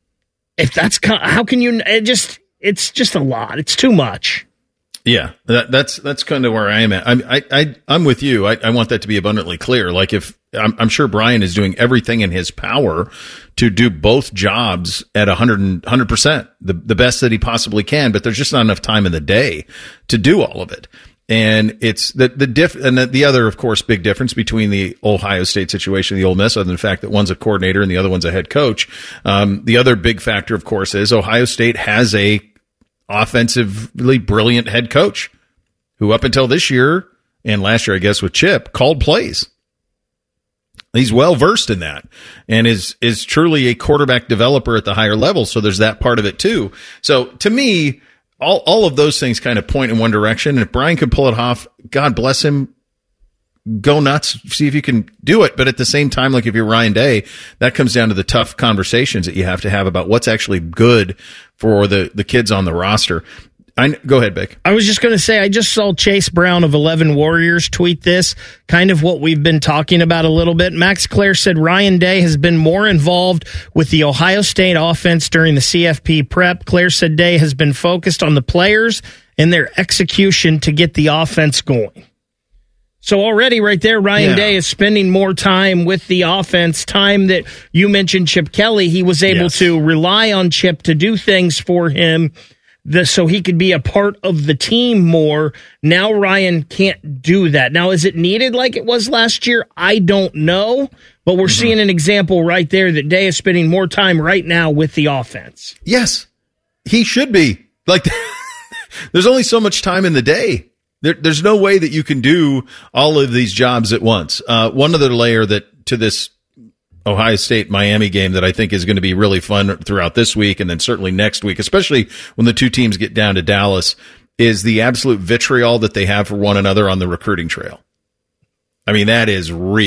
if that's, how can you, it's just a lot. It's too much. Yeah, that's kind of where I am at. I'm with you. I want that to be abundantly clear. Like, if I'm sure Brian is doing everything in his power to do both jobs at 100%, the best that he possibly can, but there's just not enough time in the day to do all of it. And it's the other, of course, big difference between the Ohio State situation and the Ole Miss, other than the fact that one's a coordinator and the other one's a head coach. The other big factor, of course, is Ohio State has a offensively brilliant head coach who, up until this year and last year, I guess, with Chip, called plays. He's well versed in that and is truly a quarterback developer at the higher level. So there's that part of it too. So to me, all of those things kind of point in one direction. And if Brian can pull it off, God bless him. Go nuts, see if you can do it. But at the same time, like, if you're Ryan Day, that comes down to the tough conversations that you have to have about what's actually good for the kids on the roster. Go ahead, Bick. I was just going to say, I just saw Chase Brown of 11 Warriors tweet this, kind of what we've been talking about a little bit. Max Clare said Ryan Day has been more involved with the Ohio State offense during the CFP prep. Clare said Day has been focused on the players and their execution to get the offense going. So already right there, Ryan Day is spending more time with the offense, time that you mentioned Chip Kelly. He was able to rely on Chip to do things for him so he could be a part of the team more. Now Ryan can't do that. Now, is it needed like it was last year? I don't know, but we're seeing an example right there that Day is spending more time right now with the offense. Yes, he should be. Like, there's only so much time in the day. There's no way that you can do all of these jobs at once. One other layer to this Ohio State-Miami game that I think is going to be really fun throughout this week and then certainly next week, especially when the two teams get down to Dallas, is the absolute vitriol that they have for one another on the recruiting trail. I mean, that is real.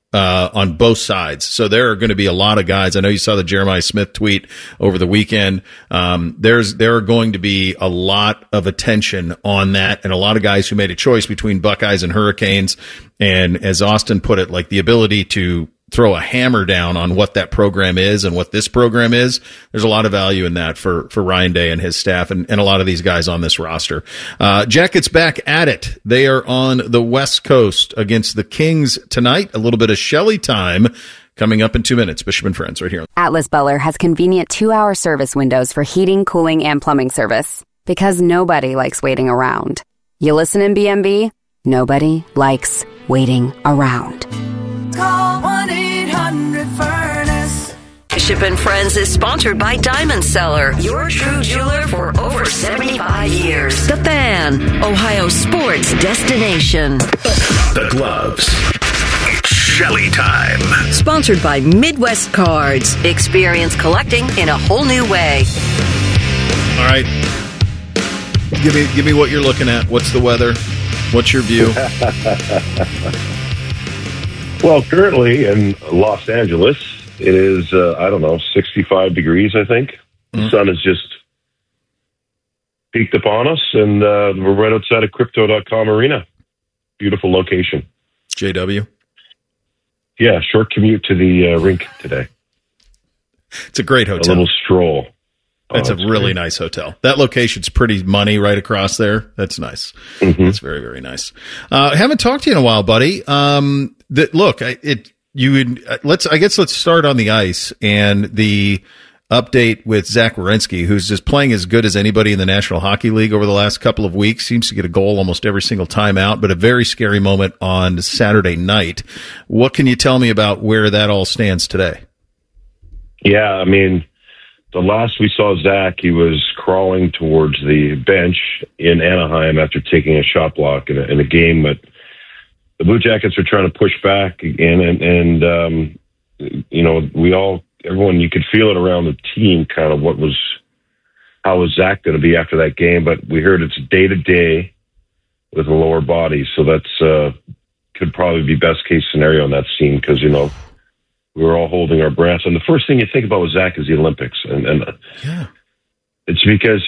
on both sides. So there are going to be a lot of guys. I know you saw the Jeremiah Smith tweet over the weekend. There are going to be a lot of attention on that, and a lot of guys who made a choice between Buckeyes and Hurricanes. And as Austin put it, like the ability to throw a hammer down on what that program is and what this program is. There's a lot of value in that for Ryan Day and his staff and a lot of these guys on this roster. Jackets back at it. They are on the West Coast against the Kings tonight. A little bit of Shelley time coming up in 2 minutes. Bishop and Friends right here. Atlas Butler has convenient 2-hour service windows for heating, cooling, and plumbing service because nobody likes waiting around. You listen in BMB? Nobody likes waiting around. Call 1-800-FURNACE. Bishop and Friends is sponsored by Diamond Seller, your true jeweler for over 75 years. The Fan, Ohio sports destination. The Gloves. It's Shelley time. Sponsored by Midwest Cards. Experience collecting in a whole new way. All right. Give me what you're looking at. What's the weather? What's your view? Well, currently in Los Angeles, it is, 65 degrees, I think. The sun has just peeked upon us, and we're right outside of Crypto.com Arena. Beautiful location. JW? Yeah, short commute to the rink today. It's a great hotel. A little stroll. That's a really nice hotel. That location's pretty money right across there. That's nice. Mm-hmm. That's very, very nice. Haven't talked to you in a while, buddy. Let's start on the ice and the update with Zach Werenski, who's just playing as good as anybody in the National Hockey League over the last couple of weeks. Seems to get a goal almost every single time out, but a very scary moment on Saturday night. What can you tell me about where that all stands today? Yeah, I mean, the last we saw Zach, he was crawling towards the bench in Anaheim after taking a shot block in a game that the Blue Jackets are trying to push back again. And everyone, you could feel it around the team, kind of how was Zach going to be after that game? But we heard it's day to day with a lower body. So that's could probably be best case scenario in that scene because, we were all holding our breath. And the first thing you think about with Zach is the Olympics. And it's because,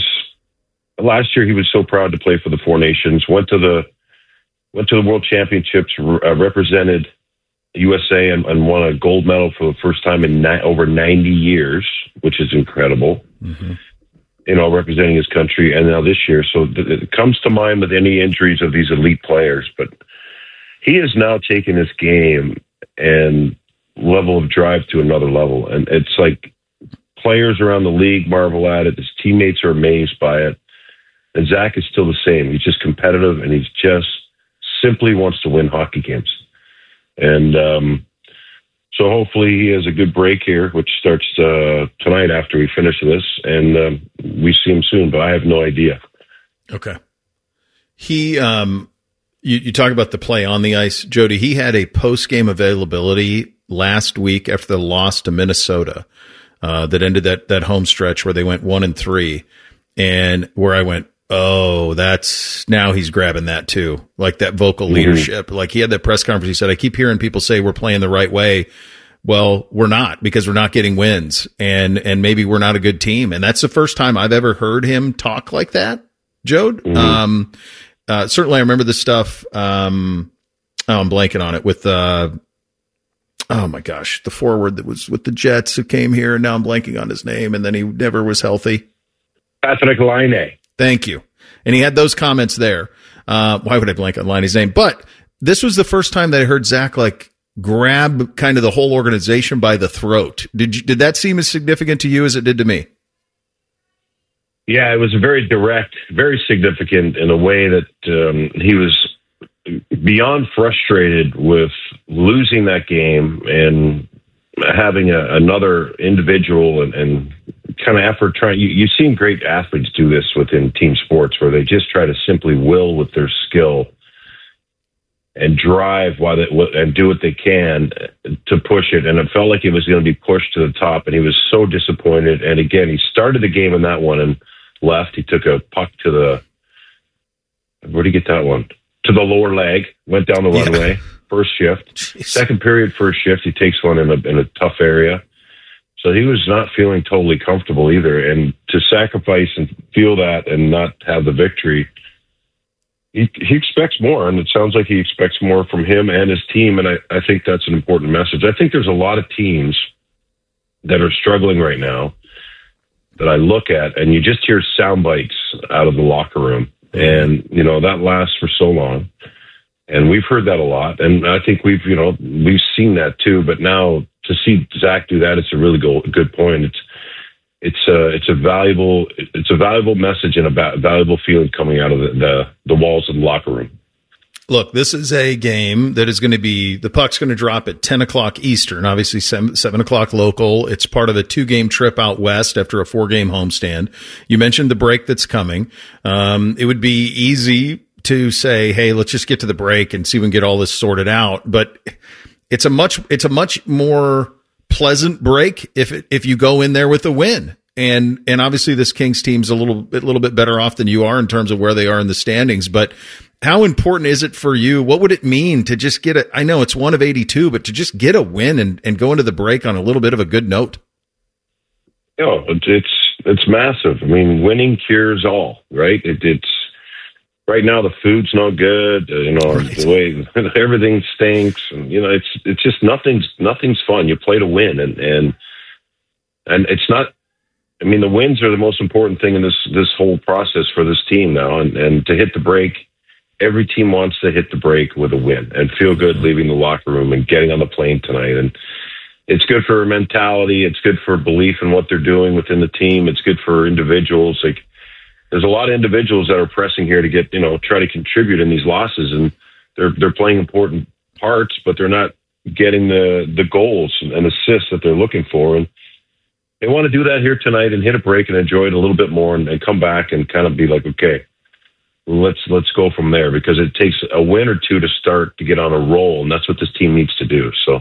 last year he was so proud to play for the Four Nations, went to the World Championships, represented USA and won a gold medal for the first time in over 90 years, which is incredible, representing his country. And now this year. So it comes to mind with any injuries of these elite players, but he has now taken his game and level of drive to another level. And it's like players around the league marvel at it. His teammates are amazed by it. And Zach is still the same. He's just competitive and he's just simply wants to win hockey games. And so hopefully he has a good break here, which starts tonight after we finish this. And we see him soon, but I have no idea. Okay. He, you talk about the play on the ice, Jody. He had a post-game availability last week after the loss to Minnesota that ended that home stretch where they went 1-3, and where I went, oh, now he's grabbing that too, like that vocal leadership. Like he had that press conference. He said, I keep hearing people say we're playing the right way. Well, we're not, because we're not getting wins, and maybe we're not a good team. And that's the first time I've ever heard him talk like that, Jode. Certainly I remember the stuff. I'm blanking on it with, oh my gosh, the forward that was with the Jets who came here, and now I'm blanking on his name, and then he never was healthy. Patrick Laine. Thank you. And he had those comments there. Why would I blank on Laine's name? But this was the first time that I heard Zach grab kind of the whole organization by the throat. Did that seem as significant to you as it did to me? Yeah, it was very direct, very significant in a way that he was beyond frustrated with losing that game and having another individual and kind of effort trying. You've seen great athletes do this within team sports where they just try to simply will with their skill and drive and do what they can to push it. And it felt like it was going to be pushed to the top, and he was so disappointed. And again, he started the game in that one and left. He took a puck where'd he get that one? To the lower leg, went down the runway. first shift. Second period, first shift, he takes one in a tough area. So he was not feeling totally comfortable either. And to sacrifice and feel that and not have the victory, he expects more. And it sounds like he expects more from him and his team. And I think that's an important message. I think there's a lot of teams that are struggling right now that I look at, and you just hear sound bites out of the locker room. And, you know, that lasts for so long. And we've heard that a lot. And I think we've seen that too. But now to see Zach do that, it's a really good point. It's a valuable message and a valuable feeling coming out of the walls of the locker room. Look, this is a game that is going to be, the puck's going to drop at 10 o'clock Eastern, obviously 7 o'clock local. It's part of a 2-game trip out west after a 4-game homestand. You mentioned the break that's coming. It would be easy to say, hey, let's just get to the break and see if we can get all this sorted out. But it's a much more pleasant break if you go in there with a win. And obviously this Kings team's a little bit better off than you are in terms of where they are in the standings. But how important is it for you? What would it mean to just get I know it's 1 of 82, but to just get a win and go into the break on a little bit of a good note? You know, it's massive. I mean, winning cures all, right? It's right now the food's not good. Right. The way everything stinks, and it's just nothing's fun. You play to win, and it's not. I mean, the wins are the most important thing in this whole process for this team now, and to hit the break. Every team wants to hit the break with a win and feel good leaving the locker room and getting on the plane tonight. And it's good for mentality. It's good for belief in what they're doing within the team. It's good for individuals. Like, there's a lot of individuals that are pressing here to get, try to contribute in these losses, and they're playing important parts, but they're not getting the goals and assists that they're looking for. And they want to do that here tonight and hit a break and enjoy it a little bit more and come back and kind of be like, okay, let's go from there, because it takes a win or two to start to get on a roll, and that's what this team needs to do. So,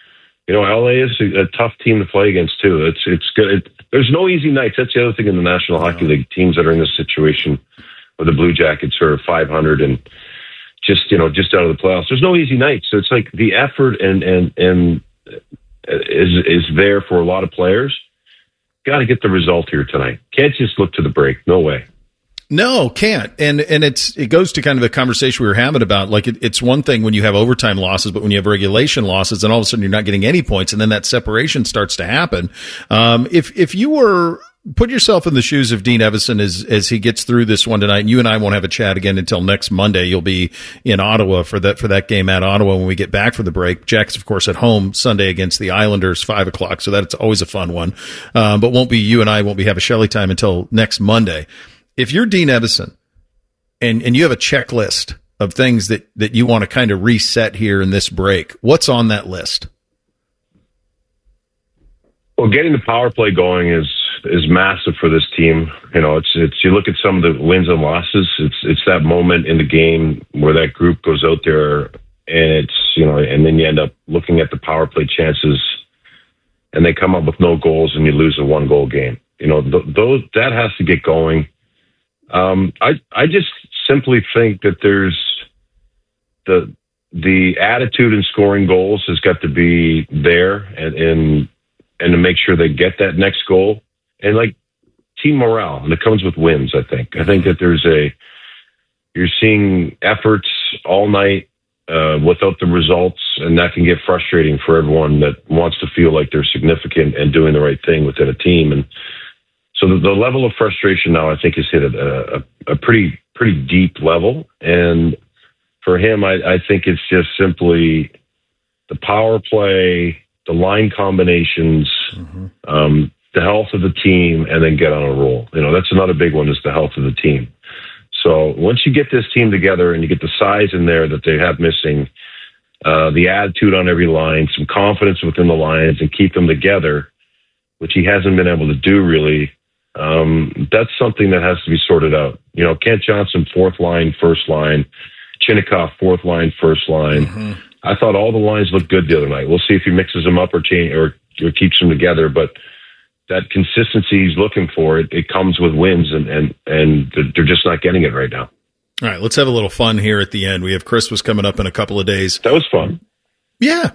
LA is a tough team to play against too. It's good. There's no easy nights. That's the other thing in the National Hockey League. Teams that are in this situation where the Blue Jackets are 500 and just out of the playoffs. There's no easy nights. So it's like the effort and is there for a lot of players. Got to get the result here tonight. Can't just look to the break. No way. No, can't. And it goes to kind of the conversation we were having about, like, it's one thing when you have overtime losses, but when you have regulation losses, then all of a sudden you're not getting any points, and then that separation starts to happen. If you were, put yourself in the shoes of Dean Evason as he gets through this one tonight, and you and I won't have a chat again until next Monday. You'll be in Ottawa for that game at Ottawa when we get back from the break. Jack's, of course, at home Sunday against the Islanders, 5 o'clock. So that's always a fun one. But you and I won't be have a Shelley time until next Monday. If you're Dean Evason and you have a checklist of things that you want to kind of reset here in this break, what's on that list? Well, getting the power play going is massive for this team. It's you look at some of the wins and losses. It's that moment in the game where that group goes out there and and then you end up looking at the power play chances and they come up with no goals and you lose a 1-goal game. That has to get going. I just simply think that there's the attitude in scoring goals has got to be there and to make sure they get that next goal, and like team morale, and it comes with wins. I think that you're seeing efforts all night without the results, and that can get frustrating for everyone that wants to feel like they're significant and doing the right thing within a team. And so the level of frustration now, I think, has hit a pretty deep level. And for him, I think it's just simply the power play, the line combinations, the health of the team, and then get on a roll. That's another big one, is the health of the team. So once you get this team together and you get the size in there that they have missing, the attitude on every line, some confidence within the lines, and keep them together, which he hasn't been able to do really, that's something that has to be sorted out. Kent Johnson, 4th line, 1st line, Chinnikov, 4th line, 1st line. I thought all the lines looked good the other night. We'll see if he mixes them up or keeps them together, but that consistency he's looking for, it comes with wins, and they're just not getting it right now. All right, let's have a little fun here at the end. We have Christmas coming up in a couple of days. That was fun. Yeah.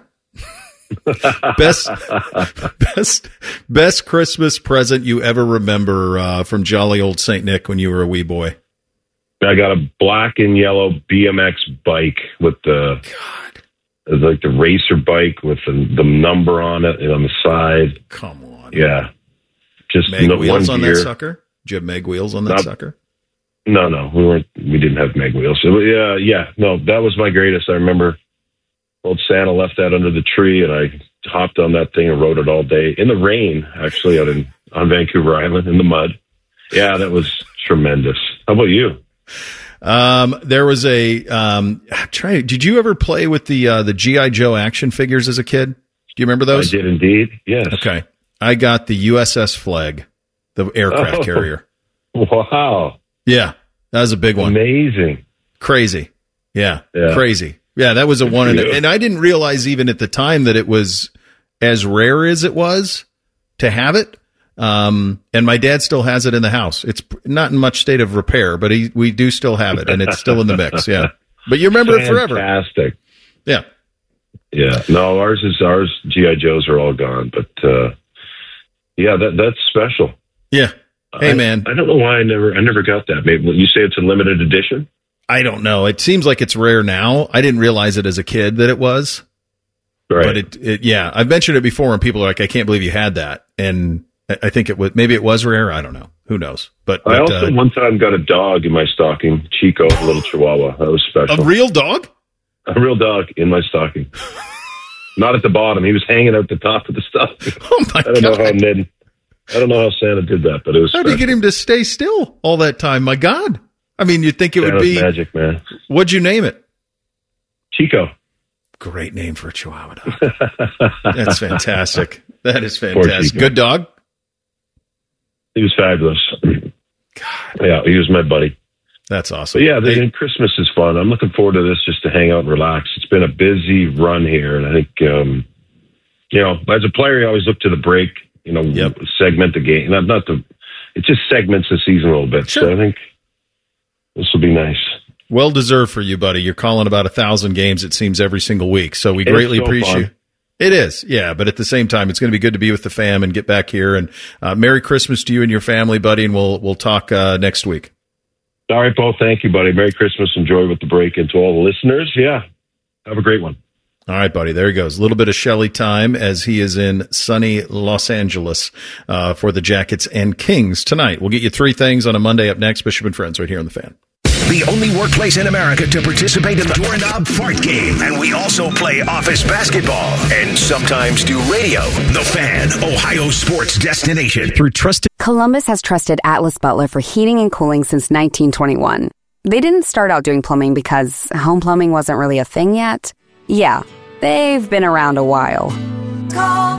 best Christmas present you ever remember from jolly old St. Nick when you were a wee boy. I got a black and yellow BMX bike with the racer bike with the number on it and on the side. Come on. Yeah. Just Meg wheels on gear. that sucker? Did you have Meg wheels on that sucker? No, we didn't have Meg wheels. So, no, that was my greatest. I remember old Santa left that under the tree, and I hopped on that thing and rode it all day in the rain, actually, on Vancouver Island in the mud. Yeah, that was tremendous. How about you? There was did you ever play with the G.I. Joe action figures as a kid? Do you remember those? I did indeed, yes. Okay. I got the USS Flag, the aircraft carrier. Wow. Yeah, that was a big one. Amazing. Crazy. Yeah. Crazy. Yeah, that was a one. And I didn't realize even at the time that it was as rare as it was to have it. And my dad still has it in the house. It's not in much state of repair, but we do still have it, and it's still in the mix. Yeah. But you remember it forever. Fantastic. Yeah. Yeah. No, ours G.I. Joes are all gone, but, that's special. Yeah. Hey, man. I don't know why I never got that. Maybe you say it's a limited edition? I don't know. It seems like it's rare now. I didn't realize it as a kid that it was. Right. But I've mentioned it before, and people are like, I can't believe you had that. And I think maybe it was rare. I don't know. Who knows? But I also one time got a dog in my stocking, Chico, a little Chihuahua. That was special. A real dog? A real dog in my stocking. Not at the bottom. He was hanging out the top of the stocking. Oh my God. I don't know how Santa did that, but it was. How did you get him to stay still all that time? My God. I mean, you'd think it would be magic, man. What'd you name it? Chico. Great name for a Chihuahua dog. That's fantastic. That is fantastic. Good dog? He was fabulous. God. Yeah, he was my buddy. That's awesome. But Christmas is fun. I'm looking forward to this just to hang out and relax. It's been a busy run here, and I think, as a player, you always look to the break, segment the game. It just segments the season a little bit. Sure. So I think this will be nice. Well deserved for you, buddy. You're calling about 1,000 games, it seems, every single week. So we greatly appreciate it. It is, yeah. But at the same time, it's going to be good to be with the fam and get back here. And Merry Christmas to you and your family, buddy. And we'll talk next week. All right, Paul. Thank you, buddy. Merry Christmas. Enjoy with the break. And to all the listeners, have a great one. All right, buddy. There he goes. A little bit of Shelley time as he is in sunny Los Angeles for the Jackets and Kings tonight. We'll get you three things on a Monday up next. Bishop and Friends right here on The Fan. The only workplace in America to participate in the Doorknob Fart Game. And we also play office basketball and sometimes do radio. The Fan, Ohio sports destination. Through trusted Columbus has trusted Atlas Butler for heating and cooling since 1921. They didn't start out doing plumbing because home plumbing wasn't really a thing yet. Yeah, they've been around a while. Call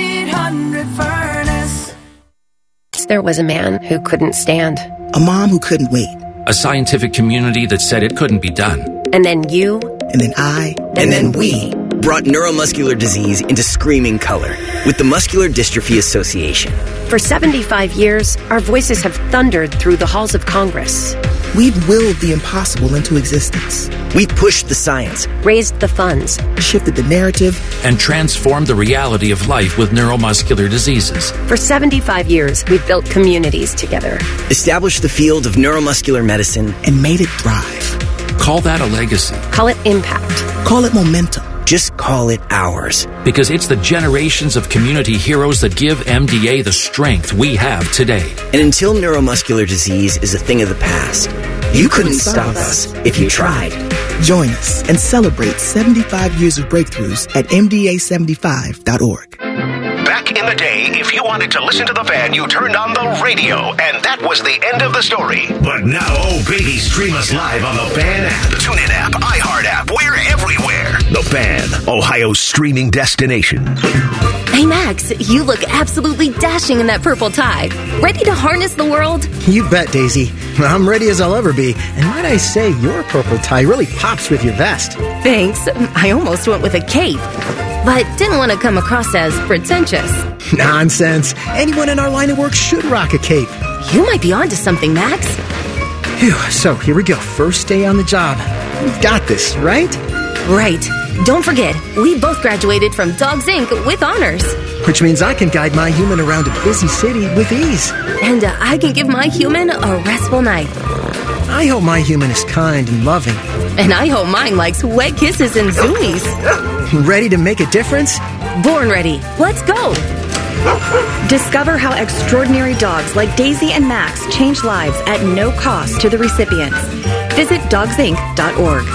1-800-FURNACE. There was a man who couldn't stand. A mom who couldn't wait. A scientific community that said it couldn't be done. And then you. And then I. And then we brought neuromuscular disease into screaming color with the Muscular Dystrophy Association. For 75 years, our voices have thundered through the halls of Congress. We've willed the impossible into existence. We've pushed the science, raised the funds, shifted the narrative, and transformed the reality of life with neuromuscular diseases. For 75 years, we've built communities together, established the field of neuromuscular medicine, and made it thrive. Call that a legacy. Call it impact. Call it momentum. Just call it ours. Because it's the generations of community heroes that give MDA the strength we have today. And until neuromuscular disease is a thing of the past, you couldn't stop us if you tried. Join us and celebrate 75 years of breakthroughs at MDA75.org. Back in the day, if you wanted to listen to the Fan, you turned on the radio, and that was the end of the story. But now, oh baby, stream us live on the Fan app, TuneIn app, iHeart app, we're everywhere. The Fan, Ohio's streaming destination. Hey Max, you look absolutely dashing in that purple tie. Ready to harness the world? You bet, Daisy. I'm ready as I'll ever be. And might I say, your purple tie really pops with your vest. Thanks. I almost went with a cape, but didn't want to come across as pretentious. Nonsense. Anyone in our line of work should rock a cape. You might be onto something, Max. Phew, so here we go. First day on the job. We've got this, right? Right. Don't forget, we both graduated from Dogs Inc. with honors. Which means I can guide my human around a busy city with ease. And I can give my human a restful night. I hope my human is kind and loving. And I hope mine likes wet kisses and zoomies. Ready to make a difference? Born ready. Let's go. Discover how extraordinary dogs like Daisy and Max change lives at no cost to the recipients. Visit dogsinc.org.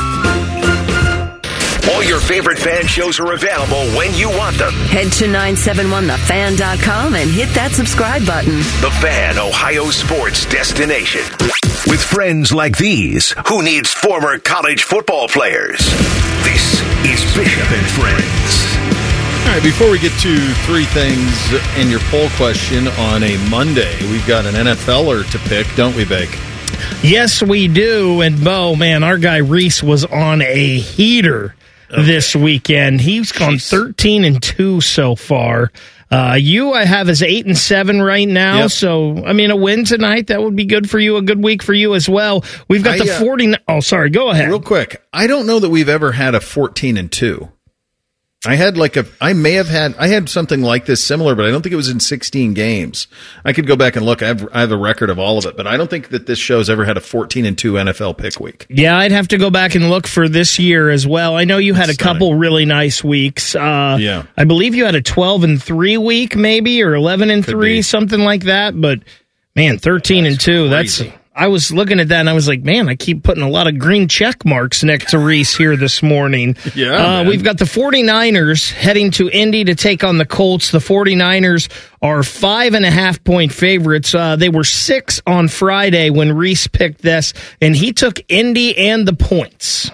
All your favorite fan shows are available when you want them. Head to 971thefan.com and hit that subscribe button. The Fan, Ohio sports destination. With friends like these, who needs former college football players? This is Bishop and Friends. All right, before we get to three things in your poll question on a Monday, we've got an NFLer to pick, don't we, Bake? Yes, we do. And, Bo, man, our guy Reese was on a heater this weekend. He's gone 13-2 so far. You, I have as 8-7 right now. Yep. So, I mean, a win tonight, that would be good for you. A good week for you as well. We've got the 40. Oh, sorry. Go ahead. Real quick. I don't know that we've ever had a 14-2. I had I had something like this similar, but I don't think it was in 16 games. I could go back and look. I have a record of all of it, but I don't think that this show's ever had a 14-2 NFL pick week. Yeah, I'd have to go back and look for this year as well. I know you had a couple really nice weeks. Yeah. I believe you had a 12-3 week maybe, or 11-3, something like that, but man, 13-2, that's I was looking at that and I was like, man, I keep putting a lot of green check marks next to Reese here this morning. Yeah, we've got the 49ers heading to Indy to take on the Colts. The 49ers are 5.5-point favorites. They were 6 on Friday when Reese picked this, and he took Indy and the points.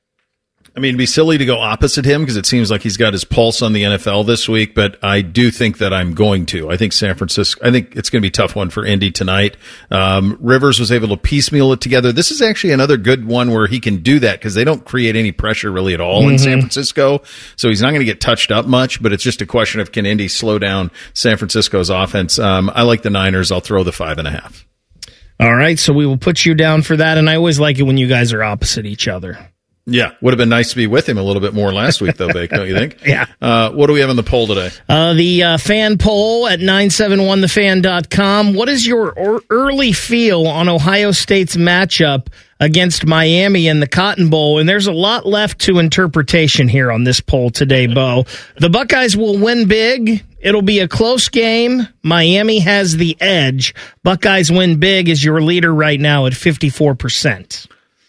I mean, it'd be silly to go opposite him because it seems like he's got his pulse on the NFL this week, but I do think that I'm going to. I think San Francisco, I think it's going to be a tough one for Indy tonight. Rivers was able to piecemeal it together. This is actually another good one where he can do that because they don't create any pressure really at all in San Francisco. So he's not going to get touched up much, but it's just a question of can Indy slow down San Francisco's offense. I like the Niners. I'll throw the 5.5. All right. So we will put you down for that. And I always like it when you guys are opposite each other. Yeah, would have been nice to be with him a little bit more last week, though, Bake, don't you think? Yeah. What do we have on the poll today? The fan poll at 971thefan.com. What is your early feel on Ohio State's matchup against Miami in the Cotton Bowl? And there's a lot left to interpretation here on this poll today, Bo. The Buckeyes will win big. It'll be a close game. Miami has the edge. Buckeyes win big is your leader right now at 54%.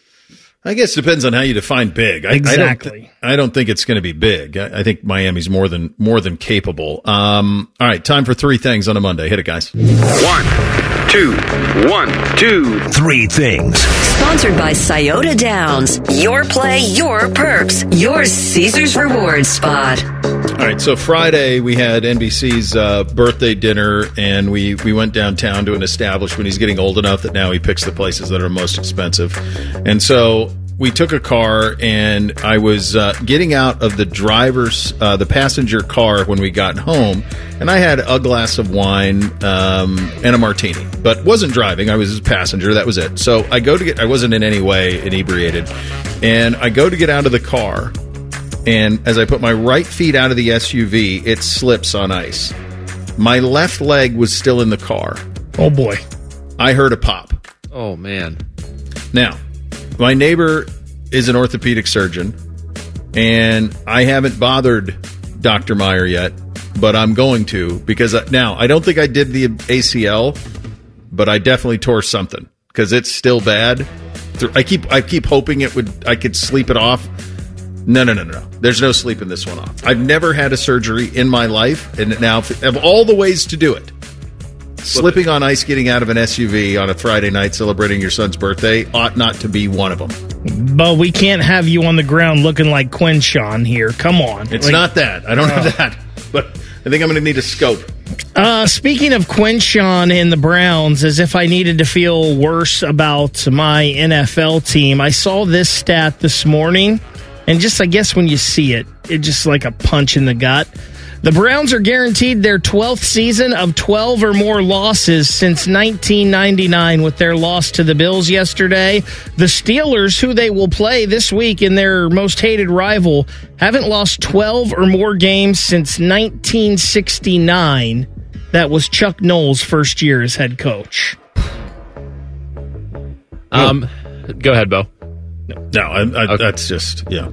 I guess it depends on how you define big. Exactly. I don't think it's going to be big. I think Miami's more than capable. All right, time for three things on a Monday. Hit it, guys. 1, 2, 1, 2, 3 things. Sponsored by Scioto Downs. Your play, your perks, your Caesars Rewards spot. All right, so Friday we had NBC's birthday dinner, and we went downtown to an establishment. He's getting old enough that now he picks the places that are most expensive. And so we took a car, and I was getting out of the passenger car when we got home, and I had a glass of wine and a martini, but wasn't driving. I was a passenger. That was it. So I wasn't in any way inebriated, and I go to get out of the car, and as I put my right feet out of the SUV, it slips on ice. My left leg was still in the car. Oh, boy. I heard a pop. Oh, man. Now, my neighbor is an orthopedic surgeon, and I haven't bothered Dr. Meyer yet, but I'm going to because now I don't think I did the ACL, but I definitely tore something because it's still bad. I keep hoping I could sleep it off. No. There's no sleeping this one off. I've never had a surgery in my life, and now of all the ways to do it, slipping on ice getting out of an SUV on a Friday night celebrating your son's birthday ought not to be one of them. But we can't have you on the ground looking like Quinshawn here. Come on. It's not that. I don't have that. But I think I'm going to need a scope. Speaking of Quinshawn and the Browns, as if I needed to feel worse about my NFL team, I saw this stat this morning. And just, I guess when you see it, it's just like a punch in the gut. The Browns are guaranteed their 12th season of 12 or more losses since 1999 with their loss to the Bills yesterday. The Steelers, who they will play this week in their most hated rival, haven't lost 12 or more games since 1969. That was Chuck Noll's first year as head coach. Go ahead, Bo. No, that's just, yeah.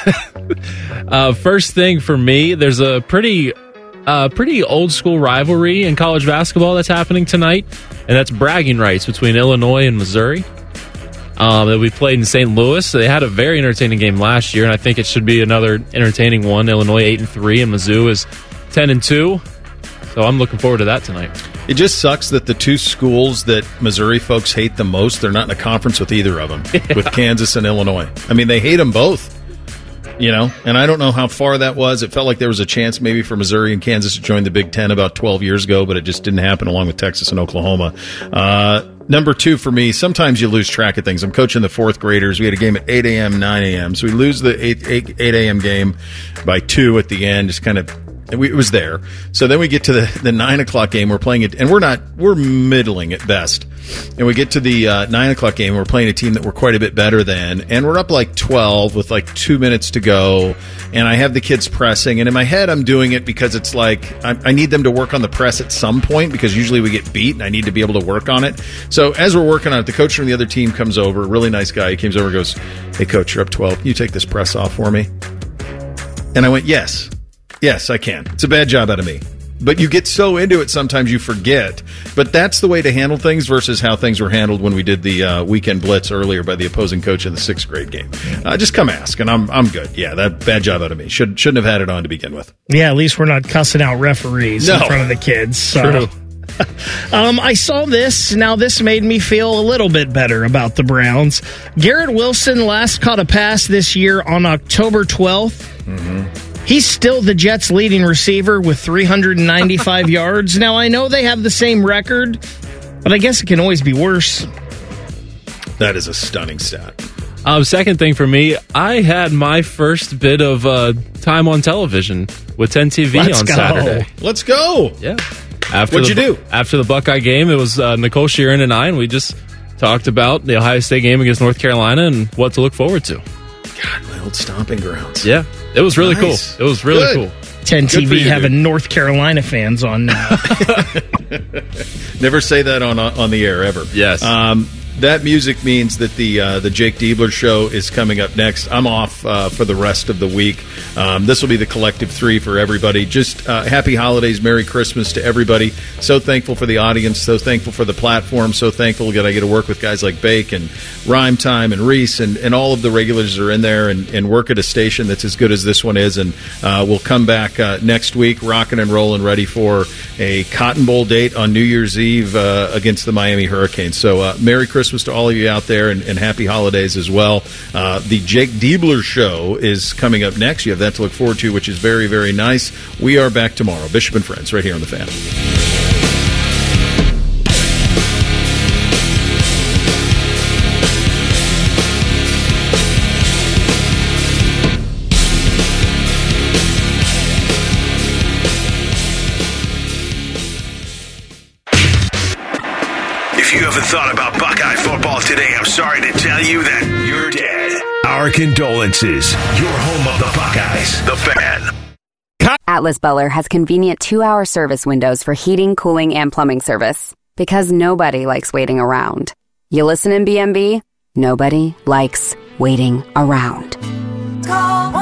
First thing for me, there's a pretty old school rivalry in college basketball that's happening tonight, and that's bragging rights between Illinois and Missouri. That we played in St. Louis. They had a very entertaining game last year, and I think it should be another entertaining one. Illinois 8-3, and Mizzou is 10-2. So I'm looking forward to that tonight. It just sucks that the two schools that Missouri folks hate the most, they're not in a conference with either of them, with Kansas and Illinois. I mean, they hate them both, and I don't know how far that was. It felt like there was a chance maybe for Missouri and Kansas to join the Big Ten about 12 years ago, but it just didn't happen along with Texas and Oklahoma. Number two for me, sometimes you lose track of things. I'm coaching the fourth graders. We had a game at 8 a.m., 9 a.m. So we lose the 8 a.m. game by 2 at the end, just kind of. It was there. So then we get to the 9 o'clock game. We're playing it, and we're middling at best. And we get to the 9 o'clock game. We're playing a team that we're quite a bit better than, and we're up like 12 with like 2 minutes to go. And I have the kids pressing, and in my head, I'm doing it because it's like I need them to work on the press at some point because usually we get beat, and I need to be able to work on it. So as we're working on it, the coach from the other team comes over, a really nice guy. He comes over and goes, "Hey, coach, you're up 12. Can you take this press off for me?" And I went, "Yes. Yes, I can." It's a bad job out of me. But you get so into it, sometimes you forget. But that's the way to handle things versus how things were handled when we did the weekend blitz earlier by the opposing coach in the 6th grade game. Just come ask, and I'm good. Yeah, that bad job out of me. Shouldn't have had it on to begin with. Yeah, at least we're not cussing out referees in front of the kids. So. True. I saw this. Now, this made me feel a little bit better about the Browns. Garrett Wilson last caught a pass this year on October 12th. Mm-hmm. He's still the Jets' leading receiver with 395 yards. Now, I know they have the same record, but I guess it can always be worse. That is a stunning stat. Second thing for me, I had my first bit of time on television with 10 TV on Saturday. Let's go. Yeah. What'd you do? After the Buckeye game, it was Nicole Sheeran and I, and we just talked about the Ohio State game against North Carolina and what to look forward to. God, my old stomping grounds. Yeah. It was really cool. It was really cool. 10 TV having North Carolina fans on now. Never say that on the air, ever. Yes. That music means that the Jake Diebler show is coming up next. I'm off for the rest of the week. This will be the collective 3 for everybody. Just happy holidays, Merry Christmas to everybody. So thankful for the audience, so thankful for the platform, so thankful that I get to work with guys like Bake and Rhyme Time and Reese and all of the regulars are in there and work at a station that's as good as this one is. And we'll come back next week rocking and rolling, ready for a Cotton Bowl date on New Year's Eve against the Miami Hurricanes. So Merry Christmas to all of you out there and happy holidays as well. The Jake Diebler show is coming up next. You have that to look forward to, which is very, very nice. We are back tomorrow. Bishop and Friends right here on The Fan. If you haven't thought about Buckeye football today, I'm sorry to tell you that you're dead. Our condolences. Your home of the Buckeyes, The Fan. Atlas Beller has convenient 2-hour service windows for heating, cooling, and plumbing service. Because nobody likes waiting around. You listen in BMB? Nobody likes waiting around. Call